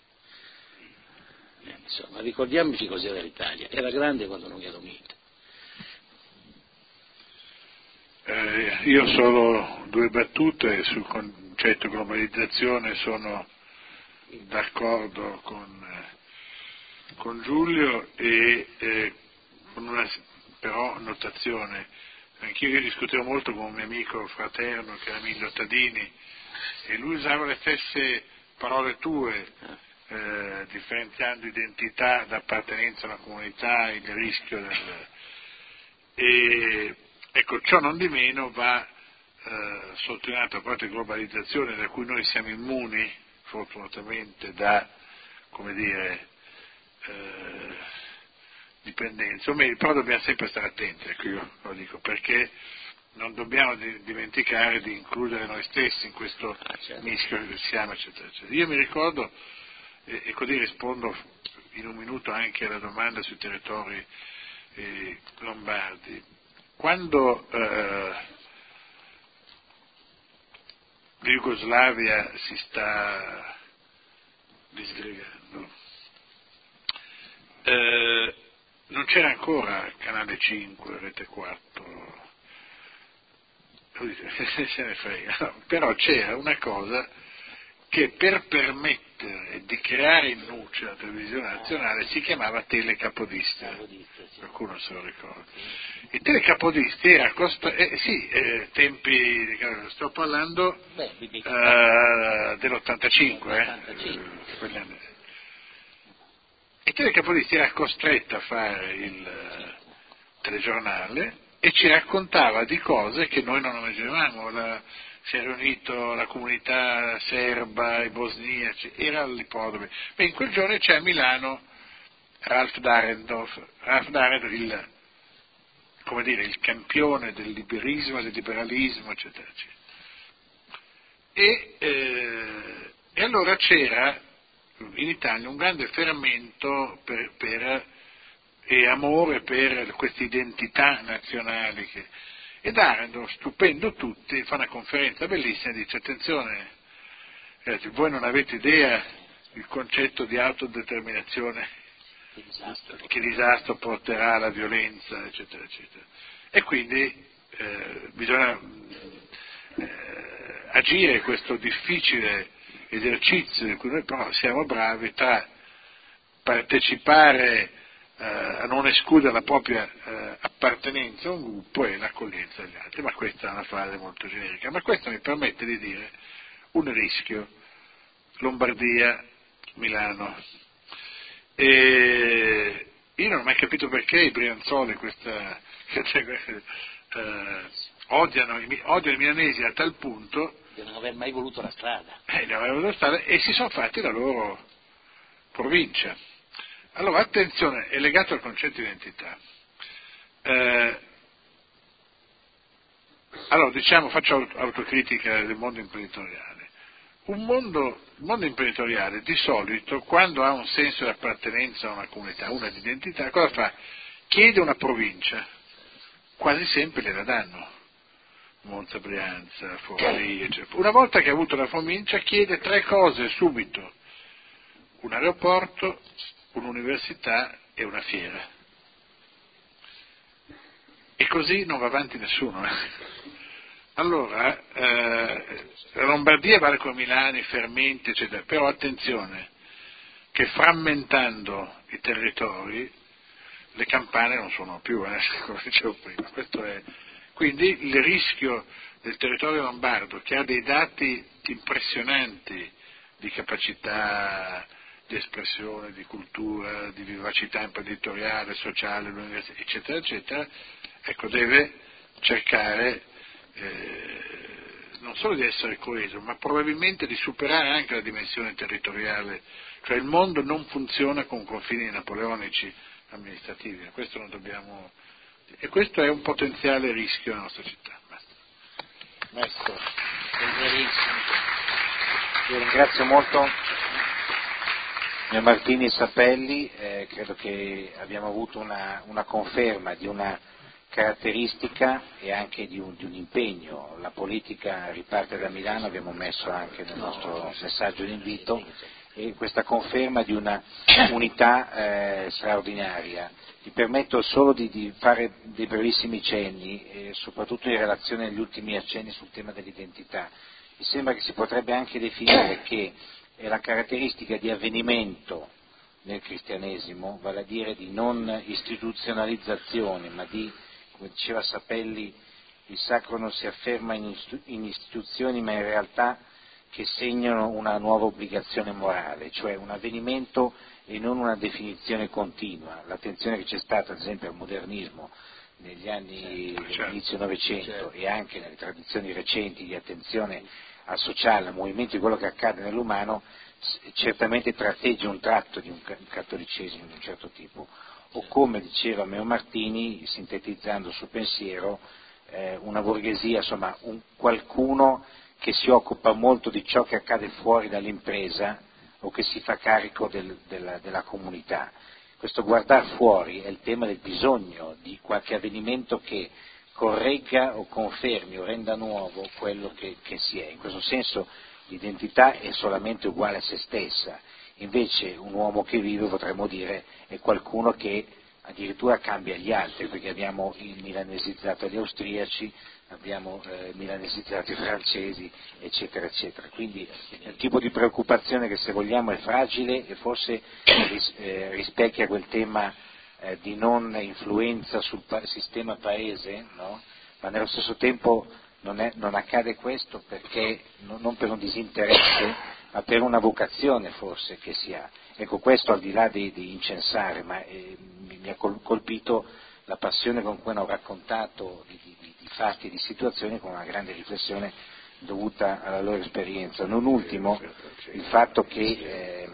Eh, insomma, ricordiamoci cos'era l'Italia, era grande quando non era unita. Eh, io solo due battute sul concetto globalizzazione, sono d'accordo con, eh, con Giulio e eh, con una però notazione. Anch'io discutevo molto con un mio amico fraterno che era Emilio Tadini e lui usava le stesse parole tue, eh, differenziando identità d'appartenenza alla comunità, il rischio del... E ecco, ciò non di meno va eh, sottolineato, a parte globalizzazione da cui noi siamo immuni, fortunatamente, da, come dire, eh, dipendenza, o meglio, però dobbiamo sempre stare attenti, ecco, io lo dico, perché non dobbiamo di, dimenticare di includere noi stessi in questo ah, certo. mischio che siamo, eccetera, eccetera. Io mi ricordo, e, e così rispondo in un minuto anche alla domanda sui territori eh, lombardi. Quando eh, la Jugoslavia si sta disgregando, eh, non c'era ancora Canale cinque, Rete quattro, se ne frega, no, però c'era una cosa che per permettere di creare in nuce la televisione nazionale si chiamava telecapodistica, qualcuno se lo ricorda. Il telecapodistica era costo- eh, sì, eh, tempi, sto parlando eh, dell'ottantacinque, eh, il telecapodistica era costretto a fare il eh, telegiornale e ci raccontava di cose che noi non immaginavamo. La, si è riunito la comunità serba, i bosniaci, era all'ippodromo. Beh, in quel giorno c'è a Milano Ralph Dahrendorf, Ralph Dahrendorf il, come dire, il campione del liberismo, del liberalismo, eccetera, eccetera. E, eh, e allora c'era in Italia un grande fermento per, per, e amore per queste identità nazionali che, e Dahrendorf, stupendo tutti, fa una conferenza bellissima e dice: attenzione, ragazzi, voi non avete idea del concetto di autodeterminazione, che disastro, che disastro porterà alla violenza, eccetera, eccetera. E quindi eh, bisogna eh, agire questo difficile esercizio di cui noi però siamo bravi, tra partecipare eh, a non escludere la propria eh, appartenenza a un gruppo e l'accoglienza agli altri, ma questa è una frase molto generica, ma questo mi permette di dire un rischio: Lombardia, Milano. E io non ho mai capito perché i Brianzoli questa, eh, odiano, odiano i milanesi a tal punto di non aver mai voluto la strada. Eh, non avevano voluto la strada e si sono fatti la loro provincia. Allora, attenzione, è legato al concetto di identità. Eh, allora, diciamo, faccio autocritica del mondo imprenditoriale. Un mondo, il mondo imprenditoriale di solito, quando ha un senso di appartenenza a una comunità, una di identità, cosa fa? Chiede una provincia, quasi sempre gliela danno. Monza, Brianza, Forlì, eccetera. Una volta che ha avuto la provincia chiede tre cose subito: un aeroporto, un'università e una fiera. E così non va avanti nessuno. Allora, eh, la Lombardia vale come Milano, i fermenti, eccetera, però attenzione, che frammentando i territori le campane non suonano più, eh, come dicevo prima. Questo è, quindi il rischio del territorio lombardo, che ha dei dati impressionanti di capacità di espressione, di cultura, di vivacità imprenditoriale, sociale, eccetera, eccetera, ecco, deve cercare eh, non solo di essere coeso, ma probabilmente di superare anche la dimensione territoriale, cioè il mondo non funziona con confini napoleonici amministrativi, questo non dobbiamo, e questo è un potenziale rischio nella nostra città. Maestro, io ringrazio molto Meo Martini e Sapelli, eh, credo che abbiamo avuto una, una conferma di una caratteristica e anche di un, di un impegno. La politica riparte da Milano, abbiamo messo anche nel nostro messaggio di invito, e questa conferma di una unità eh, straordinaria. Mi permetto solo di, di fare dei brevissimi cenni, eh, soprattutto in relazione agli ultimi accenni sul tema dell'identità. Mi sembra che si potrebbe anche definire che è la caratteristica di avvenimento nel cristianesimo, vale a dire di non istituzionalizzazione, ma di, come diceva Sapelli, il sacro non si afferma in, istu- in istituzioni, ma in realtà che segnano una nuova obbligazione morale, cioè un avvenimento e non una definizione continua. L'attenzione che c'è stata, ad esempio, al modernismo negli anni dell'inizio Novecento e anche nelle tradizioni recenti di attenzione al sociale, al movimento di quello che accade nell'umano, certamente tratteggia un tratto di un cattolicesimo di un certo tipo, o come diceva Meo Martini, sintetizzando il suo pensiero, eh, una borghesia, insomma un qualcuno che si occupa molto di ciò che accade fuori dall'impresa, o che si fa carico del, della, della comunità. Questo guardare fuori è il tema del bisogno di qualche avvenimento che corregga o confermi o renda nuovo quello che, che si è. In questo senso l'identità è solamente uguale a se stessa, invece un uomo che vive, potremmo dire, è qualcuno che addirittura cambia gli altri, perché abbiamo milanesizzato gli austriaci, abbiamo eh, milanesizzato i francesi, eccetera, eccetera. Quindi è un tipo di preoccupazione che, se vogliamo, è fragile e forse ris- eh, rispecchia quel tema eh, di non influenza sul pa- sistema paese, no? Ma nello stesso tempo non, è, non accade questo perché, no, non per un disinteresse, ma per una vocazione forse che si ha. Ecco, questo al di là di, di incensare, ma eh, mi, mi ha colpito la passione con cui hanno raccontato di, di, di fatti e di situazioni, con una grande riflessione dovuta alla loro esperienza. Non ultimo il fatto che eh,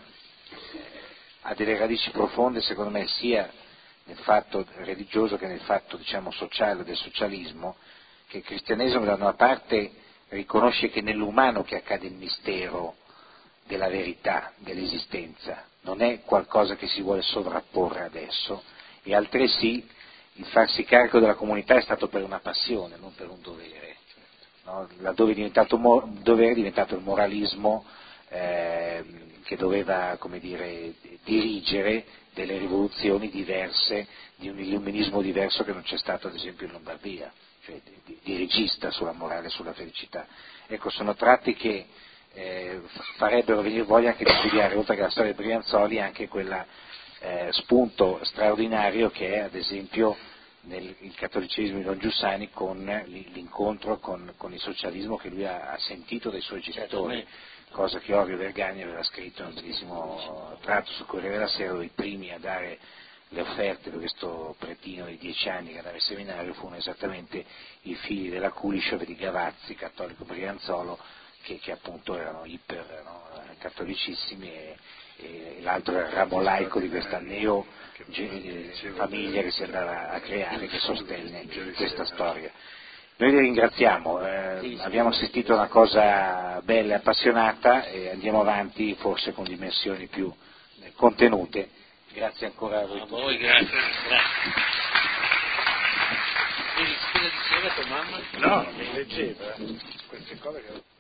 ha delle radici profonde, secondo me, sia nel fatto religioso che nel fatto, diciamo, sociale, del socialismo, che il cristianesimo da una parte riconosce che nell'umano che accade il mistero della verità, dell'esistenza, non è qualcosa che si vuole sovrapporre adesso, e altresì il farsi carico della comunità è stato per una passione, non per un dovere, no? Laddove è diventato mo- dovere è diventato il moralismo eh, che doveva, come dire, dirigere delle rivoluzioni diverse, di un illuminismo diverso che non c'è stato ad esempio in Lombardia, cioè di, di regista sulla morale e sulla felicità. Ecco, sono tratti che eh, farebbero venire voglia anche di studiare, oltre che la storia di Brianzoli, anche quella eh, spunto straordinario che è ad esempio nel il cattolicesimo di Don Giussani, con l'incontro con, con il socialismo che lui ha, ha sentito dai suoi genitori, cosa che Orio Vergani aveva scritto in un bellissimo tratto sul Corriere della Sera. I primi a dare le offerte per questo pretino di dieci anni che andava al seminario furono esattamente i figli della Kulishov, di Gavazzi, cattolico Brianzolo, che, che appunto erano iper, no, cattolicissimi, e, e l'altro era il ramo laico di questa neo famiglia che si andava a creare, che sostenne questa storia. Noi vi ringraziamo, eh, abbiamo assistito a una cosa bella e appassionata, e andiamo avanti forse con dimensioni più contenute. Grazie ancora a voi. A voi, grazie. grazie. Quindi, cosa diceva tua mamma? No, mi leggeva queste cose che...